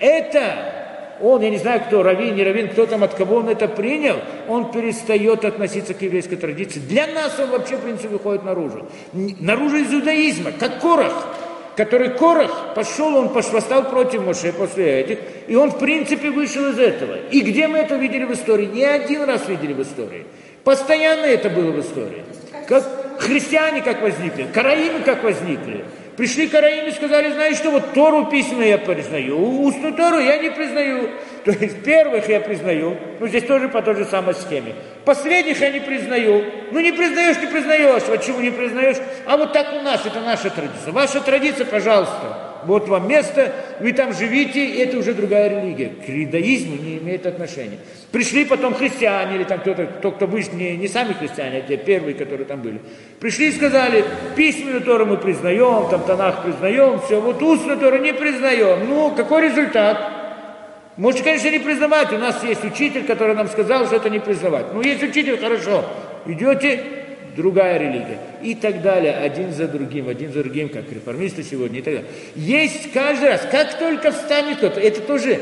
это, он, я не знаю кто, раввин, не раввин, кто там, от кого он это принял, он перестает относиться к еврейской традиции. Для нас он вообще, в принципе, выходит наружу. Наружу из иудаизма, как Корах. Который Корах пошел, он восстал против Моше после этих, и он, в принципе, вышел из этого. И где мы это видели в истории? Не один раз видели в истории. Постоянно это было в истории. Как христиане как возникли, караимы как возникли. Пришли караимы и сказали, знаешь что, вот Тору письменную я признаю, устную Тору я не признаю. То есть первых я признаю, ну здесь тоже по той же самой схеме. Последних я не признаю. Ну не признаешь, не признаешь. Вот чего не признаешь? А вот так у нас, это наша традиция. Ваша традиция, пожалуйста. Вот вам место, вы там живите, и это уже другая религия. К иудаизму не имеет отношения. Пришли потом христиане, или там кто-то, кто, кто вышли, не, не сами христиане, а те первые, которые там были. Пришли и сказали, письменную Тору мы признаем, там Танах признаем, все, вот устную Тору не признаем. Ну, какой результат? Можете, конечно, не признавать. У нас есть учитель, который нам сказал, что это не признавать. Ну, есть учитель, хорошо. Идете, другая религия. И так далее, один за другим, один за другим, как реформисты сегодня, и так далее. Есть каждый раз, как только встанет кто-то, это тоже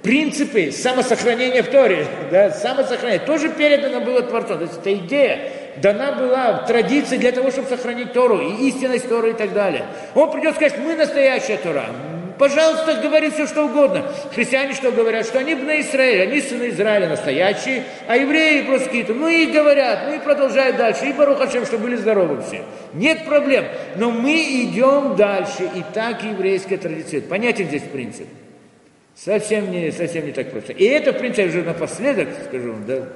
принципы самосохранения в Торе, да, самосохранение, тоже передано было Творцом. То есть это идея, дана была традиция для того, чтобы сохранить Тору, и истинность Торы и так далее. Он придет сказать, мы настоящая Тора. Пожалуйста, говори все, что угодно. Христиане что говорят? Что они бне Израиля, они сыны Израиля настоящие, а евреи просто какие-то. Ну и говорят, ну и продолжают дальше. И Барух Ашем, что были здоровы все. Нет проблем. Но мы идем дальше. И так еврейская традиция. Понятен здесь принцип? Совсем не, совсем не так просто. И это, в принципе, уже напоследок, скажу вам, да,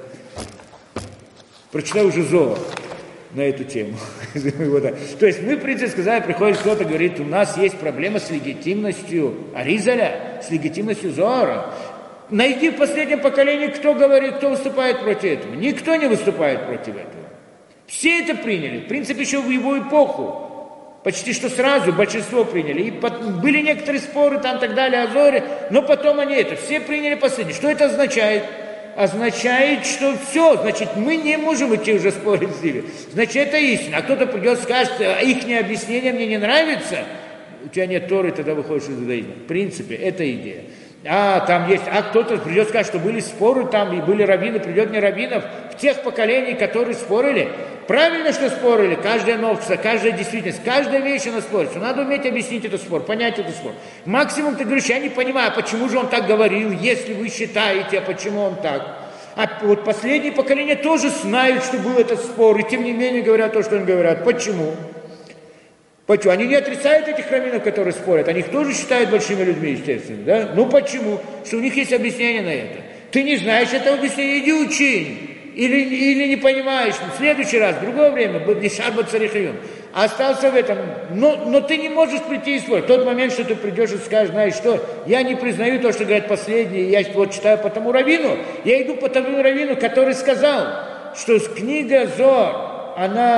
прочитал уже Зоар на эту тему. То есть мы, в принципе, сказали, приходит кто-то, говорит, у нас есть проблема с легитимностью Аризаля, с легитимностью Зоара. Найди в последнем поколении, кто говорит, кто выступает против этого. Никто не выступает против этого. Все это приняли. В принципе, еще в его эпоху. Почти что сразу большинство приняли. И были некоторые споры там и так далее о Зоре, но потом они это. Все приняли последнее. Что это означает? Означает, что все, значит, мы не можем идти уже спорить с ними. Значит, это истина. А кто-то придет и скажет, а их объяснение мне не нравится, у тебя нет Торы, тогда выходишь из иудаизма. В принципе, это идея. А, там есть, а кто-то придет и скажет, что были споры там, и были раввины, придет не раввинов, в тех поколениях, которые спорили. Правильно, что спорили, каждое новшество, каждая действительность, каждая вещь она спорится. Надо уметь объяснить этот спор, понять этот спор. Максимум ты говоришь, я не понимаю, почему же он так говорил, если вы считаете, а почему он так. А вот последние поколения тоже знают, что был этот спор, и тем не менее говорят то, что они говорят. Почему? Почему? Они не отрицают этих раввинов, которые спорят, они их тоже считают большими людьми, естественно, да? Ну почему? Что у них есть объяснение на это. Ты не знаешь этого объяснения, иди учи. Или, или не понимаешь, в следующий раз, в другое время, не шарба царихиюн, а остался в этом, но, но ты не можешь прийти и спорить. В тот момент, что ты придешь и скажешь, знаешь что, я не признаю то, что говорят последние, я вот читаю по тому раввину, я иду по тому раввину, который сказал, что книга Зоар,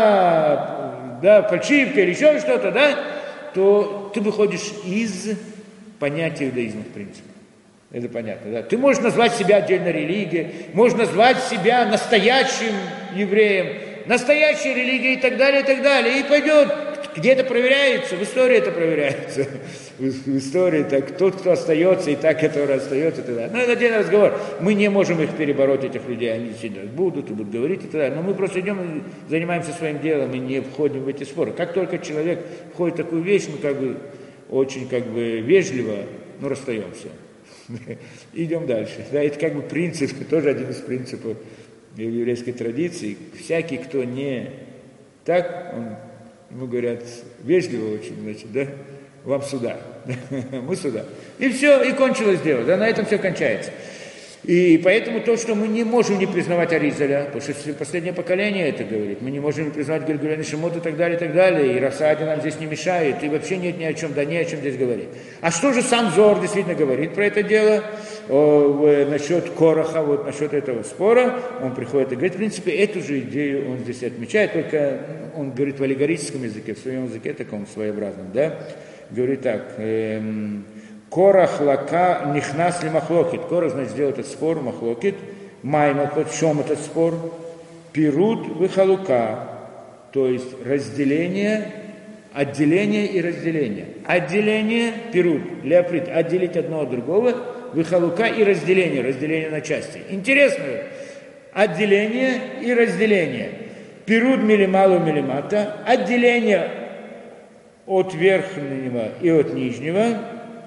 она, да, фальшивка или еще что-то, да, то ты выходишь из понятия иудаизма, в принципе. Это понятно, да? Ты можешь назвать себя отдельной религией, можешь назвать себя настоящим евреем, настоящей религией и так далее, и так далее. И пойдет, где это проверяется, в истории это проверяется. В истории так, тот, кто остается, и так, который остается, и так далее. Но это отдельный разговор. Мы не можем их перебороть, этих людей, они всегда будут и будут говорить и так далее. Но мы просто идем и занимаемся своим делом и не входим в эти споры. Как только человек входит в такую вещь, мы как бы очень как бы вежливо, но расстаемся. Идем дальше. Да, это как бы принцип, тоже один из принципов еврейской традиции. Всякий, кто не так, он, ему говорят, вежливо очень, значит, да, вам сюда, мы сюда. И все, и кончилось дело, да, на этом все кончается. И поэтому то, что мы не можем не признавать Аризаля, потому что последнее поколение это говорит, мы не можем не признавать Гильгулен и Шимот и так далее, и так далее, и Расади нам здесь не мешает, и вообще нет ни о чем, да ни о чем здесь говорить. А что же сам Зоар действительно говорит про это дело, о, в, насчет Кораха, вот насчет этого спора, он приходит и говорит, в принципе, эту же идею он здесь отмечает, только он говорит в аллегорическом языке, в своем языке таком своеобразном, да, говорит так, эм, Корах лака нихнас ли махлокит. Корах, значит, сделал этот спор, махлокит. Май махлокит, в чем этот спор? Пирут выхалука. То есть разделение, отделение и разделение. Отделение, пирут, леоприт, отделить одно от другого, выхалука и разделение, разделение на части. Интересно, отделение и разделение. Пирут милималу милимата, отделение от верхнего и от нижнего.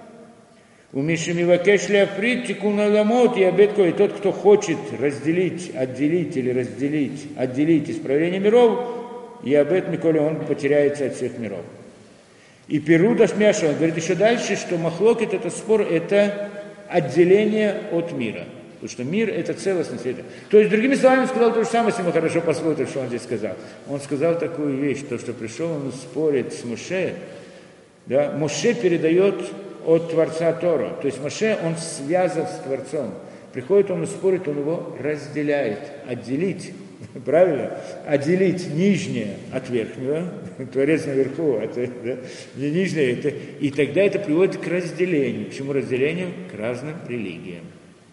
У Мишемивакеш Леоприт Тикуна Ламот и Абетко, и тот, кто хочет разделить, отделить или разделить, отделить исправление миров, и Абет Миколи, он потеряется от всех миров. И Перуда Шмяша, он говорит еще дальше, что Махлокит, это спор, это отделение от мира. Потому что мир – это целостность. Это. То есть, другими словами, он сказал то же самое, если мы хорошо посмотрим, что он здесь сказал. Он сказал такую вещь, то, что пришел, он спорит с Моше, да, Моше передает от Творца Тора. То есть Моше, он связан с Творцом. Приходит он и спорит, он его разделяет. Отделить, правильно? Отделить нижнее от верхнего. Творец наверху, это, да, не нижнее. Это, и тогда это приводит к разделению. К чему разделению? К разным религиям.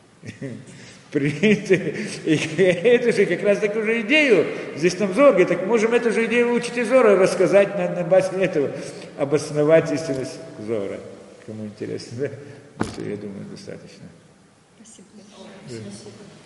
И это же как раз такую же идею. Здесь там Зоар говорит, так можем эту же идею выучить из Зоара, рассказать на, на базе этого, обосновать истинность Зоара. Кому интересно, да? Это, я думаю, достаточно. Спасибо. Спасибо.